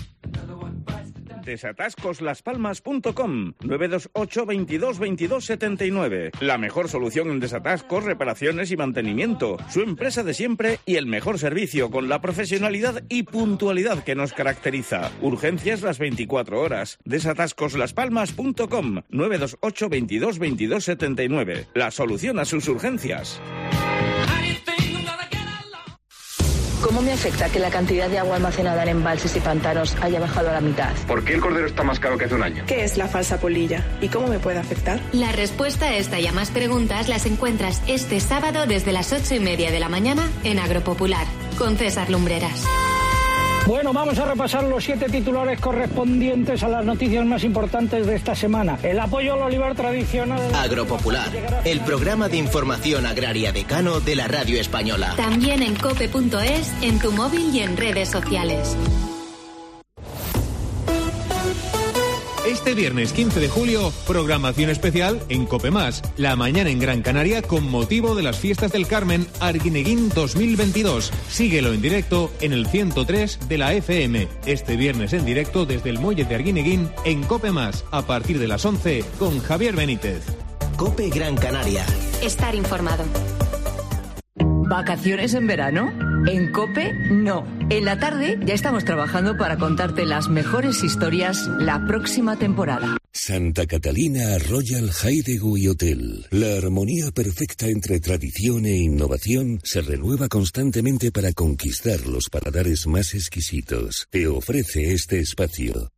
Desatascoslaspalmas.com 928 22 22 79. La mejor solución en desatascos, reparaciones y mantenimiento. Su empresa de siempre y el mejor servicio con la profesionalidad y puntualidad que nos caracteriza. Urgencias las 24 horas. Desatascoslaspalmas.com 928 22 22 79. La solución a sus urgencias. ¿Cómo me afecta que la cantidad de agua almacenada en embalses y pantanos haya bajado a la mitad? ¿Por qué el cordero está más caro que hace un año? ¿Qué es la falsa polilla? ¿Y cómo me puede afectar? La respuesta a esta y a más preguntas las encuentras este sábado desde las 8:30 de la mañana en Agropopular, con César Lumbreras. Bueno, vamos a repasar los 7 titulares correspondientes a las noticias más importantes de esta semana. El apoyo al olivar tradicional. Agropopular, el programa de información agraria decano de la radio española. También en cope.es, en tu móvil y en redes sociales. Este viernes 15 de julio, programación especial en COPE+, la mañana en Gran Canaria con motivo de las fiestas del Carmen Arguineguín 2022. Síguelo en directo en el 103 de la FM. Este viernes en directo desde el muelle de Arguineguín en COPE+, a partir de las 11 con Javier Benítez. COPE Gran Canaria. Estar informado. ¿Vacaciones en verano? En COPE, no. En la tarde ya estamos trabajando para contarte las mejores historias la próxima temporada. Santa Catalina Royal Hideaway Hotel. La armonía perfecta entre tradición e innovación se renueva constantemente para conquistar los paladares más exquisitos. Te ofrece este espacio.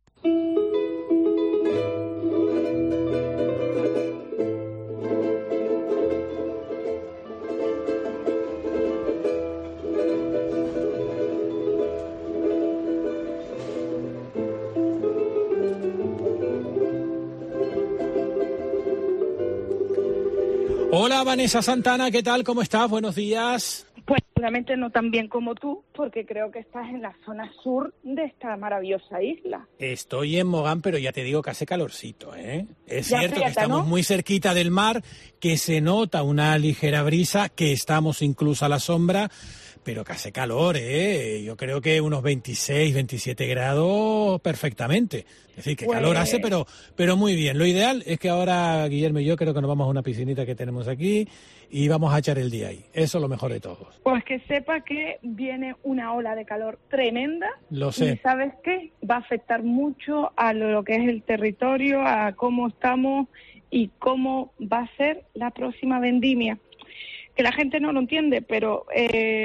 Hola Vanessa Santana, ¿qué tal? ¿Cómo estás? Buenos días. Pues seguramente no tan bien como tú, porque creo que estás en la zona sur de esta maravillosa isla. Estoy en Mogán, pero ya te digo que hace calorcito, ¿eh? Es ya cierto fíjate, que estamos, ¿no?, muy cerquita del mar, que se nota una ligera brisa, que estamos incluso a la sombra, pero que hace calor, ¿eh? Yo creo que unos 26, 27 grados perfectamente. Es decir, que calor hace, pero muy bien. Lo ideal es que ahora Guillermo y yo creo que nos vamos a una piscinita que tenemos aquí y vamos a echar el día ahí. Eso es lo mejor de todos. Pues que sepa que viene una ola de calor tremenda. Lo sé. Y ¿sabes qué? Va a afectar mucho a lo que es el territorio, a cómo estamos y cómo va a ser la próxima vendimia. Que la gente no lo entiende, pero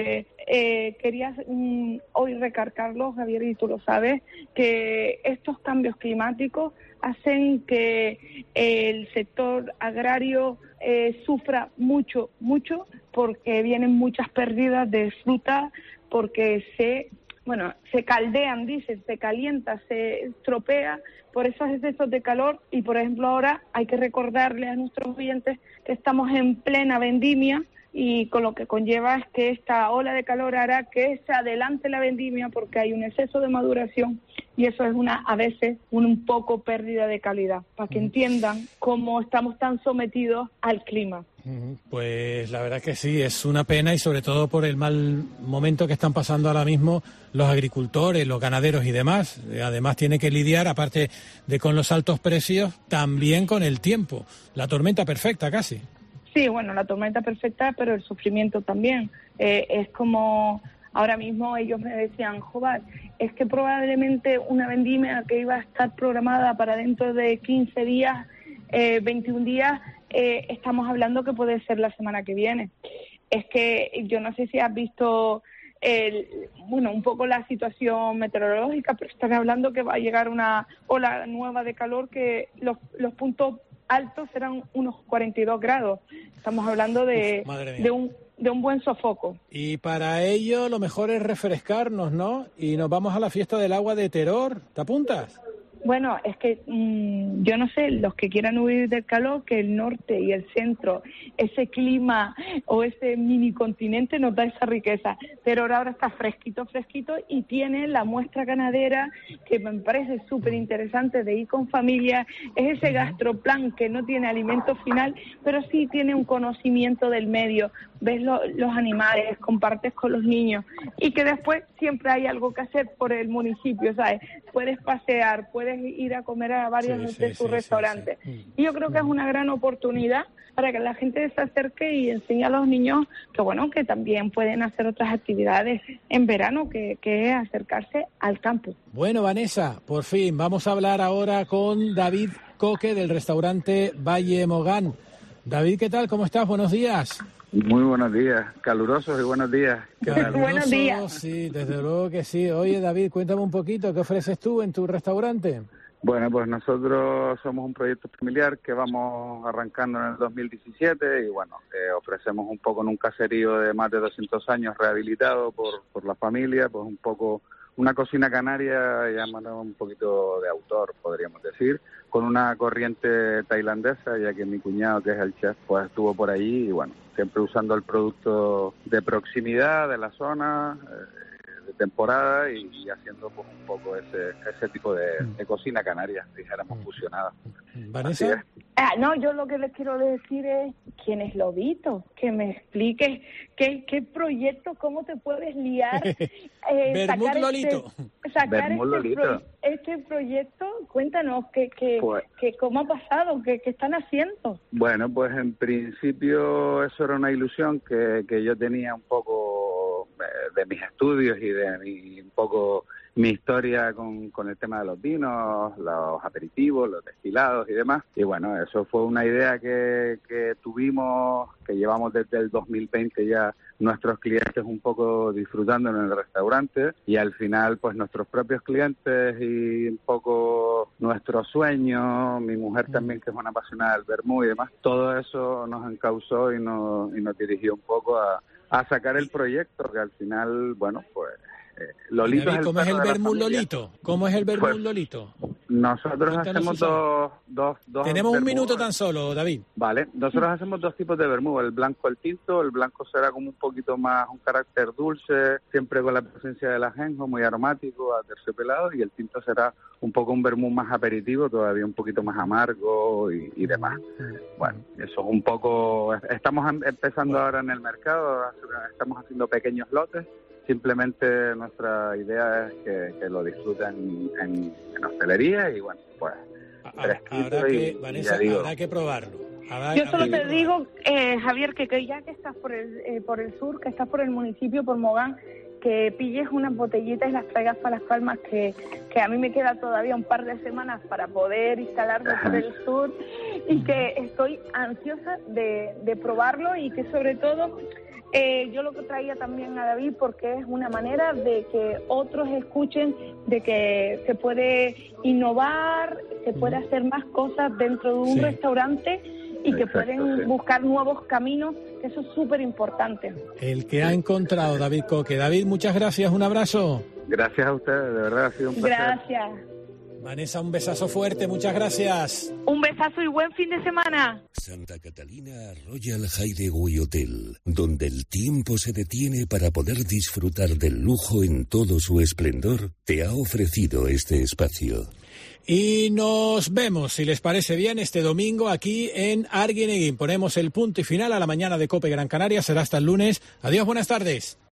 quería hoy recargarlo, Javier, y tú lo sabes, que estos cambios climáticos hacen que el sector agrario sufra mucho, porque vienen muchas pérdidas de fruta, porque se caldean, dicen, se calienta, se estropea por esos excesos de calor. Y, por ejemplo, ahora hay que recordarle a nuestros oyentes que estamos en plena vendimia, y con lo que conlleva es que esta ola de calor hará que se adelante la vendimia porque hay un exceso de maduración, y eso es a veces un poco pérdida de calidad, para que entiendan cómo estamos tan sometidos al clima. Pues la verdad que sí, es una pena, y sobre todo por el mal momento que están pasando ahora mismo los agricultores, los ganaderos y demás. Además tiene que lidiar, aparte de con los altos precios, también con el tiempo, la tormenta perfecta casi. Sí, bueno, la tormenta perfecta, pero el sufrimiento también. Es como ahora mismo ellos me decían, Jobar, es que probablemente una vendimia que iba a estar programada para dentro de 15 días, 21 días, estamos hablando que puede ser la semana que viene. Es que yo no sé si has visto un poco la situación meteorológica, pero están hablando que va a llegar una ola nueva de calor, que los puntos altos serán unos 42 grados. Estamos hablando de un buen sofoco. Y para ello lo mejor es refrescarnos, ¿no? Y nos vamos a la fiesta del agua de Teror. ¿Te apuntas? Bueno, es que yo no sé, los que quieran huir del calor, que el norte y el centro, ese clima o ese mini continente nos da esa riqueza. Pero ahora está fresquito y tiene la muestra ganadera, que me parece súper interesante, de ir con familia. Es ese gastroplan que no tiene alimento final, pero sí tiene un conocimiento del medio. Ves los animales, compartes con los niños, y que después siempre hay algo que hacer por el municipio, ¿sabes? Puedes pasear, puedes ir a comer a varios de sus restaurantes. Y yo creo que es una gran oportunidad para que la gente se acerque y enseñe a los niños que también pueden hacer otras actividades en verano, que es acercarse al campo. Bueno, Vanessa, por fin vamos a hablar ahora con David Coque del restaurante Valle Mogán. David, ¿qué tal? ¿Cómo estás? Buenos días. Muy buenos días, calurosos y buenos días. Buenos días. Sí, desde luego que sí. Oye, David, cuéntame un poquito, ¿qué ofreces tú en tu restaurante? Bueno, pues nosotros somos un proyecto familiar que vamos arrancando en el 2017 y ofrecemos un poco en un caserío de más de 200 años rehabilitado por la familia, pues un poco una cocina canaria, llamando un poquito de autor, podríamos decir, con una corriente tailandesa, ya que mi cuñado, que es el chef, pues estuvo por allí y siempre usando el producto de proximidad de la zona, de temporada, y haciendo pues un poco ese tipo de cocina canaria, dijéramos, fusionada. ¿Vanessa? No, yo lo que les quiero decir es, ¿quién es Lobito? Que me expliques qué proyecto, cómo te puedes liar. Bermud Lolito. Sacar este proyecto, cuéntanos cómo ha pasado, qué están haciendo. Bueno, pues en principio eso era una ilusión que yo tenía un poco de mis estudios y de un poco mi historia con el tema de los vinos, los aperitivos, los destilados y demás. Y eso fue una idea que tuvimos, que llevamos desde el 2020 ya nuestros clientes un poco disfrutando en el restaurante, y al final pues nuestros propios clientes y un poco nuestro sueño, mi mujer también, que es una apasionada del vermú y demás, todo eso nos encauzó y nos dirigió un poco a sacar el proyecto, que al final, Lolito. David, ¿cómo es el vermú Lolito? ¿Cómo es el vermú Lolito? Nosotros hacemos dos. Tenemos un minuto tan solo, David. Vale, nosotros hacemos dos tipos de vermú, el blanco, el tinto. El blanco será como un poquito más, un carácter dulce, siempre con la presencia del ajenjo, muy aromático, aterciopelado, y el tinto será un poco un vermú más aperitivo, todavía un poquito más amargo y demás. Eso es un poco. Estamos empezando ahora en el mercado, estamos haciendo pequeños lotes. Simplemente nuestra idea es que lo disfruten en hostelería y fresquito. Vanessa, habrá que probarlo. Yo solo te digo, Javier, que ya que estás por el sur, que estás por el municipio, por Mogán, que pilles unas botellitas y las traigas para Las Palmas, que a mí me queda todavía un par de semanas para poder instalarme por el sur, y que estoy ansiosa de probarlo, y que sobre todo Yo lo que traía también a David, porque es una manera de que otros escuchen de que se puede innovar, se puede hacer más cosas dentro de un restaurante y que pueden buscar nuevos caminos, que eso es súper importante. El que ha encontrado David Coque. David, muchas gracias, un abrazo. Gracias a ustedes, de verdad ha sido un placer. Gracias. Vanessa, un besazo fuerte, muchas gracias. Un besazo y buen fin de semana. Santa Catalina Royal Hideaway Hotel, donde el tiempo se detiene para poder disfrutar del lujo en todo su esplendor, te ha ofrecido este espacio. Y nos vemos, si les parece bien, este domingo aquí en Arguineguín. Ponemos el punto y final a la mañana de COPE Gran Canaria. Será hasta el lunes. Adiós, buenas tardes.